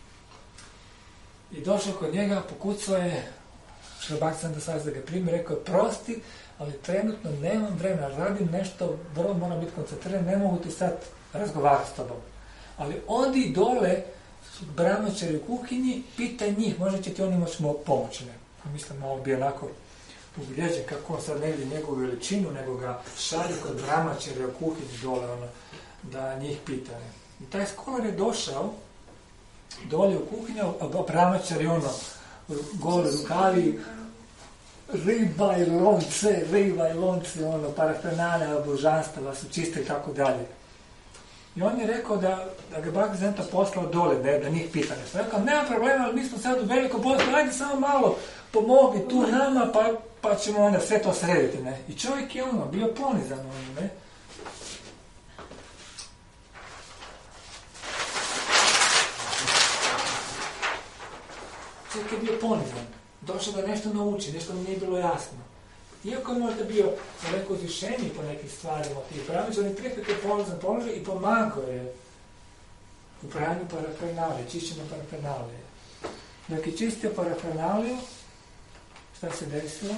I došao kod njega, pokucao je Šlavakdžanda Sarasta da ga primi, rekao je prosti, ali trenutno nemam vremena, radim nešto, vrlo moram biti koncentriran, ne mogu ti sad razgovarati s tobom. Ali odi dole brahmačari u kuhinji, pitaj njih, možda će ti oni moći pomoći. Mislim, malo bi onako ubilježen kako on sad ne vidi njegovu veličinu, nego ga šalje kod brahmačara u kuhinji dole, da njih pita. I taj skolar je došao dolje u kuhinju, a brahmačari goli rukavi, riba i lonce, parafernalja, božanstava su čiste i tako dalje. I on je rekao da ga Bhaktivedanta poslao dole, da njih pita nešto. Rekao, nema problema, ali mi smo sad u velikom poslu, ajde samo malo pomogni tu nama, pa ćemo onda sve to srediti, ne. I čovjek je bio ponizan, ne. Čovjek je bio ponizan. Došao da nešto nauči, nešto mu nije bilo jasno. Iako je možda bio daleko uzvišeniji po nekim stvarima od tih brahmačara, on je prihvatio ponizan položaj i pomagao je u pranju parafernalije, čišćenju parafernalije. Dok je čistio parafernaliju, šta se desilo?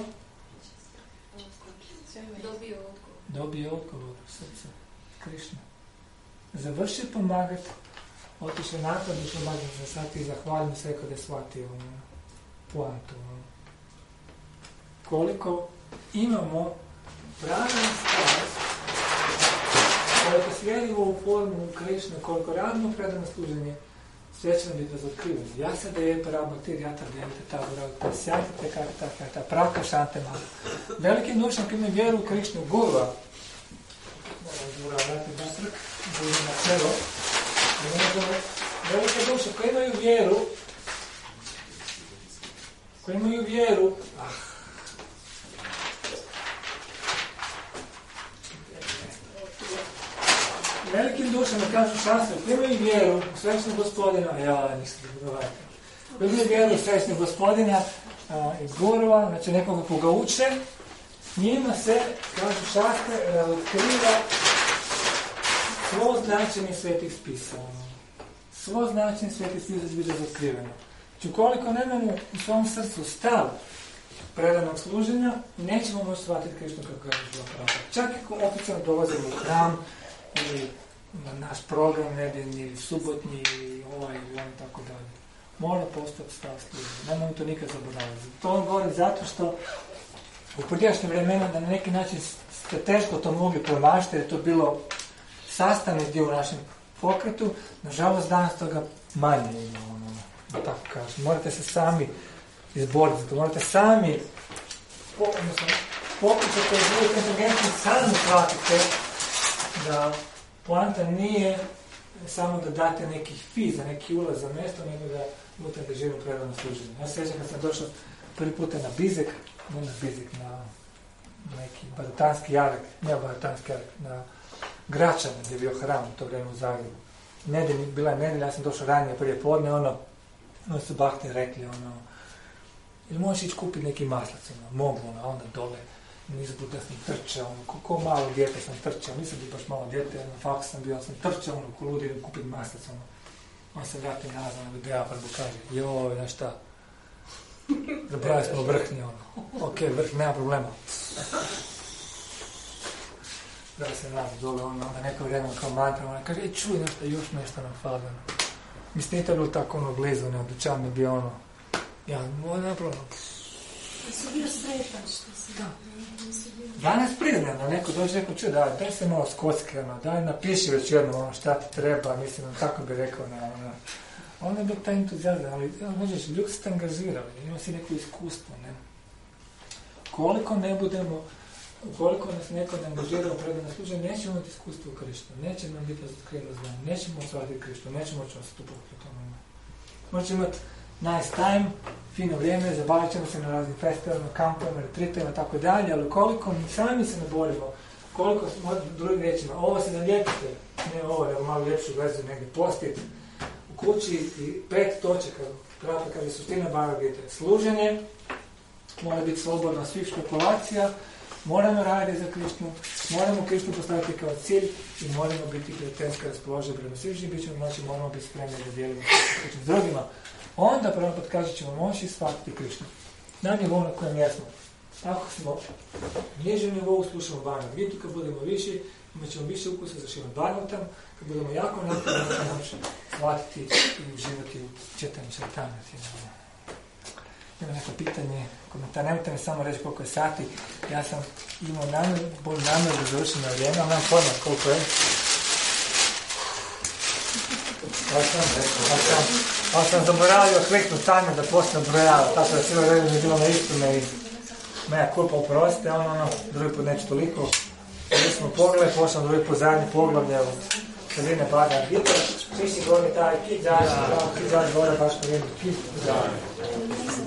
Dobio odgovor u srce. Krišna. Završio pomagati, otišao nakon i pomagati za sati i zahvaljujem se kada je shvatio poantu. Koliko imamo pravilnu strast, koliko slijedimo u formu Krišne, koliko radimo predano služenje, sve će nam biti razotkriveno. Ja se da je Prabhaktir, jata djevite tabu, sjajte kata, praka šante malo. Velikim dušom koji imaju vjeru u Krišnu, Gurva, Guru na čelo, velike duše koji imaju vjeru, velikim dušama kažu šastre, koji imaju vjeru u Svećnog Gospodina, koji imaju vjeru u Svećnog Gospodina iz Gurova, znači nekoga koga uče, njima se, kažu šastre, otkriva svo značenje svetih spisa. Svo značenje svetih spisa će biti razotkriveno. Znači, ukoliko nemamo u svom srcu stav predanog služenja, nećemo moći shvatiti Krišnu kako je žila prava. Čak ako oficijalno dolazimo u hram, ili na naš program nedeljni, ili subotnji, ili ovaj, ili on, tako dalje. Mora postati stav služenja. Nemamo to nikad zaboraviti. To on govori zato što u prijašnje vremena da na neki način ste teško to mogli promašiti, jer je to bilo sastavni dio u našem pokretu. Nažalost, danas toga manje ima, da tako kažem. Morate se sami izboriti za to. Morate sami pokušati da budete inteligentni, sami shvatite da poanta nije samo da date neki fi za neki ulaz za mjesto, nego da budete angažirani u predano služenje. Ja se sjećam kad sam došao prvi puta na Bizek, na neki baratanski jarak, na Gračane, gdje je bio hram u to vrijeme u Zagrebu. Bila je nedelja, ja sam došao ranije prije podne, oni su bahte rekli, ili možeš ići kupiti neki maslac, mogu, onda dole. nizbud da sam trčao, ko malo dijete sam trčao, nisam bio baš malo dijete, na faksu sam bio, sam trčao, ko ludi idem kupiti maslac, on se vrati nazad, videa, pa kaže, joj, znaš šta, zabrali smo vrhnji, ok, vrh, nema problema. Da se nazad dole, onda neko vrijeme kao mantra, ona kaže, čuj nešto, još nešto nam fali, mislim, nije to bilo tako blizu, dućan mi je bio ja, nema problema. Si bio sretan što si... Da. Danas priznam da neko dođe neko čuje, daj se malo skocke, daj napiši već jedno šta ti treba, mislim, tako bi rekao, onda je bio taj entuzijazam, ali možeš, ljudi ste angažirali, ima si neko iskustvo, ne? Koliko nas neko ne angažira u predane služaj, nećemo imati iskustvo u Kristu, neće nam biti otkriveno znanje, nećemo osvaditi Kristu, nećemo moći nastupati po tome. Možemo imati nice time, fino vrijeme, zabavit ćemo se na raznim festivalima, kampovima, retreatovima, tako dalje, ali koliko mi sami se ne borimo, koliko smo drugim riječima, ovo se nalijepite, ne ovo, nego malo ljepšu vezu negdje postiti u kući i 5 točaka, kratko kaže suština Bhagavad-gite, služenje, mora biti slobodno svih špekulacija, moramo raditi za Krišnu, moramo Krišnu postaviti kao cilj i moramo biti prijateljski raspoloženi prema svim živim bićima, znači moramo biti spremni da dijelimo s drugima. Onda prvo podkaže ćemo moći shvatiti Krišnu. Na nivou na kojem jesmo. Ako smo nižem nivou, slušamo Bhagavad-gitu, kad budemo viši, imat ćemo više ukusa za Šrimad Bhagavatam, kad budemo jako napravljeni, ćemo moći shvatiti i uživati u čitanju Čaitamrite. Ima neko pitanje, komentar, nemojte mi samo reći koliko je sati. Ja sam imao namjer da završim na vrijeme, ali nemam pojma koliko je. Ali sam zaboravio kliknu tamo da poslije brojava, tako da cijelo vrijeme je bilo na istome i meja kulpa oprostite, drugi put neću toliko. Mi smo pogledali, pošli drugi put zadnji poglavlje od sredine Bhagavad-gite. Svi si govori taj kid zađe, gore baš na vrijeme kid zađe.